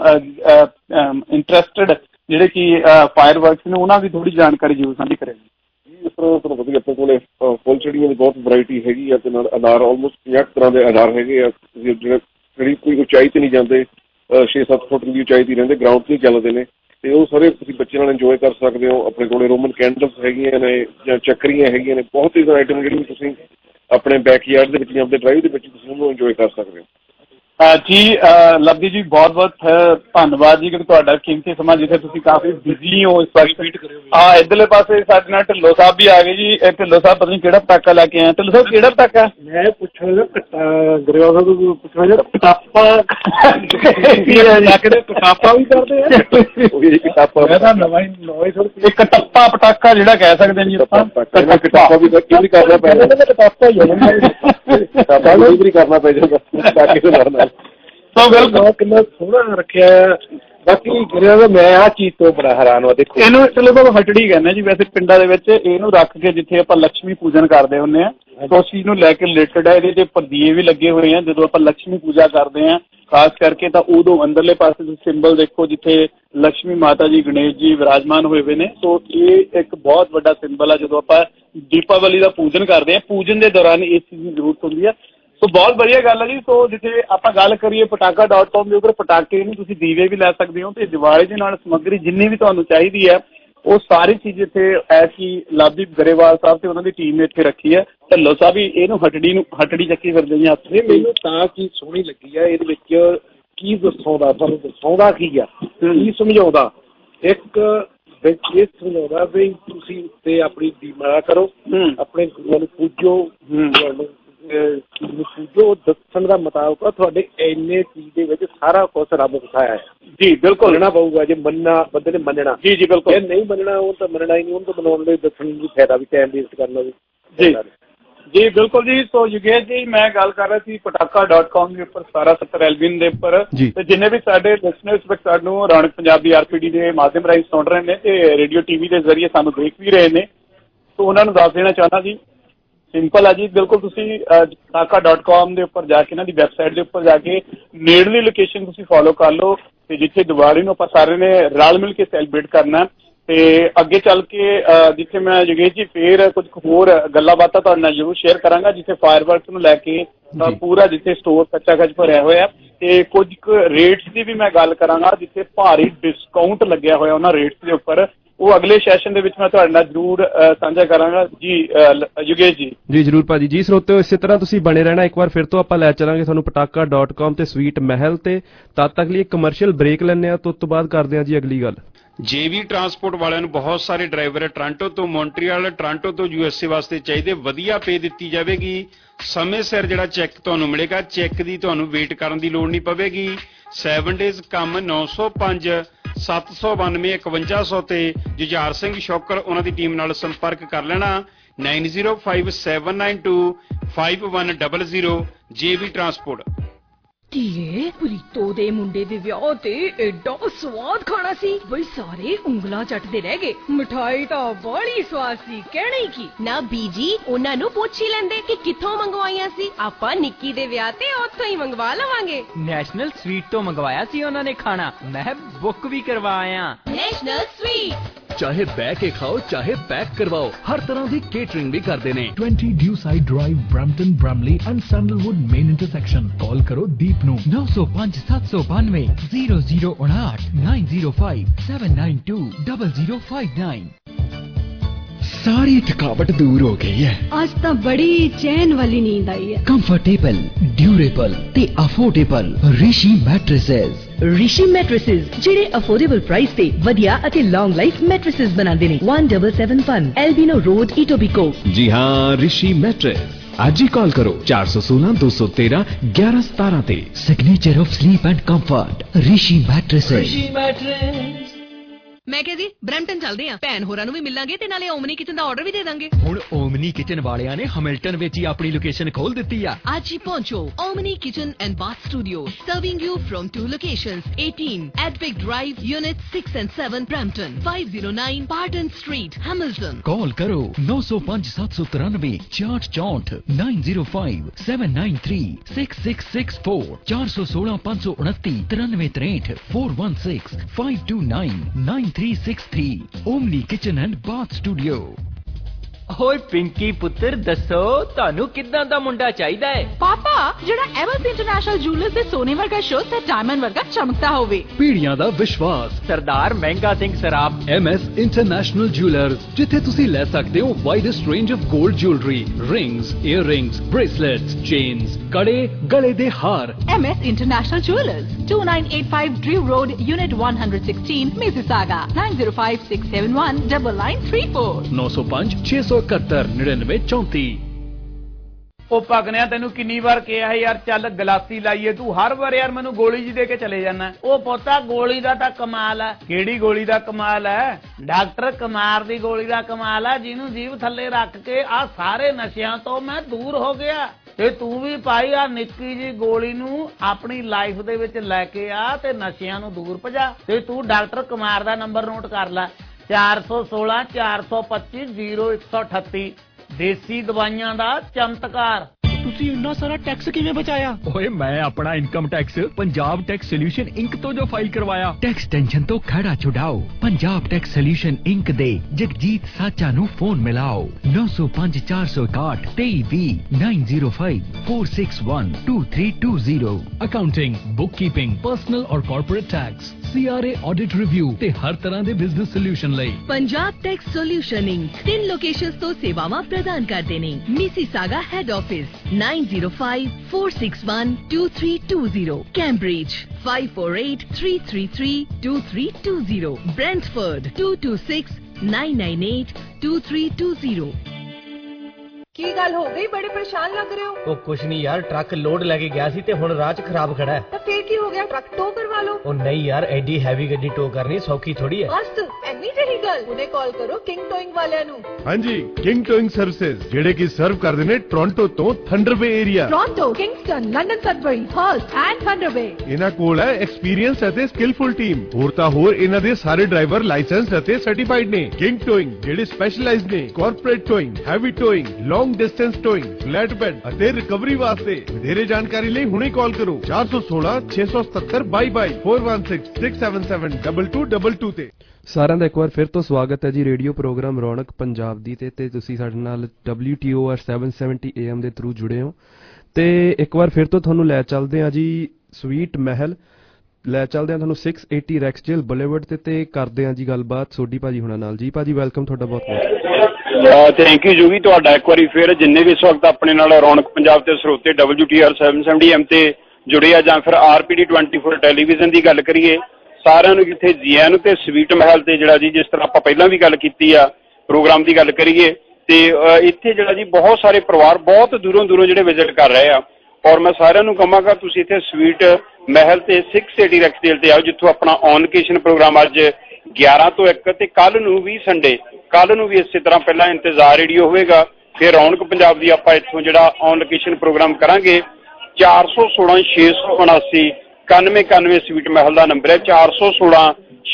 ਇੰਟਰਸਟਡ ਜਿਹੜੇ ਕਿ ਫਾਇਰ ਵਰਕਸ ਨੇ, ਉਹਨਾਂ ਦੀ ਥੋੜੀ ਜਾਣਕਾਰੀ ਜ਼ਰੂਰ ਸਾਂਝੀ ਕਰਿਓ ਜੀ। ਇਸ ਤਰ੍ਹਾਂ ਤੁਹਾਨੂੰ ਪਤਾ ਆਪਣੇ ਕੋਲੇ ਫੁਲਝੜੀਆਂ ਦੀ ਬਹੁਤ ਵੈਰਾਈਟੀ ਹੈਗੀ ਆ ਤੇ ਨਾਲ ਅਨਾਰ ਆਲਮੋਸਟ 50 ਤਰ੍ਹਾਂ ਦੇ ਅਨਾਰ ਹੈਗੇ ਆ। ਜਿਹੜੀ ਕੋਈ ਉਚਾਈ ਤੇ ਨਹੀਂ ਜਾਂਦੇ, 6-7 ਫੁੱਟ ਦੀ ਉਚਾਈ ਤੇ ਰਹਿੰਦੇ, ਗਰਾਊਂਡ ਤੇ ਚੱਲਦੇ ਨੇ ਤੇ ਉਹ ਸਾਰੇ ਤੁਸੀਂ ਬੱਚੇ ਨਾਲ ਇੰਜੋਏ ਕਰ ਸਕਦੇ ਹੋ। ਆਪਣੇ ਕੋਲੇ ਰੋਮਨ ਕੈਂਡਲਸ ਹੈਗੀਆਂ ਨੇ ਜਾਂ ਚੱਕਰੀਆਂ ਹੈਗੀਆਂ ਨੇ, ਬਹੁਤ ਹੀ ਆਈਟਮ ਜਿਹੜੀਆਂ ਤੁਸੀਂ ਆਪਣੇ ਬੈਕਯਾਰਡ ਦੇ ਵਿੱਚ ਜਾਂ ਆਪਣੇ ਡਰਾਈਵ ਦੇ ਵਿੱਚ ਤੁਸੀਂ ਉਹਨੂੰ ਇੰਜੋਏ ਕਰ ਸਕਦੇ ਹੋ। ਜੀ ਲਵਦੀ ਜੀ, ਬਹੁਤ ਬਹੁਤ ਧੰਨਵਾਦ ਜੀ, ਕਿਉਂਕਿ ਤੁਹਾਡਾ ਕੀਮਤੀ ਸਮਾਂ, ਜਿੱਥੇ ਤੁਸੀਂ ਕਾਫੀ ਬਿਜ਼ੀ ਹੋ ਇਸ ਵਕਤ। ਇੱਧਰਲੇ ਪਾਸੇ ਸਾਡੇ ਨਾਲ ਢਿੱਲੋਂ ਸਾਹਿਬ ਵੀ ਆ ਗਏ ਜੀ। ਢਿੱਲੋਂ ਸਾਹਿਬ ਪਤਾ ਨਹੀਂ ਕਿਹੜਾ ਪਟਾਕਾ ਲੈ ਕੇ ਆਏ। ਢਿੱਲੋਂ ਸਾਹਿਬ ਕਿਹੜਾ ਪਟਾਕਾ? ਮੈਂ ਪੁੱਛਣਾ ਗਰੇਵਾਲ ਸਾਹਿਬ ਨੂੰ ਪੁੱਛਣਾ ਜਿਹੜਾ ਪਟਾਪਾ ਵੀ ਕਰਦੇ ਆ। ਮੈਂ ਤਾਂ ਨਵਾਂ ਹੀ ਇੱਕ ਟੱਪਾ ਪਟਾਕਾ ਜਿਹੜਾ ਕਹਿ ਸਕਦੇ ਜੀ ਆਪਾਂ। ਟੱਪਾ ਵੀ ਕਰਨਾ ਪੈ ਜਾਂਦਾ, ਟੱਪਾ ਹੀ ਕਰਨਾ ਪੈ ਜਾਂਦਾ। ਤਾਂ ਬਿਲਕੁਲ ਕਿੰਨਾ ਸੋਹਣਾ ਰੱਖਿਆ। ਬਾਕੀ ਗਰੇਵਾਲ ਮੈਂ ਆਹ ਚੀਜ਼ ਤੋਂ ਬੜਾ ਹੈਰਾਨ ਹਾਂ। ਦੇਖੋ, ਇਹਨੂੰ ਚਲੋ ਤਾਂ ਹਟੜੀ ਕਹਿੰਦੇ ਜੀ ਵੈਸੇ ਪਿੰਡਾਂ ਦੇ ਵਿੱਚ। ਇਹਨੂੰ ਰੱਖ ਕੇ ਜਿੱਥੇ ਆਪਾਂ ਲక్ష్ਮੀ ਪੂਜਨ ਕਰਦੇ ਹੁੰਦੇ ਆ, ਤਾਂ ਉਸ ਚੀਜ਼ ਨੂੰ ਲੈ ਕੇ ਰਿਲੇਟਡ ਹੈ। ਇਹਦੇ ਤੇ ਪਰਦੀਏ ਵੀ ਲੱਗੇ ਹੋਏ ਆ। ਜਦੋਂ ਆਪਾਂ ਲక్ష్ਮੀ ਪੂਜਾ ਕਰਦੇ ਆ ਖਾਸ ਕਰਕੇ, ਤਾਂ ਉਦੋਂ ਅੰਦਰਲੇ ਪਾਸੇ ਤੁਸੀਂ ਸਿੰਬਲ ਦੇਖੋ ਜਿੱਥੇ ਲక్ష్ਮੀ ਮਾਤਾ ਜੀ, ਗਣੇਸ਼ ਜੀ ਵਿਰਾਜਮਾਨ ਹੋਏ ਹੋਏ ਨੇ। ਸੋ ਇਹ ਇੱਕ ਬਹੁਤ ਵੱਡਾ ਸਿੰਬਲ ਆ। ਜਦੋਂ ਆਪਾਂ ਦੀਪਾਵਲੀ ਦਾ ਪੂਜਨ ਕਰਦੇ ਆ, ਪੂਜਨ ਦੇ ਦੌਰਾਨ ਇਸ ਚੀਜ਼ ਦੀ ਜ਼ਰੂਰਤ ਹੁੰਦੀ ਆ। ਸੋ ਬਹੁਤ ਵਧੀਆ ਗੱਲ ਹੈ ਜੀ। ਸੋ ਜਿੱਥੇ ਆਪਾਂ ਗੱਲ ਕਰੀਏ ਪਟਾਕਾ.com ਦੇ ਉੱਪਰ, ਪਟਾਕੇ ਨੂੰ ਤੁਸੀਂ ਦੀਵੇ ਵੀ ਲੈ ਸਕਦੇ ਹੋ ਤੇ ਦੀਵਾਲੀ ਦੇ ਨਾਲ ਸਮੱਗਰੀ ਜਿੰਨੀ ਵੀ ਤੁਹਾਨੂੰ ਚਾਹੀਦੀ ਹੈ ਉਹ ਸਾਰੀ ਚੀਜ਼ ਇੱਥੇ ਐਸੀ ਲਵਦੀਪ ਗਰੇਵਾਲ ਸਾਹਿਬ ਤੇ ਉਹਨਾਂ ਦੀ ਟੀਮ ਨੇ ਇੱਥੇ ਰੱਖੀ ਹੈ। ਢਿੱਲੋਂ ਸਾਹਿਬ ਵੀ ਇਹਨੂੰ ਹਟੜੀ ਚੱਕੀ ਫਿਰਦੇ ਜੀ ਹੱਥ। ਮੈਨੂੰ ਤਾਂ ਚੀਜ਼ ਸੋਹਣੀ ਲੱਗੀ ਆ ਇਹਦੇ ਵਿੱਚ। ਕੀ ਦੱਸੋਦਾ ਤੁਹਾਨੂੰ, ਦੱਸੋਦਾ ਕੀ ਆ, ਕੀ ਸਮਝਾਉਂਦਾ? ਇੱਕ ਵਿੱਚ ਇਹ ਸਮਝਾਉਂਦਾ ਵੀ ਤੁਸੀਂ ਉੱਤੇ ਆਪਣੀ ਦੀਮਾਲਾ ਕਰੋ, ਆਪਣੇ ਗੁਰੂਆਂ ਨੂੰ ਪੂਜੋ, ਪੂਜੋ। ਦੱਸਣ ਦਾ ਮੁਤਾਬਕ ਤੁਹਾਡੇ ਇੰਨੇ ਚੀਜ਼ ਦੇ ਵਿੱਚ ਸਾਰਾ ਕੁਛ ਰੱਬ ਦਿਖਾਇਆ ਹੈ ਜੀ। ਬਿਲਕੁਲ ਮੰਨਣਾ ਪਊਗਾ। ਜੇ ਮੰਨਣਾ ਬੰਦੇ ਨੇ ਮੰਨਣਾ ਜੀ ਜੀ ਬਿਲਕੁਲ। ਜੇ ਨਹੀਂ ਮੰਨਣਾ ਉਹ ਤਾਂ ਮੰਨਣਾ ਹੀ ਨਹੀਂ। ਉਹਨੂੰ ਤਾਂ ਬਣਾਉਣ ਲਈ ਦੱਸਣ ਦੀ ਫਾਇਦਾ ਵੀ, ਟਾਈਮ ਵੇਸਟ ਕਰਨਾ ਵੀ ਜੀ ਜੀ ਬਿਲਕੁਲ ਜੀ। ਸੋ ਯੋਗੇਸ਼ ਜੀ, ਮੈਂ ਗੱਲ ਕਰ ਰਿਹਾ ਸੀ ਪਟਾਕਾ.com ਦੇ ਉੱਪਰ 1770 ਐਲਬੀਅਨ ਦੇ ਉੱਪਰ, ਤੇ ਜਿੰਨੇ ਵੀ ਸਾਡੇ ਲਿਸਨਰਸ ਸਾਨੂੰ ਰੌਣਕ ਪੰਜਾਬੀ RPD ਦੇ ਮਾਧਿਅਮ ਰਾਹੀਂ ਸੁਣ ਰਹੇ ਨੇ ਤੇ ਰੇਡੀਓ TV ਦੇ ਜ਼ਰੀਏ ਸਾਨੂੰ ਦੇਖ ਵੀ ਰਹੇ ਨੇ, ਸੋ ਉਹਨਾਂ ਨੂੰ ਦੱਸ ਦੇਣਾ ਚਾਹੁੰਦਾ ਜੀ ਸਿੰਪਲ ਆ ਜੀ, ਬਿਲਕੁਲ ਤੁਸੀਂ pataka.com ਦੇ ਉੱਪਰ ਜਾ ਕੇ ਇਹਨਾਂ ਦੀ ਵੈਬਸਾਈਟ ਦੇ ਉੱਪਰ ਜਾ ਕੇ ਨੇੜਲੀ ਲੋਕੇਸ਼ਨ ਤੁਸੀਂ ਫੋਲੋ ਕਰ ਲਓ ਤੇ ਜਿੱਥੇ ਦੀਵਾਲੀ ਨੂੰ ਆਪਾਂ ਸਾਰੇ ਨੇ ਰਲ ਮਿਲ ਕੇ ਸੈਲੀਬ੍ਰੇਟ ਕਰਨਾ। ਤੇ ਅੱਗੇ ਚੱਲ ਕੇ ਜਿੱਥੇ ਮੈਂ ਯੋਗੇਸ਼ ਜੀ ਫੇਰ ਕੁਝ ਹੋਰ ਗੱਲਾਂ ਬਾਤਾਂ ਤੁਹਾਡੇ ਨਾਲ ਜ਼ਰੂਰ ਸ਼ੇਅਰ ਕਰਾਂਗਾ, ਜਿੱਥੇ ਫਾਇਰਵਰਕਸ ਨੂੰ ਲੈ ਕੇ ਪੂਰਾ ਜਿੱਥੇ ਸਟੋਰ ਕੱਚਾ ਖਚ ਭਰਿਆ ਹੋਇਆ ਤੇ ਕੁਝ ਰੇਟਸ ਦੀ ਵੀ ਮੈਂ ਗੱਲ ਕਰਾਂਗਾ ਜਿੱਥੇ ਭਾਰੀ ਡਿਸਕਾਊਂਟ ਲੱਗਿਆ ਹੋਇਆ ਉਹਨਾਂ ਰੇਟਸ ਦੇ ਉੱਪਰ। ਉਹ ਅਗਲੇ ਸੈਸ਼ਨ ਦੇ ਵਿੱਚ ਮੈਂ ਤੁਹਾਡੇ ਨਾਲ ਜ਼ਰੂਰ ਸਾਂਝਾ ਕਰਾਂਗਾ ਜੀ ਯੋਗੇਸ਼ ਜੀ। ਜੀ ਜ਼ਰੂਰ ਭਾਜੀ। ਜੀ ਸਰੋਤਿਓ ਇਸੇ ਤਰ੍ਹਾਂ ਤੁਸੀਂ ਬਣੇ ਰਹਿਣਾ, ਇੱਕ ਵਾਰ ਫਿਰ ਤੋਂ ਆਪਾਂ ਲੈ ਚੱਲਾਂਗੇ ਤੁਹਾਨੂੰ pataka.com ਤੇ ਸਵੀਟ ਮਹਿਲ ਤੇ। ਤਦ ਤੱਕ ਲਈ ਇੱਕ ਕਮਰਸ਼ੀਅਲ ਬ੍ਰੇਕ ਲੈਂਦੇ ਆ, ਤੋਂ ਬਾਅਦ ਕਰਦੇ ਆ ਜੀ ਅਗਲੀ ਗੱਲ। JV ਟਰਾਂਸਪੋਰਟ ਵਾਲਿਆਂ ਨੂੰ ਬਹੁਤ ਸਾਰੇ ਡਰਾਈਵਰ ਟੋਰਾਂਟੋ ਤੋਂ ਮੌਂਟਰੀਅਲ, ਟੋਰਾਂਟੋ ਤੋਂ USA ਵਾਸਤੇ ਚਾਹੀਦੇ, ਵਧੀਆ ਪੇ ਦਿੱਤੀ ਜਾਵੇਗੀ। ਸਮੇਂ ਸਿਰ ਜਿਹੜਾ ਚੈੱਕ ਤੁਹਾਨੂੰ ਮਿਲੇਗਾ, ਚੈੱਕ ਦੀ ਤੁਹਾਨੂੰ ਵੇਟ ਕਰਨ ਦੀ ਲੋੜ ਨਹੀਂ ਪਵੇਗੀ। 7 ਡੇਜ਼ ਕੰਮ 905 792 5100 ਤੇ ਜੁਝਾਰ ਸਿੰਘ ਸ਼ੌਕਰ ਉਹਨਾਂ ਦੀ ਟੀਮ ਨਾਲ ਸੰਪਰਕ ਕਰ ਲੈਣਾ। 905792 5100 JV ਟਰਾਂਸਪੋਰਟ। ਧੀਏ ਪ੍ਰੀਤੋ ਦੇ ਮੁੰਡੇ ਦੇ ਵਿਆਹ ਤੇ ਐਡਾ ਸਵਾਦ ਖਾਣਾ ਸੀ ਬਈ ਸਾਰੇ ਉਂਗਲਾਂ ਚੱਟਦੇ ਰਹਿ ਗਏ। ਮਿਠਾਈ ਤਾਂ ਬੜੀ ਸਵਾਦ ਸੀ, ਕਹਿਣਾ ਹੀ ਕੀ। ਨਾ ਬੀਜੀ ਉਹਨਾਂ ਨੂੰ ਪੁੱਛ ਹੀ ਲੈਂਦੇ ਕਿ ਕਿੱਥੋਂ ਮੰਗਵਾਈਆਂ ਸੀ, ਆਪਾਂ ਨਿੱਕੀ ਦੇ ਵਿਆਹ ਤੇ ਉੱਥੋਂ ਹੀ ਮੰਗਵਾ ਲਵਾਂਗੇ। ਨੈਸ਼ਨਲ ਸਵੀਟ ਤੋਂ ਮੰਗਵਾਇਆ ਸੀ ਉਹਨਾਂ ਨੇ ਖਾਣਾ, ਮੈਂ ਬੁੱਕ ਵੀ ਕਰਵਾਇਆ। ਨੈਸ਼ਨਲ ਸਵੀਟ ਚਾਹੇ ਬਹਿ ਕੇ ਖਾਓ ਚਾਹੇ ਪੈਕ ਕਰਵਾਓ, ਹਰ ਤਰ੍ਹਾਂ ਦੀ ਕੇਟਰਿੰਗ ਵੀ ਕਰਦੇ ਨੇ। 20 Dewside drive, Brampton, Bramalea and Sandalwood main intersection. Call ਕਰੋ ਦੀਪ ਨੂੰ 905 792 0059 905 792 0059। सारी थकावट दूर हो गई है, आज तो बड़ी चैन वाली नींद आई है। कंफर्टेबल, ड्यूरेबल ते affordable Rishi mattresses. Rishi mattresses ਜਿਹੜੇ ਅਫੋਰਡੇਬਲ ਪ੍ਰਾਈਸ ਤੇ ਵਧੀਆ ਅਤੇ ਲੌਂਗ ਲਾਈਫ ਮੈਟ੍ਰੈਸਸ ਬਣਾਉਂਦੇ ਨੇ। 1771 ਐਲਬੀਨੋ ਰੋਡ ਇਟੋਬੀਕੋ। जी हाँ, ऋषि मैट्रेस। आज ही कॉल करो 416 213 1117 ਤੇ। Signature of sleep and comfort Rishi mattresses. ਮੈਂ ਕਿਹਾ ਜੀ ਬ੍ਰੈਂਪਟਨ ਚੱਲਦੇ ਆਂ, ਭੈਣ ਹੋਰਾਂ ਨੂੰ ਵੀ ਮਿਲਾਂਗੇ ਤੇ ਨਾਲੇ ਓਮਨੀ ਕਿਚਨ ਦਾ ਆਰਡਰ ਵੀ ਦੇ ਦਾਂਗੇ। ਹੁਣ ਓਮਨੀ ਕਿਚਨ ਵਾਲਿਆਂ ਨੇ ਹੈਮਿਲਟਨ ਵਿੱਚ ਹੀ ਆਪਣੀ ਲੋਕੇਸ਼ਨ ਖੋਲ ਦਿੱਤੀ ਆ। ਅੱਜ ਹੀ ਪਹੁੰਚੋ Omni kitchen and bath studio, serving you from 2 locations, 18 Advic Drive, Unit 6 and 7 Brampton, 509 Pardon Street, Hamilton। Call करो 905 793 6464 905 793 6664 416 529 9363 416 529 9363। Omni kitchen and bath studio. ਓਏ ਪਿੰਕੀ ਪੁੱਤਰ ਦੱਸੋ ਤੁਹਾਨੂੰ ਕਿੱਦਾਂ ਦਾ ਮੁੰਡਾ ਚਾਹੀਦਾ ਹੈ? ਪਾਪਾ ਜਿਹੜਾ ਐਮਐਸ ਇੰਟਰਨੈਸ਼ਨਲ ਜੁਐਲਰਸ ਦੇ ਸੋਨੇ ਵਰਗਾ ਸ਼ੋਅ ਤੇ ਡਾਇਮੰਡ ਵਰਗਾ ਚਮਕਦਾ ਹੋਵੇ। ਪੀੜੀਆਂ ਦਾ ਵਿਸ਼ਵਾਸ Sardar Mehnga Singh Sarab. MS international jewellers, ਜਿੱਥੇ ਤੁਸੀਂ ਲੈ ਸਕਦੇ ਹੋ ਵਾਈਡੈਸਟ ਰੇਂਜ ਆਫ 골ਡ jewellery, rings, earrings, bracelets, chains, ਕੜੇ, ਗਲੇ ਦੇ ਹਾਰ। MS international jewellers, 2985 Drew Road, Unit 116, Mississauga, 905 671 9934। 905 671 9934। ਉਹ ਪਗਨਿਆ ਤੈਨੂੰ ਕਿੰਨੀ ਵਾਰ ਕਿਹਾ ਯਾਰ ਚੱਲ ਗਲਾਸੀ ਲਾਈਏ, ਤੂੰ ਹਰ ਵਾਰ ਯਾਰ ਮੈਨੂੰ ਗੋਲੀ ਜੀ ਦੇ ਕੇ ਚਲੇ ਜਾਣਾ। ਉਹ ਪੋਤਾ ਗੋਲੀ ਦਾ ਤਾਂ ਕਮਾਲ ਹੈ। ਕਿਹੜੀ ਗੋਲੀ ਦਾ ਕਮਾਲ ਹੈ? ਡਾਕਟਰ ਕੁਮਾਰ ਦੀ ਗੋਲੀ ਦਾ ਕਮਾਲ ਹੈ, ਜਿਹਨੂੰ ਜੀਭ ਥੱਲੇ ਰੱਖ ਕੇ ਆ ਸਾਰੇ ਨਸ਼ਿਆਂ ਤੋਂ ਮੈਂ ਦੂਰ ਹੋ ਗਿਆ। ਤੇ ਤੂੰ ਵੀ ਭਾਈ ਆ ਨਿੱਕੀ ਜੀ ਗੋਲੀ ਨੂੰ ਆਪਣੀ ਲਾਈਫ ਦੇ ਵਿੱਚ ਲੈ ਕੇ ਆ ਤੇ ਨਸ਼ਿਆਂ ਨੂੰ ਦੂਰ ਭਜਾ। ਤੇ ਤੂੰ ਡਾਕਟਰ ਕੁਮਾਰ ਦਾ ਨੰਬਰ ਨੋਟ ਕਰ ਲੈ, 416 425 0138। ਦੇਸੀ ਦਵਾਈਆਂ ਦਾ ਚਮਤਕਾਰ। ਤੁਸੀਂ ਇੰਨਾ ਸਾਰਾ ਟੈਕਸ ਕਿਵੇਂ ਬਚਾਇਆ? ਓਏ ਮੈਂ ਆਪਣਾ income tax Punjab tax solution inc ਤੋਂ ਜੋ ਫਾਈਲ ਕਰਵਾਇਆ। ਟੈਕਸ ਟੈਨਸ਼ਨ ਤੋਂ ਖੜਾ ਛੁਡਾਓ, ਪੰਜਾਬ ਟੈਕਸ ਸੋਲੂਸ਼ਨ ਇੰਕ ਦੇ ਜਗਜੀਤ ਸਾਚਾ ਨੂੰ ਫੋਨ ਮਿਲਾਓ 905 461 2320 905 461 2320। ਅਕਾਊਂਟਿੰਗ, ਬੁੱਕਕੀਪਿੰਗ, ਪਰਸਨਲ ਔਰ corporate tax, CRA audit review ਤੇ ਹਰ ਤਰ੍ਹਾਂ ਦੇ ਬਿਜ਼ਨਸ ਸੋਲੂਸ਼ਨ ਲਈ Punjab tax solution inc 3 locations ਤੋਂ ਸੇਵਾਵਾਂ ਪ੍ਰਦਾਨ ਕਰਦੇ ਨੇ। Mississauga head office 905 461 2320, Cambridge 548 333 2320, Brantford 226 998 2320। ਕੀ ਗੱਲ ਹੋ ਗਈ? ਬੜੇ ਪਰੇਸ਼ਾਨ ਲੱਗ ਰਹੇ ਹੋ। ਉਹ ਕੁਛ ਨਹੀਂ ਯਾਰ, ਟਰੱਕ ਲੋਡ ਲੈ ਕੇ ਗਿਆ ਸੀ ਤੇ ਹੁਣ ਰਾਹ 'ਚ ਖਰਾਬ ਖੜਾ ਹੈ। ਤਾਂ ਫੇਰ ਕੀ ਹੋ ਗਿਆ? ਟਰੱਕ ਟੋ ਕਰਵਾ ਲਓ। ਉਹ ਨਹੀਂ ਯਾਰ, ਐਡੀ ਹੈਵੀ ਗੱਡੀ ਟੋ ਕਰਨੀ ਸੌਖੀ ਥੋੜੀ ਹੈ। ਬਸ ਐਨੀ ਜਿਹੀ ਗੱਲ, ਉਹਨੇ ਕਾਲ ਕਰੋ ਕਿੰਗ ਟੋਇੰਗ ਵਾਲਿਆਂ ਨੂੰ। ਹਾਂਜੀ, ਕਿੰਗ ਟੋਇੰਗ ਸਰਵਿਸਿਜ਼, ਜਿਹੜੇ ਕਿ ਸਰਵ ਕਰਦੇ ਨੇ ਟੋਰਾਂਟੋ ਤੋਂ Thunder Bay area. Toronto, Kingston, London, Sudbury, Hearst and Thunder Bay. ਇਹਨਾਂ ਕੋਲ ਹੈ ਐਕਸਪੀਰੀਅੰਸ ਅਤੇ ਸਕਿਲਫੁਲ ਟੀਮ। ਹੋਰ ਤਾਂ ਹੋਰ ਇਹਨਾਂ ਦੇ ਸਾਰੇ ਡਰਾਈਵਰ ਲਾਇਸੈਂਸ ਅਤੇ ਸਰਟੀਫਾਈਡ ਨੇ। ਕਿੰਗ ਟੋਇੰਗ ਜਿਹੜੇ ਸਪੈਸ਼ਲਾਈਜ਼ਡ ਨੇ corporate towing, heavy towing, long long distance towing, flatbed ਅਤੇ ਰਿਕਵਰੀ ਵਾਸਤੇ। ਵਧੇਰੇ ਜਾਣਕਾਰੀ ਲਈ ਹੁਣੇ ਕਾਲ ਕਰੋ 416 677 2222 416 677 2222 ਤੇ। ਸਾਰਿਆਂ ਦਾ ਇੱਕ ਵਾਰ ਫਿਰ ਤੋਂ ਸਵਾਗਤ ਹੈ ਜੀ ਰੇਡੀਓ ਪ੍ਰੋਗਰਾਮ ਰੌਣਕ ਪੰਜਾਬ ਦੀ ਤੇ ਤੁਸੀਂ ਸਾਡੇ ਨਾਲ WTOR 770 AM ਦੇ ਥਰੂ ਜੁੜੇ ਹੋ ਤੇ ਇੱਕ ਵਾਰ ਫਿਰ ਤੋਂ ਤੁਹਾਨੂੰ ਲੈ ਚੱਲਦੇ ਹਾਂ ਜੀ ਸਵੀਟ ਮਹਿਲ, ਲੈ ਚੱਲਦੇ ਹਾਂ ਤੁਹਾਨੂੰ 680 ਰੈਕਸਡੇਲ ਬੁਲੇਵਰਡ ਤੇ ਕਰਦੇ ਹਾਂ ਜੀ ਗੱਲਬਾਤ ਸੋਢੀ ਭਾਜੀ ਹੁਣਾਂ ਨਾਲ। ਜੀ ਭਾਜੀ ਵੈਲਕਮ ਤੁਹਾਡਾ ਬਹੁਤ ਬਹੁਤ। ਥੈਂਕ ਯੂ ਜੋਗੀ, ਤੁਹਾਡਾ ਇੱਕ ਵਾਰੀ ਫਿਰ ਜਿੰਨੇ ਵੀ ਇਸ ਵਕਤ ਆਪਣੇ ਨਾਲ ਰੌਣਕ ਪੰਜਾਬ ਤੇ ਸਰੋਤੇ WTOR 770 AM ਤੇ ਜੁੜੇ ਆ ਜਾਂ ਫਿਰ RPD 24 ਟੈਲੀਵਿਜ਼ਨ ਦੀ ਗੱਲ ਕਰੀਏ, ਸਾਰਿਆਂ ਨੂੰ ਕਿੱਥੇ ਜੀ ਆਇਆਂ ਨੂੰ। ਤੇ ਸਵੀਟ ਮਹਿਲ ਤੇ ਜਿਹੜਾ ਜੀ ਜਿਸ ਤਰ੍ਹਾਂ ਆਪਾਂ ਪਹਿਲਾਂ ਵੀ ਗੱਲ ਕੀਤੀ ਆ ਪ੍ਰੋਗਰਾਮ ਦੀ ਗੱਲ ਕਰੀਏ ਤੇ ਇੱਥੇ ਜਿਹੜਾ ਜੀ ਬਹੁਤ ਸਾਰੇ ਪਰਿਵਾਰ ਬਹੁਤ ਦੂਰੋਂ ਜਿਹੜੇ ਵਿਜ਼ਿਟ ਕਰ ਰਹੇ ਆ ਔਰ ਮੈਂ ਸਾਰਿਆਂ ਨੂੰ ਕਹਾਂਗਾ ਤੁਸੀਂ ਇੱਥੇ ਸਵੀਟ ਮਹਿਲ ਤੇ 680 ਰੈਕਸਡੇਲ ਤੇ ਆਓ ਜਿੱਥੋਂ ਆਪਣਾ ਔਨ ਲੋਕੇਸ਼ਨ ਪ੍ਰੋਗਰਾਮ ਅੱਜ 11 ਤੋਂ 1 ਤੇ ਕੱਲ ਨੂੰ ਵੀ ਸੰਡੇ, ਕੱਲ ਨੂੰ ਵੀ ਇਸੇ ਤਰ੍ਹਾਂ ਪਹਿਲਾਂ ਇੰਤਜ਼ਾਰ ਰੇਡੀਓ ਹੋਵੇਗਾ, ਫਿਰ ਰੌਣਕ ਪੰਜਾਬ ਦੀ ਆਪਾਂ ਇੱਥੋਂ ਜਿਹੜਾ ਔਨ ਲੋਕੇਸ਼ਨ ਪ੍ਰੋਗਰਾਮ ਕਰਾਂਗੇ। 416 679 9191 ਸਵੀਟ ਮਹਿਲ ਦਾ ਨੰਬਰ ਹੈ, 416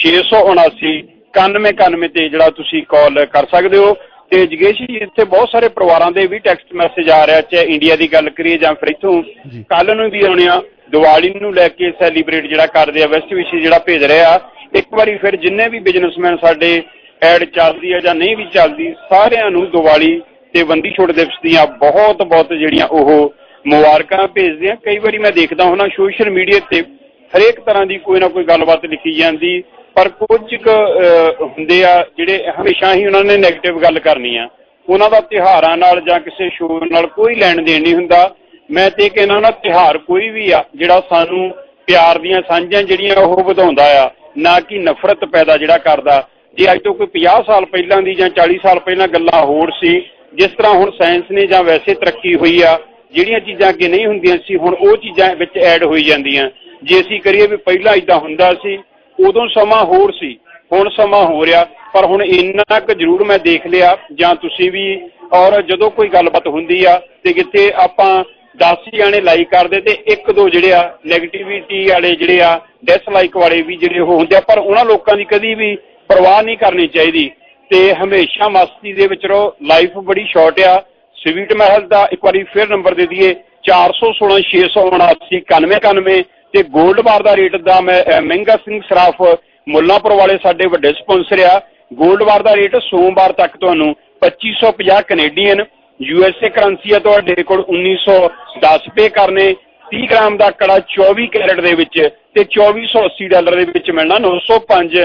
679 9191 ਤੇ ਜਿਹੜਾ ਤੁਸੀਂ ਕਾਲ ਕਰ ਸਕਦੇ ਹੋ। ਤੇ ਜਗੇਸ਼ ਜੀ ਇੱਥੇ ਬਹੁਤ ਸਾਰੇ ਪਰਿਵਾਰਾਂ ਦੇ ਵੀ ਟੈਕਸਟ ਮੈਸੇਜ ਆ ਰਿਹਾ, ਚਾਹੇ ਇੰਡੀਆ ਦੀ ਗੱਲ ਕਰੀਏ ਜਾਂ ਫਿਰ ਇੱਥੋਂ ਕੱਲ ਨੂੰ ਵੀ ਆਉਣੇ ਆ, ਦੀਵਾਲੀ ਨੂੰ ਲੈ ਕੇ ਸੈਲੀਬ੍ਰੇਟ ਜਿਹੜਾ ਕਰਦੇ ਆ, ਵੈਸਟ ਵਿਸ਼ੇ ਜਿਹੜਾ ਭੇਜ ਰਹੇ ਆ। ਇੱਕ ਵਾਰੀ ਫਿਰ ਜਿੰਨੇ ਵੀ ਬਿਜ਼ਨਸਮੈਨ ਸਾਡੇ ਐਡ ਚੱਲਦੀ ਆ ਜਾਂ ਨਹੀਂ ਵੀ ਚੱਲਦੀ, ਸਾਰਿਆਂ ਨੂੰ ਦੀਵਾਲੀ ਤੇ ਬੰਦੀ ਛੋੜ ਦਿਵਸ ਦੀਆਂ ਬਹੁਤ ਬਹੁਤ ਜਿਹੜੀਆਂ ਉਹ ਮੁਬਾਰਕਾਂ ਭੇਜਦੇ ਆ। ਕਈ ਵਾਰੀ ਮੈਂ ਦੇਖਦਾ ਹੁੰਦਾ ਸੋਸ਼ਲ ਮੀਡੀਆ ਤੇ ਹਰੇਕ ਤਰ੍ਹਾਂ ਦੀ ਕੋਈ ਨਾ ਕੋਈ ਗੱਲਬਾਤ ਲਿਖੀ ਜਾਂਦੀ, ਪਰ ਕੁਝ ਕੁ ਹੁੰਦੇ ਆ ਜਿਹੜੇ ਹਮੇਸ਼ਾ ਹੀ ਉਹਨਾਂ ਨੇ ਨੈਗੇਟਿਵ ਗੱਲ ਕਰਨੀ ਆ। ਉਹਨਾਂ ਦਾ ਤਿਉਹਾਰਾਂ ਨਾਲ ਜਾਂ ਕਿਸੇ ਸ਼ੋਅ ਨਾਲ ਕੋਈ ਲੈਣ ਦੇਣ ਨਹੀਂ ਹੁੰਦਾ। ਮੈਂ ਤੇ ਕਹਿੰਦਾ ਨਾ, ਤਿਉਹਾਰ ਕੋਈ ਵੀ ਆ ਜਿਹੜਾ ਸਾਨੂੰ ਪਿਆਰ ਦੀਆਂ ਸਾਂਝਾਂ ਜਿਹੜੀਆਂ ਉਹ ਵਧਾਉਂਦਾ ਆ, ਨਾ ਕਿ ਨਫ਼ਰਤ ਪੈਦਾ ਜਿਹੜਾ ਕਰਦਾ। ਜੇ ਅੱਜ ਤੋਂ ਕੋਈ 50 ਸਾਲ ਪਹਿਲਾਂ ਦੀ ਜਾਂ 40 ਸਾਲ ਪਹਿਲਾਂ ਗੱਲਾਂ ਹੋਰ ਸੀ, ਜਿਸ ਤਰ੍ਹਾਂ ਹੁਣ ਸਾਇੰਸ ਨੇ ਜਾਂ ਵੈਸੇ ਤਰੱਕੀ ਹੋਈ ਆ, ਜਿਹੜੀਆਂ ਚੀਜ਼ਾਂ ਅੱਗੇ ਨਹੀਂ ਹੁੰਦੀਆਂ ਸੀ ਹੁਣ ਉਹ ਚੀਜ਼ਾਂ ਵਿੱਚ ਐਡ ਹੋਈ ਜਾਂਦੀਆਂ। ਜੇ ਅਸੀਂ ਕਰੀਏ ਵੀ ਪਹਿਲਾਂ ਇੱਦਾਂ ਹੁੰਦਾ ਸੀ, ਉਦੋਂ ਸਮਾਂ ਹੋਰ ਸੀ, ਹੁਣ ਸਮਾਂ ਹੋ ਰਿਹਾ। ਪਰ ਹੁਣ ਇੰਨਾ ਕੁ ਜ਼ਰੂਰ ਮੈਂ ਦੇਖ ਲਿਆ ਜਾਂ ਤੁਸੀਂ ਵੀ, ਔਰ ਜਦੋਂ ਕੋਈ ਗੱਲਬਾਤ ਹੁੰਦੀ ਆ ਤੇ ਕਿਤੇ ਆਪਾਂ 10 ਜਾਣੇ ਲਾਈਕ ਕਰਦੇ ਤੇ 1-2 ਜਿਹੜੇ ਆ ਨੈਗੇਟਿਵਿਟੀ ਵਾਲੇ ਜਿਹੜੇ ਆ ਡਿਸਲਾਈਕ ਵਾਲੇ ਵੀ ਜਿਹੜੇ ਉਹ ਹੁੰਦੇ ਆ, ਪਰ ਉਹਨਾਂ ਲੋਕਾਂ ਦੀ ਕਦੀ ਵੀ ਪਰਵਾਹ ਨਹੀਂ ਕਰਨੀ ਚਾਹੀਦੀ ਤੇ ਹਮੇਸ਼ਾ ਮਸਤੀ ਦੇ ਵਿੱਚ ਰਹੋ। ਲਾਈਫ ਬੜੀ ਸ਼ਾਰਟ ਆ। ਸਵੀਟ ਮਹਿਲ ਦਾ ਇੱਕ ਵਾਰੀ ਫਿਰ ਨੰਬਰ ਦੇ ਦਈਏ 416 679 9191 ਤੇ ਗੋਲਡ ਬਾਰ ਦਾ ਰੇਟ ਦਾ ਮੈਂ ਮਹਿੰਗਾ ਸਿੰਘ ਸਰਾਫ ਮੁੱਲਾਂਪੁਰ ਵਾਲੇ ਸਾਡੇ ਵੱਡੇ ਸਪਾਂਸਰ ਆ। ਗੋਲਡ ਬਾਰ ਦਾ ਰੇਟ ਸੋਮਵਾਰ ਤੱਕ ਤੁਹਾਨੂੰ 2550 ਕੈਨੇਡੀਅਨ, USA ਕਰੰਸੀ ਆ ਤੁਹਾਡੇ ਕੋਲ 1910 ਪੇ ਕਰਨੇ। 30 ਗ੍ਰਾਮ ਦਾ ਕੜਾ 24 ਕੈਰਟ ਦੇ ਵਿੱਚ ਤੇ $2480 ਦੇ ਵਿੱਚ ਮਿਲਣਾ। 905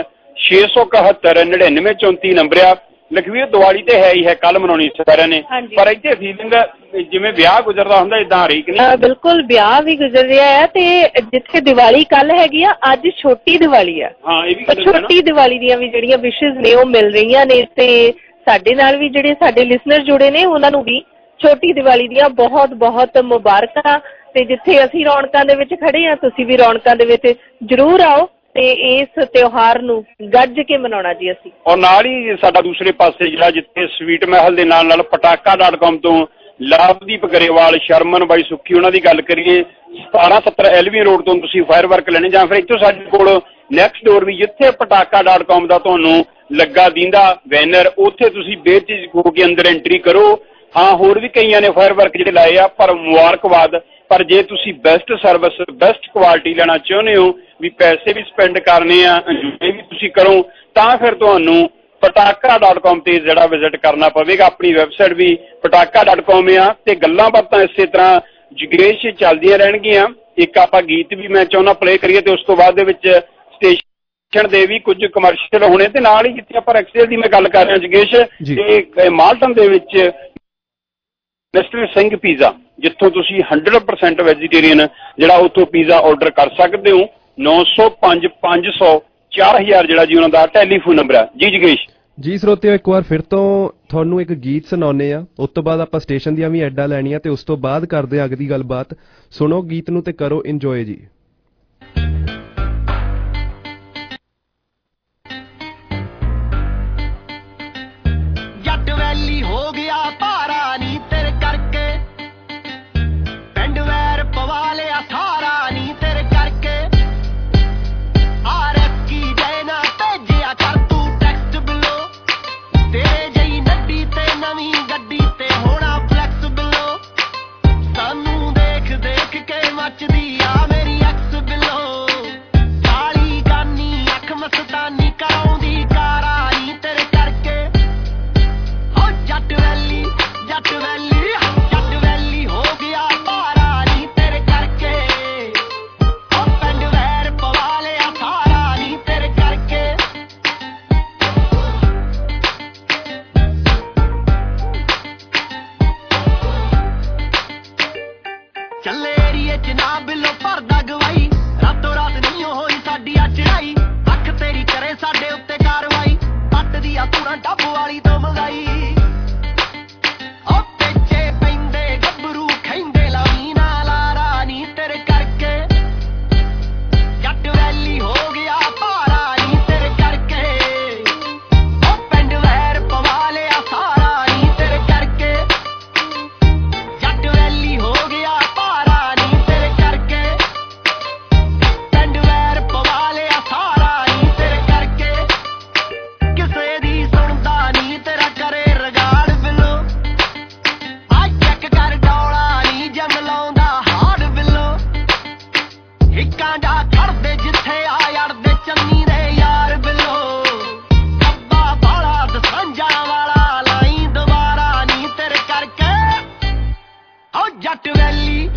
671 99 34 ਨੰਬਰ ਆ। ਲਖਵੀਰ ਦੀਵਾਲੀ ਤੇ ਹੈ ਹੀ ਹੈ, ਕੱਲ ਮਨਾਉਣੀ ਸਾਰਿਆਂ ਨੇ, ਪਰ ਇੱਥੇ ਫੀਲਿੰਗ ਜਿਵੇਂ ਵਿਆਹ ਗੁਜ਼ਰਦਾ ਹੁੰਦਾ ਇਦਾਂ ਆ ਰਹੀ ਕਿ ਨਹੀਂ? ਬਿਲਕੁਲ ਵਿਆਹ ਵੀ ਗੁਜ਼ਰ ਰਿਹਾ ਹੈ ਤੇ ਜਿੱਥੇ ਦੀਵਾਲੀ ਕੱਲ ਹੈਗੀ ਆ, ਅੱਜ ਛੋਟੀ ਦੀਵਾਲੀ ਆ। ਹਾਂ, ਇਹ ਵੀ ਛੋਟੀ ਦੀਵਾਲੀ ਦੀਆਂ ਵੀ ਜਿਹੜੀਆਂ ਵਿਸ਼ੇਸ ਨੇ ਉਹ ਮਿਲ ਰਹੀਆਂ ਨੇ ਤੇ ਸਾਡੇ ਨਾਲ ਵੀ ਜਿਹੜੇ ਸਾਡੇ ਲਿਸਨਰ ਜੁੜੇ ਨੇ ਉਹਨਾਂ ਨੂੰ ਵੀ ਛੋਟੀ ਦੀਵਾਲੀ ਦੀਆਂ ਬਹੁਤ ਬਹੁਤ ਮੁਬਾਰਕਾਂ। ਤੇ ਜਿੱਥੇ ਅਸੀਂ ਰੌਣਕਾਂ ਦੇ ਵਿੱਚ ਖੜੇ ਆ, ਤੁਸੀਂ ਵੀ ਰੌਣਕਾਂ ਦੇ ਵਿੱਚ ਜ਼ਰੂਰ ਆਓ ਤੇ ਇਸ ਤਿਉਹਾਰ ਨੂੰ ਗੱਜ ਕੇ ਮਨਾਉਣਾ ਜੀ ਅਸੀਂ। ਔਰ ਨਾਲ ਹੀ ਸਾਡਾ ਦੂਸਰੇ ਪਾਸੇ ਜਿਹੜਾ ਜਿੱਥੇ ਸਵੀਟ ਮਹਿਲ ਦੇ ਨਾਲ ਪਟਾਕਾ.com ਤੋਂ ਲਵਦੀਪ ਗਰੇਵਾਲ, ਸ਼ਰਮਨ ਬਾਈ ਸੁੱਖੀ, ਉਹਨਾਂ ਦੀ ਗੱਲ ਕਰੀਏ 1770 ਐਲਵੀ ਰੋਡ ਤੋਂ ਤੁਸੀਂ ਫਾਇਰ ਵਰਕ ਲੈਣੇ ਜਾਂ ਫਿਰ ਇੱਥੋਂ ਸਾਡੇ ਕੋਲ ਨੈਕਸਟ ਡੋਰ ਵੀ ਜਿੱਥੇ ਪਟਾਕਾ.com ਦਾ ਤੁਹਾਨੂੰ ਲੱਗਾ ਦਿੰਦਾ ਬੈਨਰ, ਉੱਥੇ ਤੁਸੀਂ ਬੇਝਿਜਕ ਹੋ ਕੇ ਅੰਦਰ ਐਂਟਰੀ ਕਰੋ। ਹਾਂ, ਹੋਰ ਵੀ ਕਈਆਂ ਨੇ ਫਾਇਰ ਵਰਕ ਜਿਹੜੇ ਲਾਏ ਆ, ਪਰ ਮੁਬਾਰਕਬਾਦ। ਪਰ ਜੇ ਤੁਸੀਂ ਬੈਸਟ ਸਰਵਿਸ, ਬੈਸਟ ਕੁਆਲਿਟੀ ਲੈਣਾ ਚਾਹੁੰਦੇ ਹੋ, ਵੀ ਪੈਸੇ ਵੀ ਸਪੈਂਡ ਕਰਨੇ ਆ, ਇੰਜੋਏ ਵੀ ਤੁਸੀਂ ਕਰੋ, ਤਾਂ ਫਿਰ ਤੁਹਾਨੂੰ ਪਟਾਕਾ.com ਤੇ ਜਿਹੜਾ ਵਿਜ਼ਿਟ ਕਰਨਾ ਪਵੇਗਾ। ਆਪਣੀ ਵੈਬਸਾਈਟ ਵੀ ਪਟਾਕਾ.com ਆ ਤੇ ਗੱਲਾਂ ਬਾਤਾਂ ਇਸੇ ਤਰ੍ਹਾਂ ਜਗੇਸ਼ ਚੱਲਦੀਆਂ ਰਹਿਣਗੀਆਂ। ਇੱਕ ਆਪਾਂ ਗੀਤ ਵੀ ਮੈਂ ਚਾਹੁੰਦਾ ਪਲੇ ਕਰੀਏ ਤੇ ਉਸ ਤੋਂ ਬਾਅਦ ਦੇ ਵਿੱਚ ਸਟੇਸ਼ਨ ਦੇ ਵੀ ਕੁਝ ਕਮਰਸ਼ੀਅਲ ਹੋਣੇ ਤੇ ਨਾਲ ਹੀ ਜਿੱਥੇ ਆਪਾਂ ਐਕਸਲ ਦੀ ਮੈਂ ਗੱਲ ਕਰ ਰਿਹਾ ਜਗੇਸ਼, ਤੇ ਮਾਲਟਨ ਦੇ ਵਿੱਚ ਮਿਸਟਰ ਸਿੰਘ ਪੀਜ਼ਾ, ਜਿੱਥੋਂ ਤੁਸੀਂ 100% ਵੈਜੀਟੇਰੀਅਨ ਜਿਹੜਾ ਉੱਥੋਂ ਪੀਜ਼ਾ ਆਰਡਰ ਕਰ ਸਕਦੇ ਹੋ। 905 500 4000 ਜਿਹੜਾ ਜੀ ਉਹਨਾਂ ਦਾ ਟੈਲੀਫੋਨ ਨੰਬਰ ਆ। ਜੀ ਜਗੇਸ਼ ਜੀ ਸਰੋਤਿਓ, ਇੱਕ ਵਾਰ ਫਿਰ ਤੋਂ ਤੁਹਾਨੂੰ ਇੱਕ ਗੀਤ ਸੁਣਾਉਂਦੇ ਆ, ਉਸ ਤੋਂ ਬਾਅਦ ਆਪਾਂ ਸਟੇਸ਼ਨ ਦੀਆਂ ਵੀ ਐਡਾਂ ਲੈਣੀਆਂ ਤੇ ਉਸ ਤੋਂ ਬਾਅਦ ਕਰਦੇ ਆ ਅਗਲੀ ਗੱਲਬਾਤ। ਸੁਣੋ ਗੀਤ ਨੂੰ ਤੇ ਕਰੋ ਇੰਜੋਏ ਜੀ। ਜੱਟ ਵੈਲੀ ਹੋ ਗਿਆ ਭਾਰਾ ਨੀ ਤੇਰੇ ਕਰਕੇ, ਪਿੰਡ ਵੈਰ ਪਵਾ ਲਿਆ ਸਾਰਾ ਨੀ ਤੇਰੇ ਕਰਕੇ। RS ਕੀ ਜੈ ਨਾ ਭੇਜਿਆ ਕਰ ਤੂੰ ਟੈਕਸਟ ਬਿਲੋ, ਤੇਰੇ ਜਈ ਨੱਡੀ ਤੇ ਨਵੀਂ ਗੱਡੀ ਤੇ ਹੋਣਾ खड़दे जिथे आ अड़दे चन्नी दे यार बिलो डब्बा बाला दसांजा वाला लाई दोबारा नी तेरे करके ओ जट वैली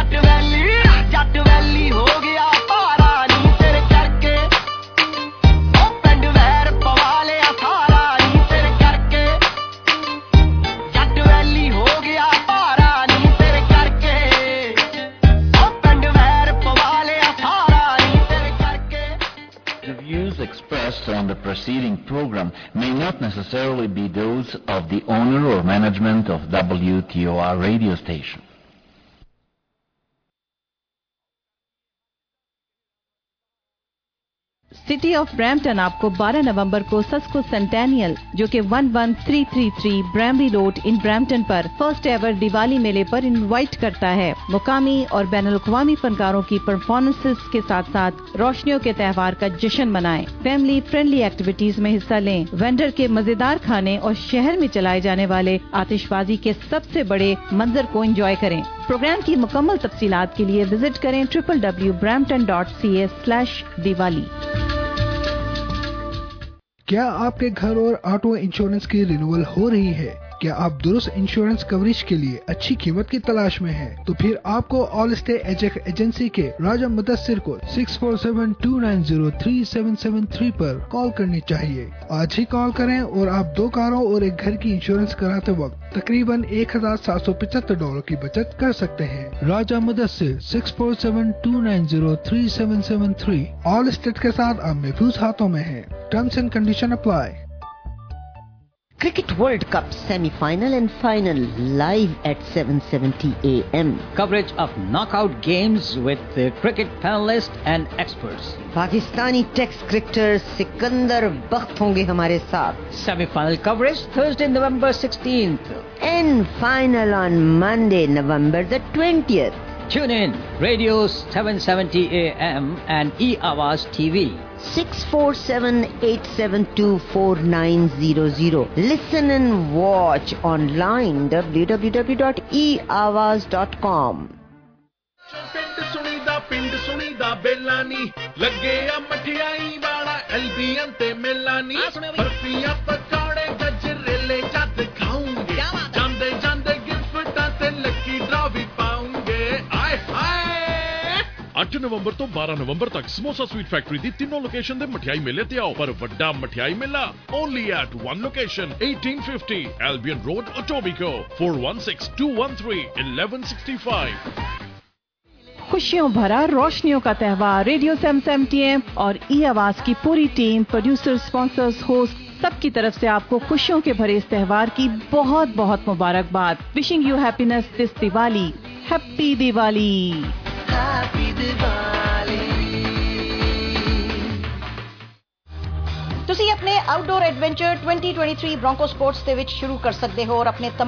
हो गया पारा नी तेरे करके ओ पिंड वैर पवाले सारा नी तेरे करके जट वैली हो गया पारा नी तेरे करके ओ पिंड वैर पवाले सारा नी तेरे करके. The views expressed on the preceding program may not necessarily be those of the owner or management of WTOR radio station. City of Brampton आपको 12 नवंबर को सस्को सेंटेनियल जो कि 11333 ब्रैमरी रोड इन ब्रैम्पटन पर फर्स्ट एवर दिवाली मेले पर invite करता है. मुकामी और बैनुल-अक़वामी फनकारों की परफॉर्मेंसेस के साथ साथ रोशनियों के त्योहार का जश्न मनाएं. फैमिली फ्रेंडली एक्टिविटीज में हिस्सा लें. वेंडर के मजेदार खाने और शहर में चलाए जाने वाले आतिशबाजी के सबसे बड़े मंजर को एंजॉय करें. प्रोग्राम की मुकम्मल तफसीलात के लिए विजिट करें www.brampton.ca/Diwali. क्या आपके घर और ऑटो इंश्योरेंस की रिन्यूअल हो रही है? क्या आप दुरुस्त इंश्योरेंस कवरेज के लिए अच्छी कीमत की तलाश में हैं? तो फिर आपको ऑल स्टेट एजेंसी के राजा मुदस्सिर को 6472903773 पर कॉल करनी चाहिए. आज ही कॉल करें और आप 2 कारों और एक घर की इंश्योरेंस कराते वक्त तकरीबन $1,775 की बचत कर सकते हैं. राजा मुदस्सिर 6472903773 ऑल स्टेट के साथ आप महफूज हाथों में हैं. Terms and condition apply. Cricket World Cup semi-final and final live at 7:70 a.m. Coverage of knockout games with the cricket panelists and experts. Pakistani Test cricketer Sikandar Bakht होंगे हमारे साथ. Semi-final coverage Thursday, November 16th. And final on Monday, November the 20th. Tune in Radio 770 AM and eAwaz TV. 647-872-4900. Listen and watch online www.eawaz.com. ਪਿੰਡ ਸੁਣੀਦਾ ਬੇਲਾਨੀ ਲੱਗੇ ਆ ਮਠਿਆਈ ਵਾਲਾ ਐਲਬੀਐਨ ਤੇ Melanie ਬਰਫੀਆਂ ਪਕੌੜੇ ਗਜਰੇਲੇ ਜਦ ਖਾਉਂਗੇ ਜਾਂਦੇ ਜਾਂਦੇ ਗਿਫਟਾਂ ਤੇ ਲੱਕੀ ਡਰਾ ਵੀ ਪਾਉਂਗੇ ਆਏ ਹਾਏ 8 ਨਵੰਬਰ ਤੋਂ 12 ਨਵੰਬਰ ਤੱਕ ਸਮੋਸਾ ਸਵੀਟ ਫੈਕਟਰੀ ਦੀ ਤਿੰਨੋਂ ਲੋਕੇਸ਼ਨ ਦੇ ਮਠਿਆਈ ਮੇਲੇ ਤੇ ਆਓ. ਪਰ ਵੱਡਾ ਮਠਿਆਈ ਮੇਲਾ only at one location, 1850 Albion Road, Etobicoke, 416-213-1165. खुशियों भरा रोशनियों का त्योहार रेडियो 770 AM और eAwaz की पूरी टीम, प्रोड्यूसर, स्पॉन्सर्स, होस्ट सबकी तरफ से आपको खुशियों के भरे इस त्योहार की बहुत बहुत मुबारकबाद. Wishing you happiness this Diwali. Happy Diwali. ਤੁਸੀਂ ਆਪਣੇ ਆਊਟਡੋਰ ਐਡਵੈਂਚਰ 2023 ਬ੍ਰੋਂਕੋ ਸਪੋਰਟਸ ਦੇ ਵਿੱਚ ਸ਼ੁਰੂ ਕਰ ਸਕਦੇ ਹੋ ਔਰ ਆਪਣੇ